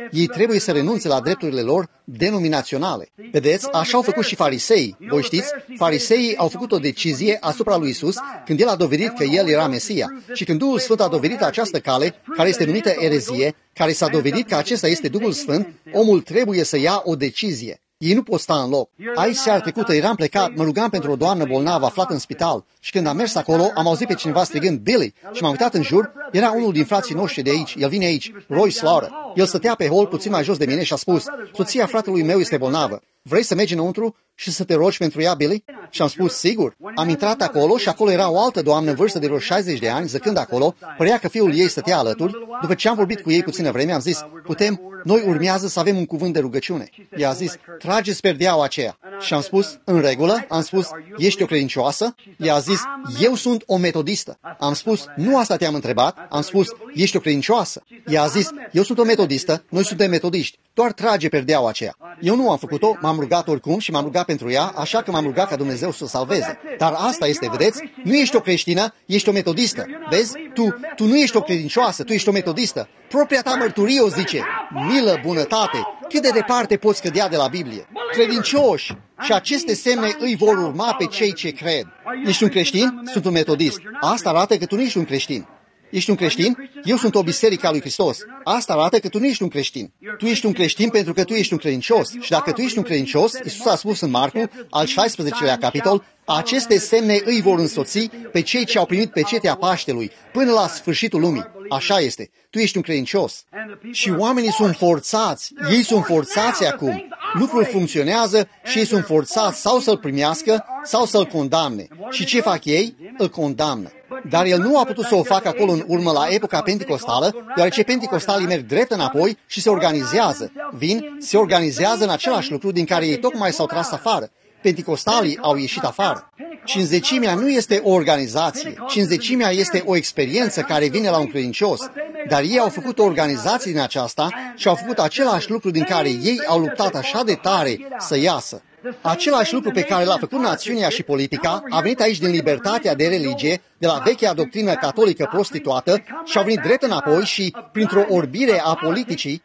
Ei trebuie să renunțe la drepturile lor denominaționale. Vedeți, așa au făcut și fariseii. Voi știți, fariseii au făcut o decizie asupra lui Isus când el a dovedit că el era Mesia. Și când Duhul Sfânt a dovedit această cale, care este numită erezie, care s-a dovedit că acesta este Duhul Sfânt, omul trebuie să ia o decizie. Ei nu pot sta în loc. Aici seara trecută eram plecat, mă rugam pentru o doamnă bolnavă aflată în spital și când am mers acolo, am auzit pe cineva strigând Billy și m-am uitat în jur, era unul din frații noștri de aici, el vine aici, Roy Slaughter. El stătea pe hol puțin mai jos de mine și a spus, soția fratelui meu este bolnavă, vrei să mergi înăuntru și să te rogi pentru ea, Billy? Și am spus, sigur. Am intrat acolo și acolo era o altă doamnă în vârstă de vreo șaizeci de ani, zăcând acolo, părea că fiul ei stătea alături. După ce am vorbit cu ei puțină vreme, am zis, putem, noi urmează să avem un cuvânt de rugăciune. Ea a zis, trageți perdeaua aceea. Și am spus, în regulă, am spus, ești o credincioasă? Ea a zis, eu sunt o metodistă. Am spus, nu asta te-am întrebat, am spus, ești o credincioasă? Ea a zis, eu sunt o metodistă, noi suntem metodiști, doar trage perdeaua aceea. Eu nu am făcut-o, m-am rugat oricum și m-am rugat pentru ea, așa că m-am rugat ca Dumnezeu să o salveze. Dar asta este, vedeți? Nu ești o creștină, ești o metodistă. Vezi? Tu, tu nu ești o credincioasă, tu ești o metodistă. Propria ta mărturie o zice, milă, bunătate, cât de departe poți cădea de la Biblie? Credincioși! Și aceste semne îi vor urma pe cei ce cred. Ești un creștin? Sunt un metodist. Asta arată că tu nu ești un creștin. Ești un creștin? Eu sunt o biserică a lui Hristos. Asta arată că tu nu ești un creștin. Tu ești un creștin pentru că tu ești un credincios. Și dacă tu ești un credincios, Iisus a spus în Marcu, al șaisprezecelea capitol, aceste semne îi vor însoți pe cei ce au primit pecetea Paștelui până la sfârșitul lumii. Așa este. Tu ești un credincios. Și oamenii sunt forțați. Ei sunt forțați acum. Lucrul funcționează și ei sunt forțați sau să-l primească sau să-l condamne. Și ce fac ei? Îl condamnă. Dar el nu a putut să o facă acolo în urmă la epoca penticostală, deoarece penticostalii merg drept înapoi și se organizează. Vin, se organizează în același lucru din care ei tocmai s-au tras afară. Penticostalii au ieșit afară. Cinzecimea nu este o organizație. Cinzecimea este o experiență care vine la un credincios. Dar ei au făcut o organizație din aceasta și au făcut același lucru din care ei au luptat așa de tare să iasă. Același lucru pe care l-a făcut națiunea și politica a venit aici din libertatea de religie, de la vechea doctrină catolică prostituată și au venit drept înapoi și, printr-o orbire a politicii,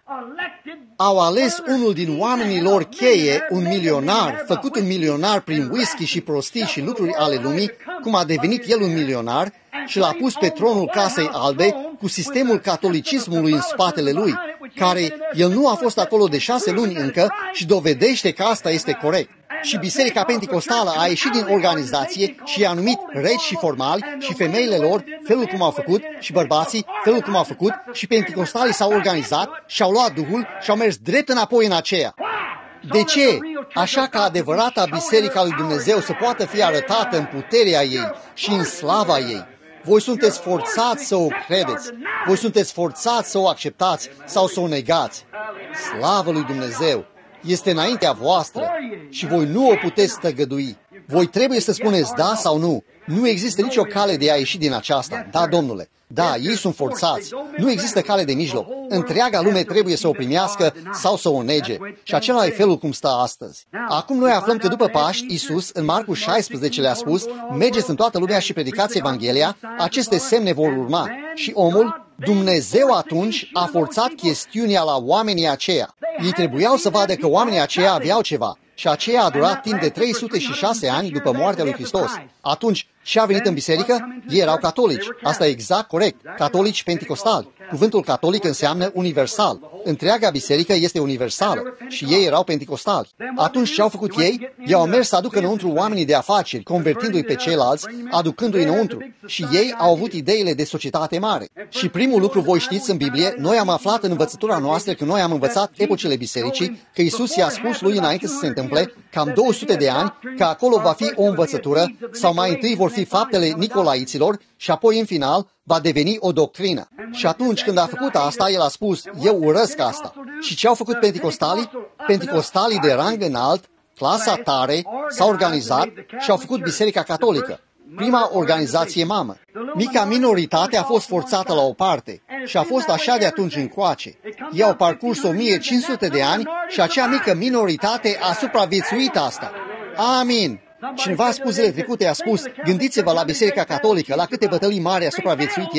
au ales unul din oamenii lor cheie, un milionar, făcut un milionar prin whisky și prostii și lucruri ale lumii, cum a devenit el un milionar, și l-a pus pe tronul Casei Albe cu sistemul catolicismului în spatele lui, care el nu a fost acolo de șase luni încă și dovedește că asta este corect. Și Biserica Penticostală a ieșit din organizație și i-a numit regi și formali și femeile lor felul cum au făcut și bărbații felul cum au făcut și penticostalii s-au organizat și au luat Duhul și au mers drept înapoi în aceea. De ce? Așa ca adevărata Biserica lui Dumnezeu să poată fi arătată în puterea ei și în slava ei. Voi sunteți forțați să o credeți. Voi sunteți forțați să o acceptați sau să o negați. Slavă lui Dumnezeu! Este înaintea voastră și voi nu o puteți tăgădui. Voi trebuie să spuneți da sau nu. Nu există nicio cale de a ieși din aceasta. Da, domnule. Da, ei sunt forțați. Nu există cale de mijloc. Întreaga lume trebuie să o primească sau să o nege. Și acela e felul cum stă astăzi. Acum noi aflăm că după Paști, Iisus, în Marcu șaisprezece le-a spus, mergeți în toată lumea și predicați Evanghelia, aceste semne vor urma. Și omul, Dumnezeu atunci, a forțat chestiunea la oamenii aceia. Ei trebuiau să vadă că oamenii aceia aveau ceva. Și aceea a durat timp de trei sute șase ani după moartea lui Hristos. Atunci, ce a venit în biserică? Ei erau catolici. Asta e exact corect. Catolici penticostali. Cuvântul catolic înseamnă universal. Întreaga biserică este universală și ei erau penticostali. Atunci ce au făcut ei? Ei au mers să aducă înăuntru oamenii de afaceri, convertindu-i pe ceilalți, aducându-i înăuntru. Și ei au avut ideile de societate mare. Și primul lucru, voi știți în Biblie, noi am aflat în învățătura noastră că noi am învățat epocile bisericii, că Iisus i-a spus lui înainte să se întâmple, cam două sute de ani, că acolo va fi o învățătură, sau mai întâi vor fi faptele Nicolaiților și apoi în final va deveni o doctrină. Și atunci când a făcut asta, el a spus, eu urăsc asta. Și ce au făcut penticostalii? Penticostalii de rang înalt, clasa tare, s-au organizat și au făcut Biserica Catolică. Prima organizație mamă. Mica minoritate a fost forțată la o parte și a fost așa de atunci încoace. Ei au parcurs o mie cinci sute de ani și acea mică minoritate a supraviețuit asta. Amin! Cineva a spus zilele trecute, a spus, gândiți-vă la Biserica Catolică, la câte bătălii mari a supraviețuit ea.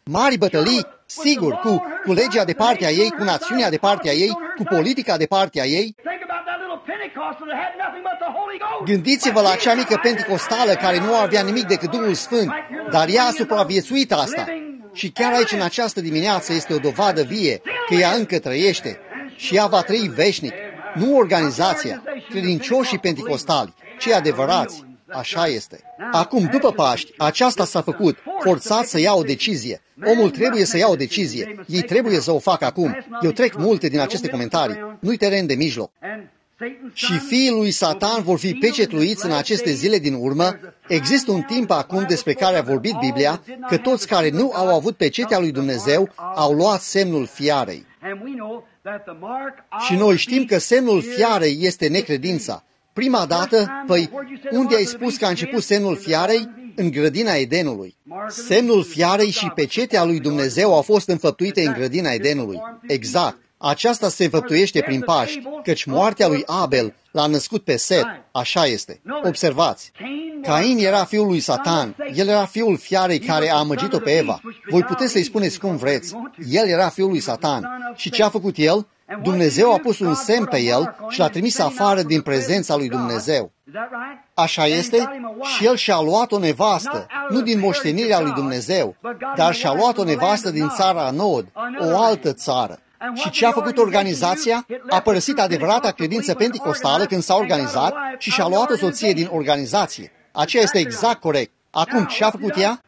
mari bătălii, sigur, cu, cu legea de partea ei, cu națiunea de partea ei, cu politica de partea ei. Gândiți-vă la acea mică penticostală care nu avea nimic decât Duhul Sfânt, dar ea a supraviețuit asta. Și chiar aici, în această dimineață, este o dovadă vie că ea încă trăiește și ea va trăi veșnic. Nu organizația, credincioșii penticostali, cei adevărați. Așa este. Acum, după Paști, aceasta s-a făcut, forțat să ia o decizie. Omul trebuie să ia o decizie. Ei trebuie să o facă acum. Eu trec multe din aceste comentarii. Nu-i teren de mijloc. Și fiii lui Satan vor fi pecetluiți în aceste zile din urmă. Există un timp acum despre care a vorbit Biblia, că toți care nu au avut pecetea lui Dumnezeu au luat semnul fiarei. Și noi știm că semnul fiarei este necredința. Prima dată, păi, unde ai spus că a început semnul fiarei? În grădina Edenului. Semnul fiarei și pecetea lui Dumnezeu au fost înfăptuite în grădina Edenului. Exact. Aceasta se înfăptuiește prin Paști, căci moartea lui Abel l-a născut pe Set. Așa este. Observați. Cain era fiul lui Satan. El era fiul fiarei care a amăgit-o pe Eva. Voi puteți să-i spuneți cum vreți. El era fiul lui Satan. Și ce a făcut el? Dumnezeu a pus un semn pe el și l-a trimis afară din prezența lui Dumnezeu. Așa este? Și el și-a luat o nevastă, nu din moștenirea lui Dumnezeu, dar și-a luat o nevastă din țara Nod, o altă țară. Și ce a făcut organizația? A părăsit adevărata credință penticostală când s-a organizat și și-a luat o soție din organizație. Aceea este exact corect. Acum, ce a făcut ea?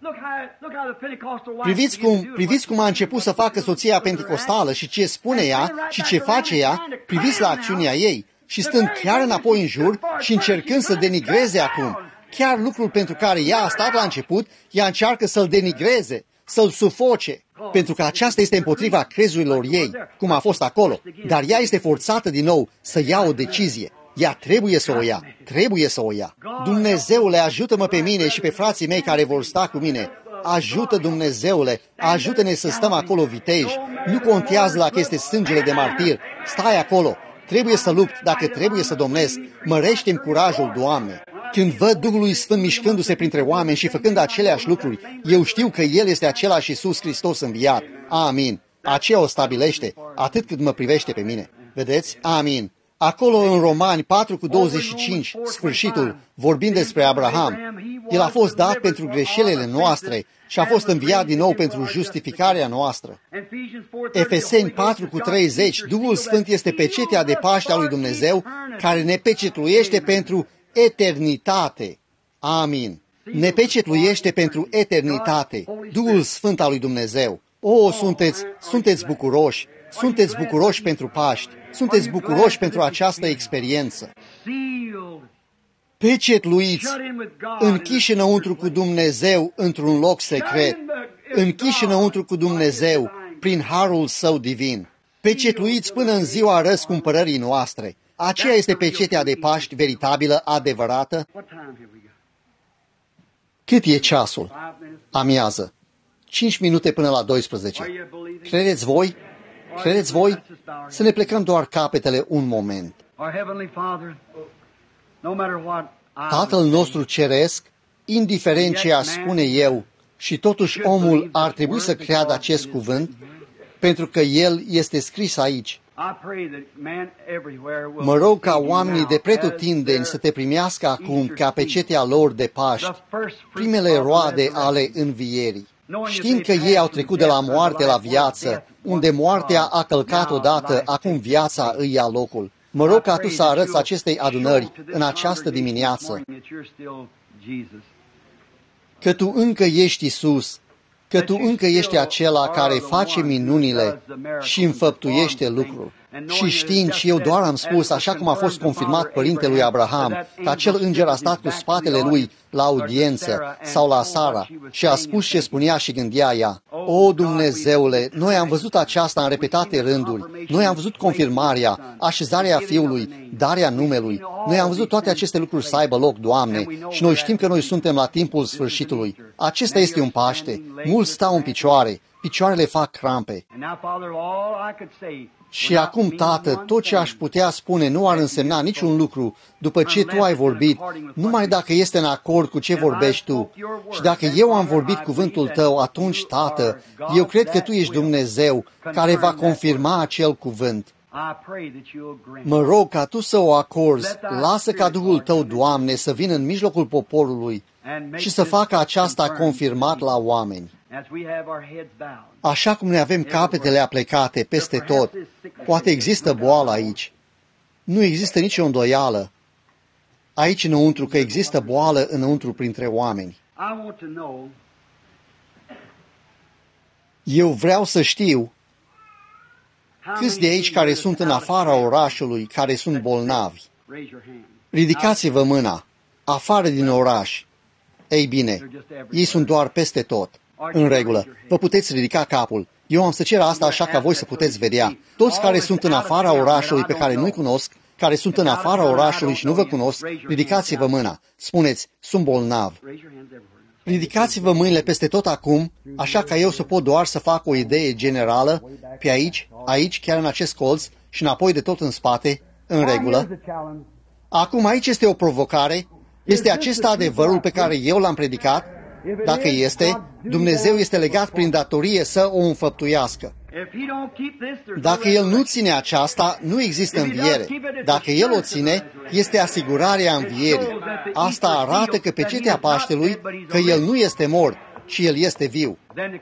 Priviți cum, priviți cum a început să facă soția penticostală și ce spune ea și ce face ea, priviți la acțiunea ei și stând chiar înapoi în jur și încercând să denigreze acum. Chiar lucrul pentru care ea a stat la început, ea încearcă să-l denigreze, să-l sufoce, pentru că aceasta este împotriva crezurilor ei, cum a fost acolo, dar ea este forțată din nou să ia o decizie. Ea trebuie să o ia, trebuie să o ia. Dumnezeule, ajută-mă pe mine și pe frații mei care vor sta cu mine. Ajută, Dumnezeule, ajută-ne să stăm acolo viteji. Nu contează dacă este sângele de martir. Stai acolo. Trebuie să lupt, dacă trebuie să domnesc. Mărește-mi curajul, Doamne. Când văd Duhul Sfânt mișcându-se printre oameni și făcând aceleași lucruri, eu știu că El este același Iisus Hristos înviat. Amin. Aceea o stabilește, atât cât mă privește pe mine. Vedeți? Amin. Acolo în Romani patru cu douăzeci și cinci, sfârșitul, vorbind despre Abraham, el a fost dat pentru greșelile noastre și a fost înviat din nou pentru justificarea noastră. Efeseni patru cu treizeci, Duhul Sfânt este pecetea de Paște a lui Dumnezeu care ne pecetluiește pentru eternitate. Amin. Ne pecetluiește pentru eternitate. Duhul Sfânt al lui Dumnezeu. O, sunteți, sunteți bucuroși. Sunteți bucuroși pentru Paști. Sunteți bucuroși pentru această experiență. Pecetluiți, închiși înăuntru cu Dumnezeu într-un loc secret, închiși înăuntru cu Dumnezeu prin harul Său divin. Pecetluiți până în ziua răscumpărării noastre. Aceea este pecetea de Paști veritabilă, adevărată. Cât e ceasul? Amiază. Cinci minute până la douăsprezece. Credeți voi? Credeți voi? Să ne plecăm doar capetele un moment. Tatăl nostru ceresc, indiferent ce aș spune eu, și totuși omul ar trebui să creadă acest cuvânt, pentru că el este scris aici. Mă rog ca oamenii de pretutindeni să te primească acum ca pecetea lor de Paști, primele roade ale învierii. Știind că ei au trecut de la moarte la viață, unde moartea a călcat odată, acum viața îi ia locul. Mă rog ca tu să arăți acestei adunări în această dimineață că tu încă ești Iisus, că tu încă ești acela care face minunile și înfăptuiește lucruri. Și știind, și eu doar am spus, așa cum a fost confirmat părintelui Abraham, că acel înger a stat cu spatele lui la audiență sau la Sara și a spus ce spunea și gândea ea. O, Dumnezeule, noi am văzut aceasta în repetate rânduri, noi am văzut confirmarea, așezarea Fiului, darea numelui, noi am văzut toate aceste lucruri să aibă loc, Doamne, și noi știm că noi suntem la timpul sfârșitului. Acesta este un Paște, mulți stau în picioare, picioarele fac crampe. Și acum, Tată, tot ce aș putea spune nu ar însemna niciun lucru după ce Tu ai vorbit, numai dacă este în acord cu ce vorbești Tu. Și dacă eu am vorbit cuvântul Tău, atunci, Tată, eu cred că Tu ești Dumnezeu care va confirma acel cuvânt. Mă rog ca Tu să o acorzi, lasă ca Duhul Tău, Doamne, să vină în mijlocul poporului și să facă aceasta confirmat la oameni. Așa cum ne avem capetele aplecate peste tot, poate există boală aici. Nu există nicio îndoială aici înăuntru că există boală înăuntru printre oameni. Eu vreau să știu câți de aici care sunt în afara orașului, care sunt bolnavi. Ridicați-vă mâna, afară din oraș. Ei bine, ei sunt doar peste tot. În regulă, vă puteți ridica capul. Eu am să cer asta așa ca voi să puteți vedea. Toți care sunt în afara orașului pe care nu-i cunosc, care sunt în afara orașului și nu vă cunosc, ridicați-vă mâna. Spuneți, sunt bolnav. Ridicați-vă mâinile peste tot acum, așa ca eu să pot doar să fac o idee generală, pe aici, aici, chiar în acest colț și înapoi de tot în spate, în regulă. Acum aici este o provocare. Este acesta adevărul pe care eu l-am predicat? Dacă este, Dumnezeu este legat prin datorie să o înfăptuiască. Dacă El nu ține aceasta, nu există înviere. Dacă El o ține, este asigurarea învierii. Asta arată că pe cetea Paștelui, că El nu este mort și El este viu.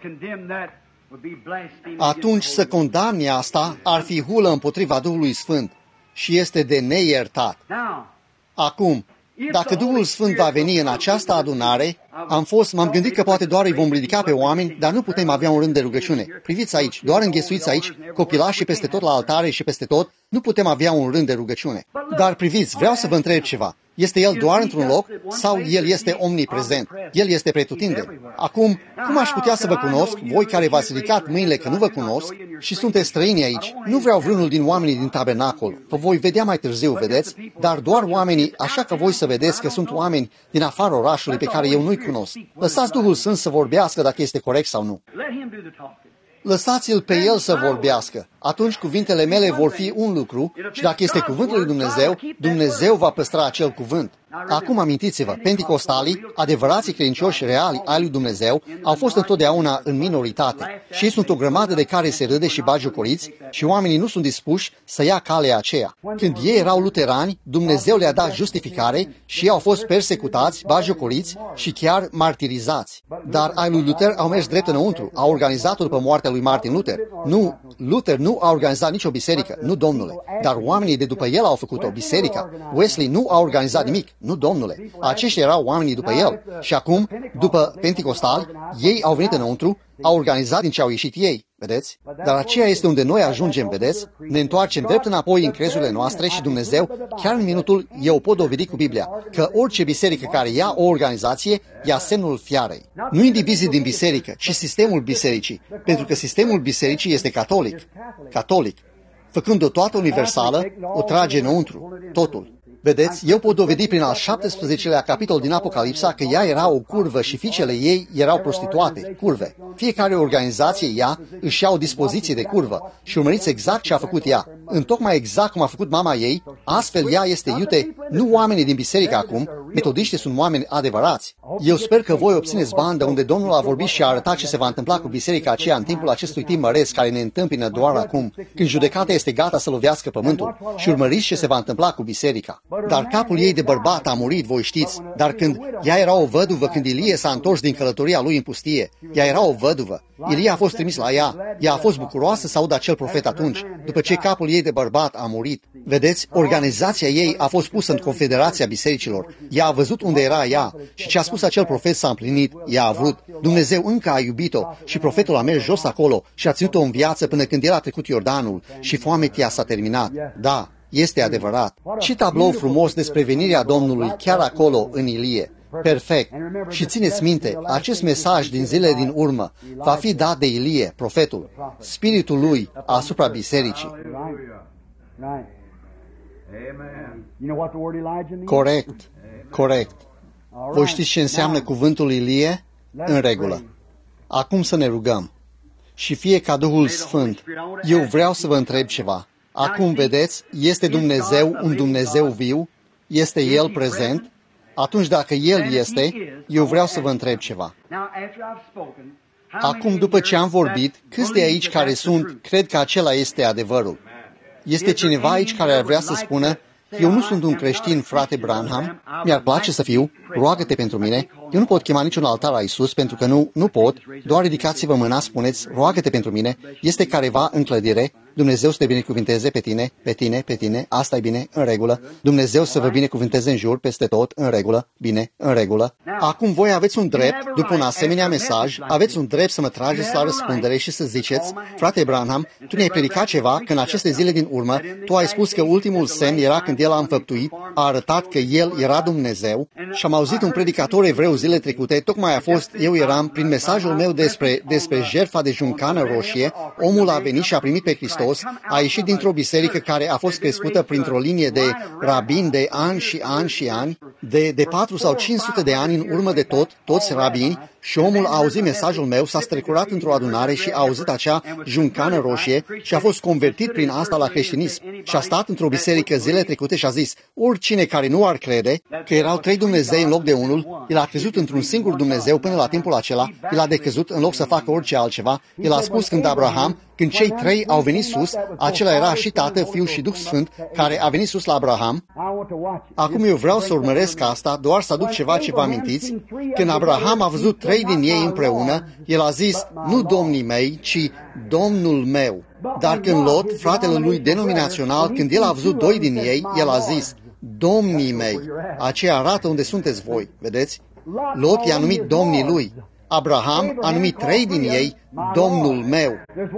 Atunci să condamne asta ar fi hulă împotriva Duhului Sfânt și este de neiertat. Acum, dacă Duhul Sfânt va veni în această adunare, am fost, m-am gândit că poate doar îi vom ridica pe oameni, dar nu putem avea un rând de rugăciune. Priviți aici, doar înghesuiți aici, copilașii peste tot la altare și peste tot, nu putem avea un rând de rugăciune. Dar priviți, vreau să vă întreb ceva. Este El doar într-un loc sau El este omniprezent? El este pretutindeni. Acum, cum aș putea să vă cunosc, voi care v-ați ridicat mâinile că nu vă cunosc și sunteți străini aici? Nu vreau vreunul din oamenii din tabernacol. Vă voi vedea mai târziu, vedeți? Dar doar oamenii, așa că voi să vedeți că sunt oameni din afara orașului pe care eu nu-i cunosc. Lăsați Duhul Sfânt să vorbească dacă este corect sau nu. Lăsați-l pe el să vorbească. Atunci cuvintele mele vor fi un lucru și dacă este cuvântul lui Dumnezeu, Dumnezeu va păstra acel cuvânt. Acum amintiți-vă, penticostalii, adevărații credincioși reali ai lui Dumnezeu, au fost întotdeauna în minoritate și ei sunt o grămadă de care se râde și bagiocoriți și oamenii nu sunt dispuși să ia calea aceea. Când ei erau luterani, Dumnezeu le-a dat justificare și ei au fost persecutați, bagiocoriți și chiar martirizați. Dar ai lui Luther au mers drept înăuntru, au organizat-o după moartea lui Martin Luther. Nu, Luther nu a organizat nicio biserică, nu domnule, dar oamenii de după el au făcut-o, biserica. Wesley nu a organizat nimic, nu domnule. Aceștia erau oamenii după el. Și acum, după penticostali, ei au venit înăuntru, au organizat din ce au ieșit ei, vedeți? Dar aceea este unde noi ajungem, vedeți? Ne întoarcem drept înapoi în crezurile noastre și Dumnezeu, chiar în minutul, eu pot dovedi cu Biblia, că orice biserică care ia o organizație, ia semnul fiarei. Nu indivizii din biserică, ci sistemul bisericii, pentru că sistemul bisericii este catolic. Catolic. Făcând-o toată universală, o trage înăuntru, totul. Vedeți, eu pot dovedi prin al șaptesprezecelea capitol din Apocalipsa că ea era o curvă și fiicele ei erau prostituate, curve. Fiecare organizație ea își ia o dispoziție de curvă și urmăriți exact ce a făcut ea. Întocmai exact cum a făcut mama ei, astfel ea este iute, nu oamenii din biserică acum, metodiștii sunt oameni adevărați. Eu sper că voi obțineți bandă unde Domnul a vorbit și a arătat ce se va întâmpla cu biserica aceea în timpul acestui timp măresc care ne întâmpină doar acum, când judecata este gata să lovească pământul și urmăriți ce se va întâmpla cu biserica. Dar capul ei de bărbat a murit, voi știți, dar când ea era o văduvă, când Ilie s-a întors din călătoria lui în pustie, ea era o văduvă. Ilie a fost trimis la ea, ea a fost bucuroasă să audă acel profet atunci, după ce capul ei de bărbat a murit. Vedeți, organizația ei a fost pusă în Confederația Bisericilor. Ea a văzut unde era ea și ce a spus acel profet s-a împlinit, ea a vrut. Dumnezeu încă a iubit-o și profetul a mers jos acolo și a ținut-o în viață până când el a trecut Iordanul și foametea s-a terminat. Da, este adevărat. Ce tablou frumos despre venirea Domnului chiar acolo în Ilie. Perfect. Și țineți minte, acest mesaj din zilele din urmă va fi dat de Ilie, profetul, spiritul lui asupra bisericii. Corect, corect. Voi știți ce înseamnă cuvântul Ilie? În regulă. Acum să ne rugăm. și fie ca Duhul Sfânt. Eu vreau să vă întreb ceva. Acum vedeți, este Dumnezeu un Dumnezeu viu? Este El prezent? Atunci dacă El este, eu vreau să vă întreb ceva. Acum, după ce am vorbit, câți de aici care sunt, cred că acela este adevărul? Este cineva aici care ar vrea să spună, eu nu sunt un creștin, frate Branham, mi-ar place să fiu, roagă-te pentru mine, eu nu pot chema niciun altar la Iisus pentru că nu, nu pot, doar ridicați-vă mâna, spuneți, roagă-te pentru mine, este careva în clădire, Dumnezeu să te binecuvinteze pe tine, pe tine, pe tine, asta e bine, în regulă, Dumnezeu să vă binecuvinteze în jur, peste tot, în regulă, bine, în regulă. Acum voi aveți un drept, după un asemenea mesaj, aveți un drept să mă trageți la răspundere și să ziceți, frate Branham, tu ne-ai predicat ceva că în aceste zile din urmă, tu ai spus că ultimul semn era când El a înfăptuit, a arătat că El era Dumnezeu și am auzit un predicator evreu zile trecute, tocmai a fost, eu eram, prin mesajul meu despre, despre jertfa de juncană roșie, omul a venit și a primit pe Hristos, a ieșit dintr-o biserică care a fost crescută printr-o linie de rabini de ani și ani și ani, de, de patru sau cinci sute de ani în urmă de tot, toți rabini, și omul a auzit mesajul meu, s-a strecurat într-o adunare și a auzit acea juncană roșie și a fost convertit prin asta la creștinism. Și a stat într-o biserică zile trecute și a zis, oricine care nu ar crede că erau trei Dumnezei în loc de unul, el a crezut într-un singur Dumnezeu până la timpul acela, el a decăzut în loc să facă orice altceva, el a spus când Abraham, când cei trei au venit sus, acela era și Tată, Fiu și Duh Sfânt, care a venit sus la Abraham. Acum eu vreau să urmăresc asta, doar să aduc ceva ce vă amintiți. Când Abraham a văzut trei din ei împreună, el a zis, nu domnii mei, ci Domnul meu. Dar când Lot, fratele lui denominațional, când el a văzut doi din ei, el a zis, domnii mei. Aceea arată unde sunteți voi, vedeți? Lot i-a numit domnii lui. Abraham a numit trei din ei Domnul meu.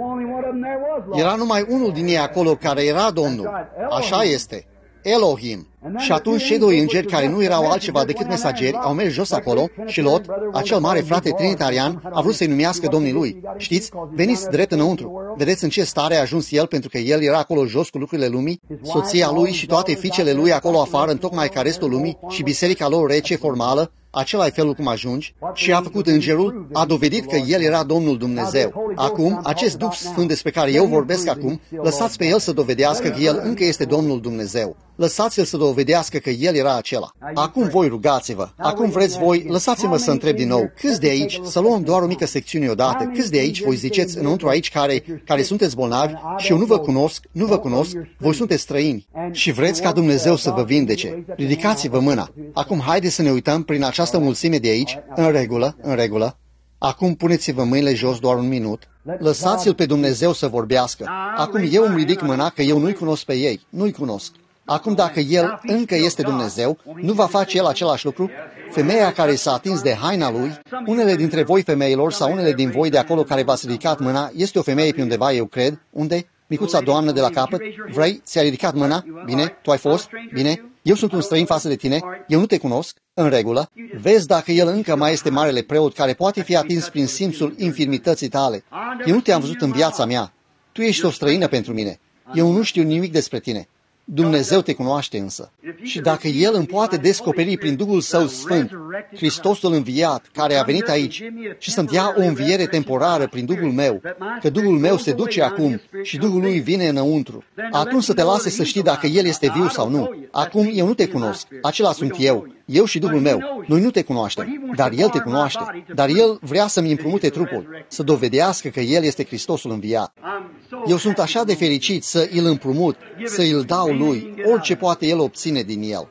Era numai unul din ei acolo care era Domnul. Așa este. Elohim. Și atunci cei doi îngeri care nu erau altceva decât mesageri au mers jos acolo și Lot, acel mare frate trinitarian, a vrut să-i numească domnii lui. Știți? Veniți drept înăuntru. Vedeți în ce stare a ajuns el pentru că el era acolo jos cu lucrurile lumii? Soția lui și toate fiicele lui acolo afară, întocmai ca restul lumii și biserica lor rece, formală. Acela e felul cum ajungi. Și a făcut îngerul, a dovedit că el era Domnul Dumnezeu. Acum, acest Duh Sfânt despre care eu vorbesc acum, lăsați pe el să dovedească că el încă este Domnul Dumnezeu. Lăsați-l să dovedească că el era acela. Acum voi rugați-vă. Acum vreți voi, lăsați-mă să întreb din nou. Câți de aici, să luăm doar o mică secțiune odată, câți de aici voi ziceți înăuntru aici care, care sunteți bolnavi și eu nu vă cunosc, nu vă cunosc, voi sunteți străini și vreți ca Dumnezeu să vă vindece. Ridicați-vă mâna. Acum haideți să ne uităm prin această mulțime de aici, în regulă, în regulă. Acum puneți-vă mâinile jos doar un minut. Lăsați-l pe Dumnezeu să vorbească. Acum eu îmi ridic mâna că eu nu-i cunosc pe ei, nu-i cunosc. Acum dacă El încă este Dumnezeu, nu va face El același lucru? Femeia care s-a atins de haina lui, unele dintre voi femeilor sau unele din voi de acolo care v-ați ridicat mâna, este o femeie pe undeva, eu cred. Unde? Micuța doamnă de la capăt? Vrei? Ți-a ridicat mâna? Bine? Tu ai fost? Bine? Eu sunt un străin față de tine? Eu nu te cunosc? În regulă? Vezi dacă el încă mai este marele preot care poate fi atins prin simțul infirmității tale. Eu nu te-am văzut în viața mea. Tu ești o străină pentru mine. Eu nu știu nimic despre tine. Dumnezeu te cunoaște însă. Și dacă El îmi poate descoperi prin Duhul Său Sfânt, Hristosul înviat, care a venit aici, și să-mi dea o înviere temporară prin Duhul meu, că Duhul meu se duce acum și Duhul Lui vine înăuntru, atunci să te lase să știi dacă El este viu sau nu. Acum eu nu te cunosc, acela sunt eu, eu și Duhul meu. Noi nu te cunoaștem, dar El te cunoaște. Dar El vrea să-mi împrumute trupul, să dovedească că El este Hristosul înviat. Eu sunt așa de fericit să îl împrumut, să îl dau lui, orice poate el obține din el.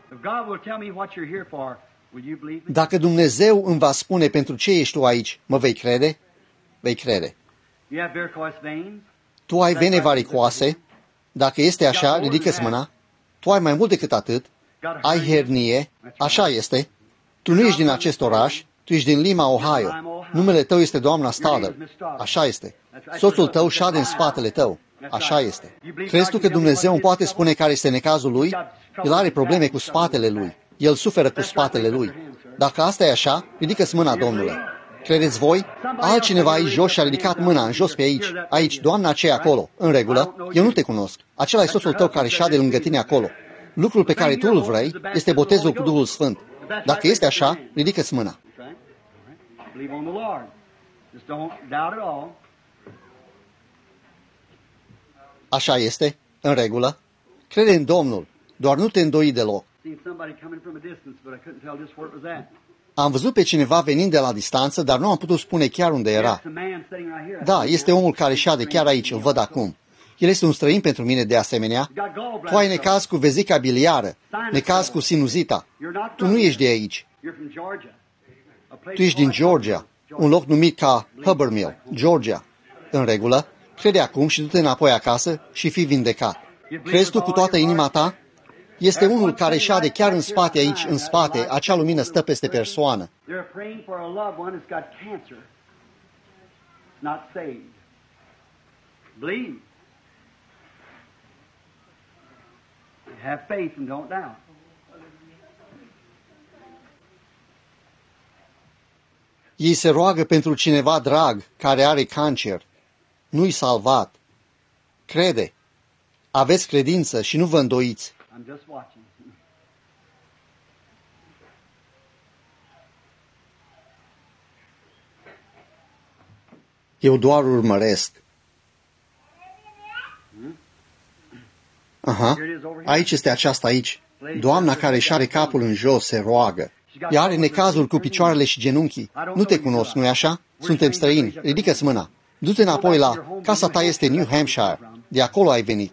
Dacă Dumnezeu îmi va spune pentru ce ești tu aici, mă vei crede? Vei crede. Tu ai vene varicoase? Dacă este așa, ridică-ți mâna. Tu ai mai mult decât atât. Ai hernie? Așa este. Tu nu ești din acest oraș, tu ești din Lima, Ohio. Numele tău este doamna Stoddard. Așa este. Soțul tău șade în spatele tău. Așa este. Crezi tu că Dumnezeu îmi poate spune care este necazul lui? El are probleme cu spatele lui. El suferă cu spatele lui. Dacă asta e așa, ridică-ți mâna, Domnule. Credeți voi? Altcineva aici jos și-a ridicat mâna în jos pe aici. Aici, doamna aceea acolo. În regulă? Eu nu te cunosc. Acela e soțul tău care șade lângă tine acolo. Lucrul pe care tu îl vrei este botezul cu Duhul Sfânt. Dacă este așa, ridică-ți mâna. Așa este? În regulă? Crede în Domnul, doar nu te îndoi deloc. Am văzut pe cineva venind de la distanță, dar nu am putut spune chiar unde era. Da, este omul care șade chiar aici, îl văd acum. El este un străin pentru mine de asemenea. Tu ai necaz cu vezica biliară, necaz cu sinuzita. Tu nu ești de aici. Tu ești din Georgia, un loc numit ca Habermill, Georgia. În regulă? Crede acum și du-te înapoi acasă și fii vindecat. Crezi tu cu toată inima ta? Este unul care șade chiar în spate aici, în spate, acea lumină stă peste persoană. Have faith and don't doubt. Ei se roagă pentru cineva drag care are cancer. Nu-i salvat. Crede. Aveți credință și nu vă îndoiți. I'm just watching. Eu doar urmăresc. Aha, aici este aceasta aici. Doamna care își are capul în jos se roagă. Ea are necazuri cu picioarele și genunchii. Nu te cunosc, nu-i așa? Suntem străini. Ridică-ți mâna. Du-te înapoi la... Casa ta este New Hampshire. De acolo ai venit.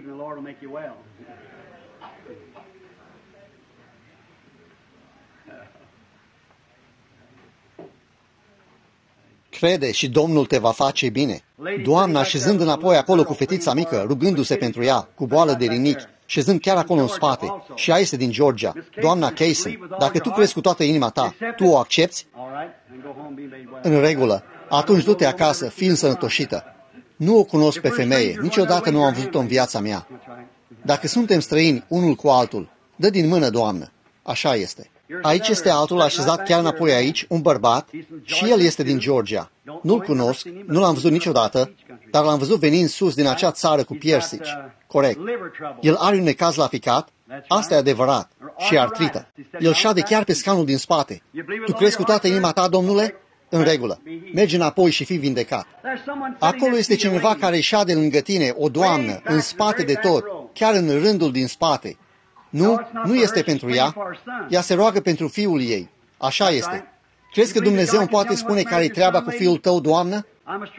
Crede și Domnul te va face bine. Doamna, șezând înapoi acolo cu fetița mică, rugându-se pentru ea, cu boală de rinichi, șezând chiar acolo în spate, și ea este din Georgia, doamna Casey, dacă tu crezi cu toată inima ta, tu o accepți? În regulă. Atunci du-te acasă, fii însănătoșită. Nu o cunosc pe femeie, niciodată nu am văzut-o în viața mea. Dacă suntem străini unul cu altul, dă din mână, Doamnă. Așa este. Aici este altul așezat chiar înapoi aici, un bărbat, și el este din Georgia. Nu-l cunosc, nu l-am văzut niciodată, dar l-am văzut venind sus din acea țară cu piersici. Corect. El are un necaz la ficat, asta e adevărat, și artrită. El șade chiar pe scaunul din spate. Tu crezi cu toată inima ta, domnule? În regulă. Mergi înapoi și fii vindecat. Acolo este cineva care șade lângă tine, o doamnă, în spate de tot, chiar în rândul din spate. Nu, nu este pentru ea. Ea se roagă pentru fiul ei. Așa este. Crezi că Dumnezeu îmi poate spune care-i treaba cu fiul tău, Doamnă?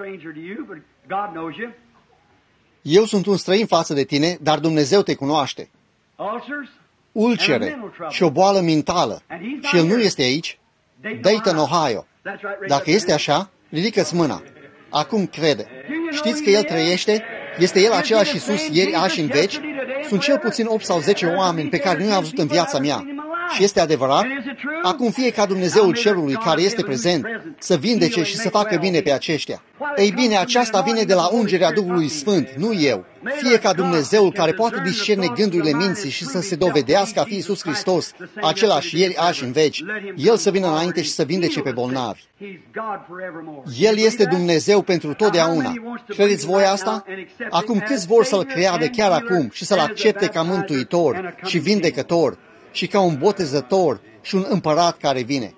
Eu sunt un străin față de tine, dar Dumnezeu te cunoaște. Ulcere și o boală mentală. Și el nu este aici? Dayton, Ohio. Dacă este așa, ridică-ți mâna. Acum crede. Știți că el trăiește? Este el același Iisus ieri, azi în veci? Sunt cel puțin opt sau zece oameni pe care nu i-am văzut în viața mea. Și este adevărat? Acum fie ca Dumnezeul Cerului care este prezent să vindece și să facă bine pe aceștia. Ei bine, aceasta vine de la ungerea Duhului Sfânt, nu eu. Fie ca Dumnezeul care poate discerne gândurile minții și să se dovedească a fi Iisus Hristos, același ieri, azi în veci, El să vină înainte și să vindece pe bolnavi. El este Dumnezeu pentru totdeauna. Credeți voi asta? Acum câți vor să-L creadă chiar acum și să-L accepte ca mântuitor și vindecător și ca un botezător și un împărat care vine?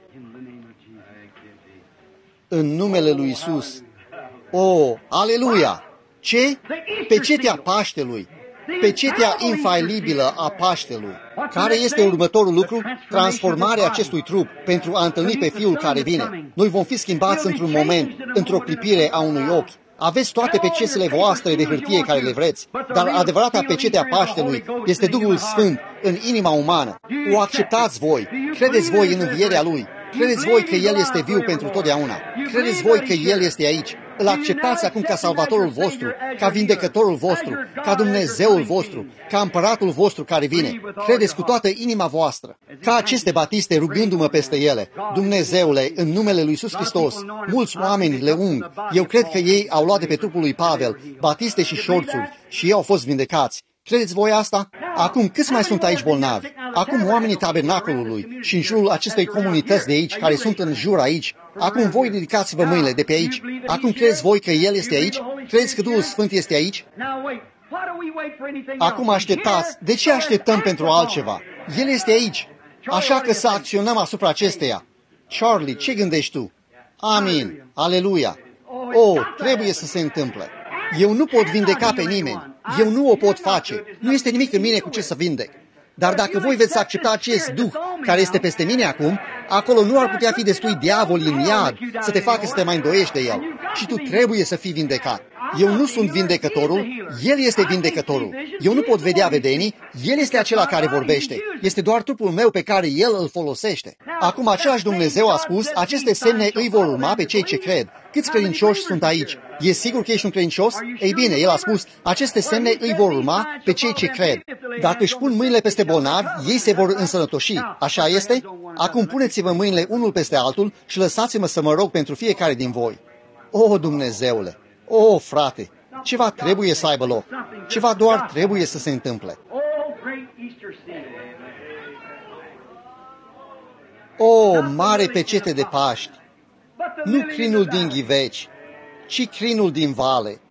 În numele lui Iisus. O, aleluia! Ce? Pecetea Paștelui. Pecetea infailibilă a Paștelui. Care este următorul lucru? Transformarea acestui trup pentru a întâlni pe Fiul care vine. Noi vom fi schimbați într-un moment, într-o clipire a unui ochi. Aveți toate pecetele voastre de hârtie care le vreți, dar adevărata pecete a Paștelui este Duhul Sfânt în inima umană. O acceptați voi, credeți voi în învierea Lui, credeți voi că El este viu pentru totdeauna, credeți voi că El este aici. Îl acceptați acum ca salvatorul vostru, ca vindecătorul vostru, ca Dumnezeul vostru, ca împăratul vostru care vine. Credeți cu toată inima voastră. Ca aceste batiste rugându-mă peste ele. Dumnezeule, în numele lui Iisus Hristos, mulți oameni le ung. Eu cred că ei au luat de pe trupul lui Pavel batiste și șorțuri și ei au fost vindecați. Credeți voi asta? Acum câți mai sunt aici bolnavi? Acum oamenii tabernacolului și în jurul acestei comunități de aici, care sunt în jur aici. Acum voi ridicați-vă mâinile de pe aici. Acum credeți voi că El este aici? Credeți că Duhul Sfânt este aici? Acum așteptați. De ce așteptăm pentru altceva? El este aici. Așa că să acționăm asupra acesteia. Charlie, ce gândești tu? Amin. Aleluia. Oh, trebuie să se întâmple. Eu nu pot vindeca pe nimeni. Eu nu o pot face. Nu este nimic în mine cu ce să vindec. Dar dacă voi veți accepta acest duh care este peste mine acum, acolo nu ar putea fi destui diavoli în iad să te facă să te mai îndoiești de el. Și tu trebuie să fii vindecat. Eu nu sunt vindecătorul, El este vindecătorul. Eu nu pot vedea vedenii, El este acela care vorbește. Este doar trupul meu pe care El îl folosește. Acum același Dumnezeu a spus, aceste semne îi vor urma pe cei ce cred. Câți credincioși sunt aici? E sigur că ești un credincios? Ei bine, El a spus, aceste semne îi vor urma pe cei ce cred. Dacă își pun mâinile peste bolnavi, ei se vor însănătoși. Așa este? Acum puneți-vă mâinile unul peste altul și lăsați-mă să mă rog pentru fiecare din voi. O, Dumnezeule! O, frate! Ceva trebuie să aibă loc. Ceva doar trebuie să se întâmple. O, mare pecete de Paști! Nu crinul din ghiveci, ci crinul din vale.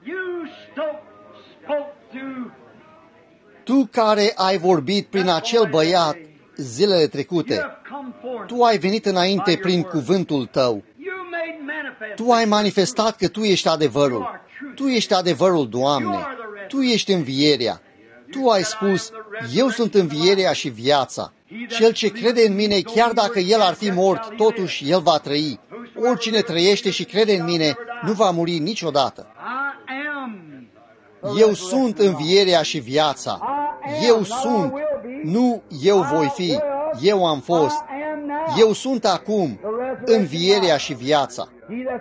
Tu care ai vorbit prin acel băiat zilele trecute, tu ai venit înainte prin cuvântul tău. Tu ai manifestat că Tu ești adevărul. Tu ești adevărul, Doamne. Tu ești învierea. Tu ai spus, eu sunt învierea și viața. Cel ce crede în mine, chiar dacă el ar fi mort, totuși el va trăi. Oricine trăiește și crede în mine, nu va muri niciodată. Eu sunt învierea și viața. Eu sunt. Nu eu voi fi. Eu am fost. Eu sunt acum învierea și viața.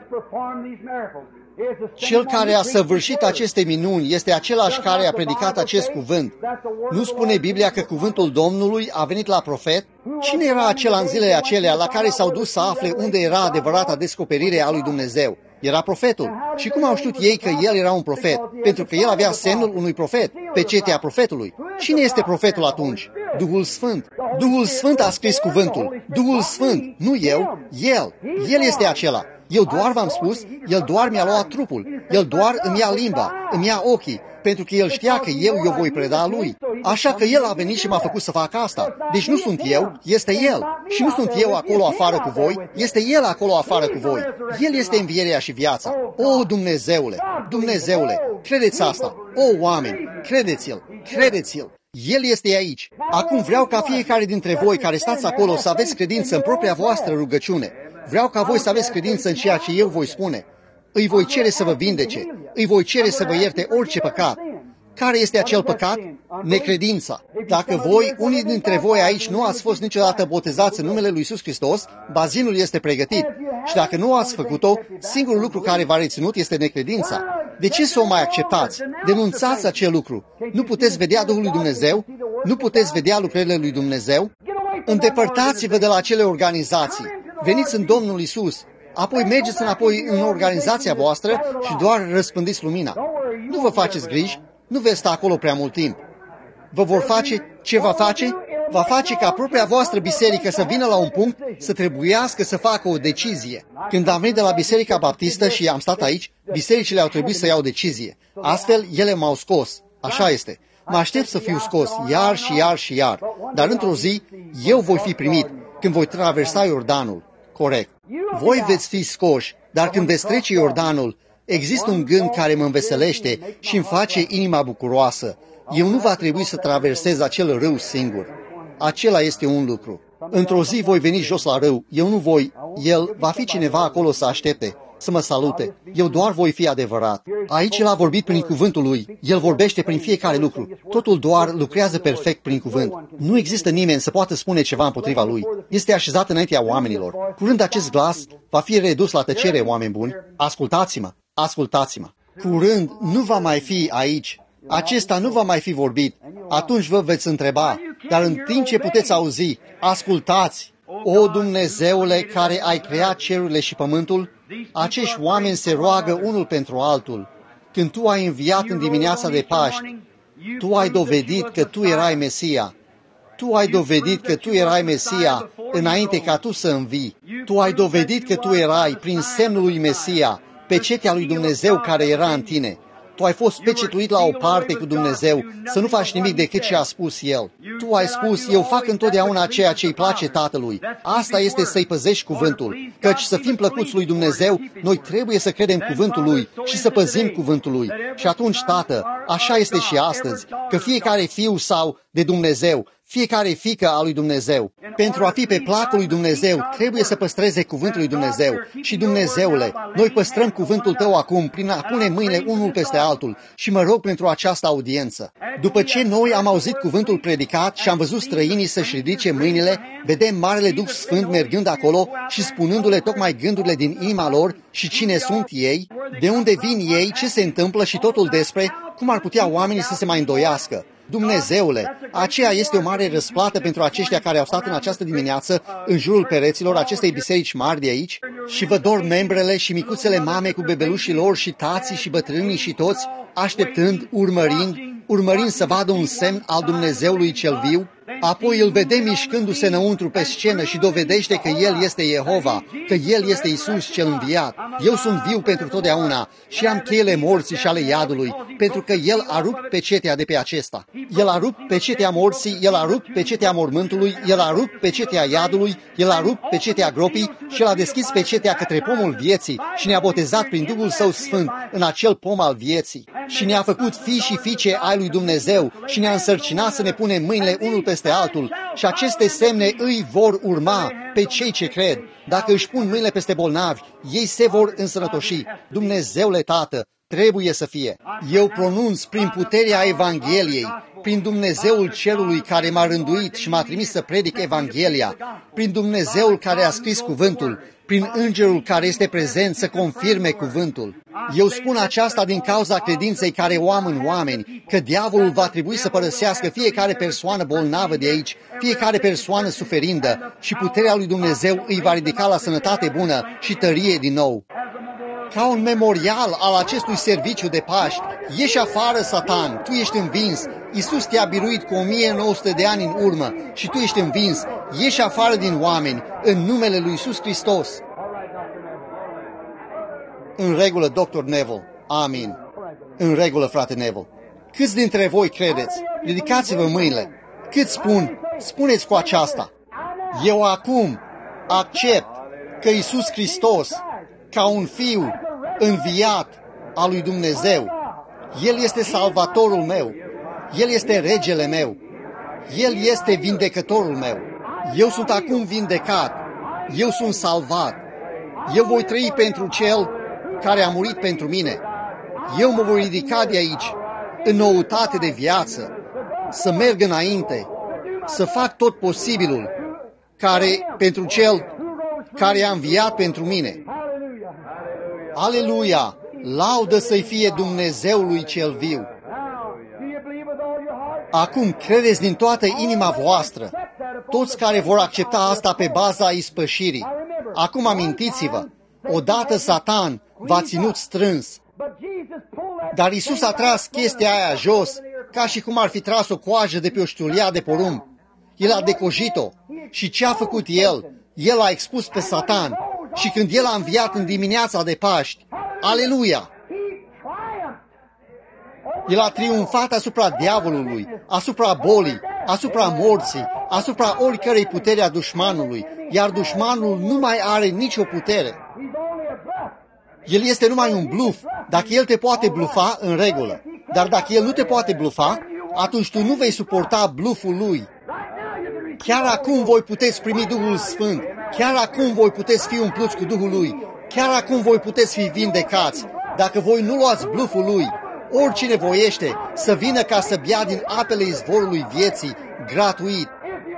Cel care a săvârșit aceste minuni este același care a predicat acest cuvânt. Nu spune Biblia că cuvântul Domnului a venit la profet? Cine era acela în zilele acelea la care s-au dus să afle unde era adevărata descoperire a lui Dumnezeu? Era profetul. Și cum au știut ei că el era un profet? Pentru că el avea semnul unui profet, pecetea profetului. Cine este profetul atunci? Duhul Sfânt. Duhul Sfânt a scris cuvântul. Duhul Sfânt, nu eu, El. El este acela. Eu doar v-am spus, El doar mi-a luat trupul. El doar îmi ia limba, îmi ia ochii, pentru că El știa că eu i-o voi preda Lui. Așa că El a venit și m-a făcut să fac asta. Deci nu sunt eu, este El. Și nu sunt eu acolo afară cu voi, este El acolo afară cu voi. El este învierea și viața. O, Dumnezeule, Dumnezeule, credeți asta. O, oameni, credeți-l, credeți-l. El este aici. Acum vreau ca fiecare dintre voi care stați acolo să aveți credință în propria voastră rugăciune. Vreau ca voi să aveți credință în ceea ce eu voi spune. Îi voi cere să vă vindece. Îi voi cere să vă ierte orice păcat. Care este acel păcat? Necredința. Dacă voi, unii dintre voi aici, nu ați fost niciodată botezați în numele lui Iisus Hristos, bazinul este pregătit. Și dacă nu ați făcut-o, singurul lucru care v-a reținut este necredința. De ce să o mai acceptați? Denunțați acel lucru. Nu puteți vedea Duhul lui Dumnezeu? Nu puteți vedea lucrările lui Dumnezeu? Îndepărtați-vă de la acele organizații. Veniți în Domnul Iisus. Apoi mergeți înapoi în organizația voastră și doar răspândiți lumina. Nu vă faceți griji. Nu veți sta acolo prea mult timp. Vă vor face ce va face? Va face ca propria voastră biserică să vină la un punct să trebuiască să facă o decizie. Când am venit de la Biserica Baptistă și am stat aici, bisericile au trebuit să iau o decizie. Astfel, ele m-au scos. Așa este. Mă aștept să fiu scos, iar și iar și iar. Dar într-o zi, eu voi fi primit când voi traversa Iordanul. Corect. Voi veți fi scoși, dar când veți trece Iordanul, există un gând care mă înveselește și îmi face inima bucuroasă. Eu nu va trebui să traversez acel râu singur. Acela este un lucru. Într-o zi voi veni jos la râu. Eu nu voi. El va fi cineva acolo să aștepte, să mă salute. Eu doar voi fi adevărat. Aici El a vorbit prin cuvântul Lui. El vorbește prin fiecare lucru. Totul doar lucrează perfect prin cuvânt. Nu există nimeni să poată spune ceva împotriva Lui. Este așezat înaintea oamenilor. Curând acest glas va fi redus la tăcere, oameni buni. Ascultați-mă. Ascultați-mă. Curând nu va mai fi aici. Acesta nu va mai fi vorbit. Atunci vă veți întreba. Dar în timp ce puteți auzi, ascultați. O, Dumnezeule care ai creat cerurile și pământul, acești oameni se roagă unul pentru altul. Când Tu ai înviat în dimineața de Paști, Tu ai dovedit că Tu erai Mesia. Tu ai dovedit că Tu erai Mesia înainte ca Tu să învii. Tu ai dovedit că Tu erai, prin semnul lui Mesia, pecetea lui Dumnezeu care era în Tine. Tu ai fost pecetuit la o parte cu Dumnezeu, să nu faci nimic decât ce a spus El. Tu ai spus, eu fac întotdeauna ceea ce îi place Tatălui. Asta este să-i păzești cuvântul, căci să fim plăcuți lui Dumnezeu, noi trebuie să credem cuvântul Lui și să păzim cuvântul Lui. Și atunci, Tată, așa este și astăzi, că fiecare fiu sau de Dumnezeu, fiecare fiică a lui Dumnezeu, pentru a fi pe placul lui Dumnezeu, trebuie să păstreze cuvântul lui Dumnezeu. Și Dumnezeule, noi păstrăm cuvântul Tău acum prin a pune mâinile unul peste altul și mă rog pentru această audiență. După ce noi am auzit cuvântul predicat și am văzut străinii să-și ridice mâinile, vedem Marele Duh Sfânt mergând acolo și spunându-le tocmai gândurile din inima lor și cine sunt ei, de unde vin ei, ce se întâmplă și totul despre cum ar putea oamenii să se mai îndoiască. Dumnezeule, aceea este o mare răsplată pentru aceștia care au stat în această dimineață în jurul pereților acestei biserici mari de aici și vă dor membrele și micuțele mame cu bebelușii lor și tații și bătrânii și toți, așteptând, urmărind, urmărind să vadă un semn al Dumnezeului cel viu. Apoi îl vedem mișcându-se înăuntru pe scenă și dovedește că El este Jehova, că El este Iisus cel înviat. Eu sunt viu pentru totdeauna și am cheile morții și ale iadului, pentru că El a rupt pecetea de pe acesta. El a rupt pecetea morții, El a rupt pecetea mormântului, El a rupt pecetea iadului, El a rupt pecetea gropii și El a deschis pecetea către pomul vieții și ne-a botezat prin Duhul Său Sfânt în acel pom al vieții. Și ne-a făcut fii și fiice ai lui Dumnezeu și ne-a însărcinat să ne punem mâinile unul peste altul și aceste semne îi vor urma pe cei ce cred. Dacă își pun mâinile peste bolnavi, ei se vor însănătoși. Dumnezeule Tată, trebuie să fie. Eu pronunț prin puterea Evangheliei, prin Dumnezeul Cerului care m-a rânduit și m-a trimis să predic Evanghelia, prin Dumnezeul care a scris cuvântul, prin Îngerul care este prezent să confirme cuvântul. Eu spun aceasta din cauza credinței care o am în oameni, că diavolul va trebui să părăsească fiecare persoană bolnavă de aici, fiecare persoană suferindă și puterea lui Dumnezeu îi va ridica la sănătate bună și tărie din nou. Ca un memorial al acestui serviciu de Paști, ieși afară, Satan, tu ești învins, Iisus te-a biruit cu o mie nouă sute de ani în urmă și tu ești învins, ieși afară din oameni, în numele lui Iisus Hristos. În regulă, doctor Neville. Amin. În regulă, frate Neville. Câți dintre voi credeți? Ridicați-vă mâinile. Cât spun? Spuneți cu aceasta. Eu acum accept că Iisus Hristos, ca un fiu înviat al lui Dumnezeu, El este salvatorul meu, El este regele meu, El este vindecătorul meu. Eu sunt acum vindecat, eu sunt salvat, eu voi trăi pentru Cel care a murit pentru mine. Eu mă voi ridica de aici în noutate de viață, să merg înainte, să fac tot posibilul care, pentru Cel care a înviat pentru mine. Aleluia! Laudă să-i fie Dumnezeului cel viu! Acum credeți din toată inima voastră, toți care vor accepta asta pe baza ispășirii. Acum amintiți-vă, odată Satan v-a ținut strâns, dar Iisus a tras chestia aia jos, ca și cum ar fi tras o coajă de pe o știulia de porumb. El a decojit-o. Și ce a făcut El? El a expus pe Satan. Și când El a înviat în dimineața de Paști, aleluia! El a triumfat asupra diavolului, asupra bolii, asupra morții, asupra oricărei putere a dușmanului, iar dușmanul nu mai are nicio putere. El este numai un bluf. Dacă el te poate blufa, în regulă. Dar dacă el nu te poate blufa, atunci tu nu vei suporta bluful lui. Chiar acum voi puteți primi Duhul Sfânt. Chiar acum voi puteți fi umpluți cu Duhul lui. Chiar acum voi puteți fi vindecați. Dacă voi nu luați bluful lui, oricine voiește să vină ca să bea din apele izvorului vieții, gratuit.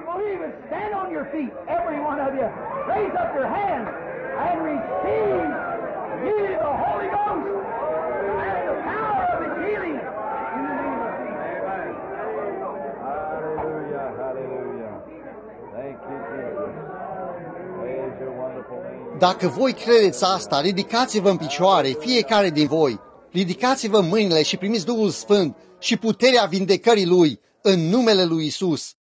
Dacă voi credeți asta, ridicați-vă în picioare, fiecare din voi. Ridicați-vă mâinile și primiți Duhul Sfânt și puterea vindecării Lui în numele Lui Isus.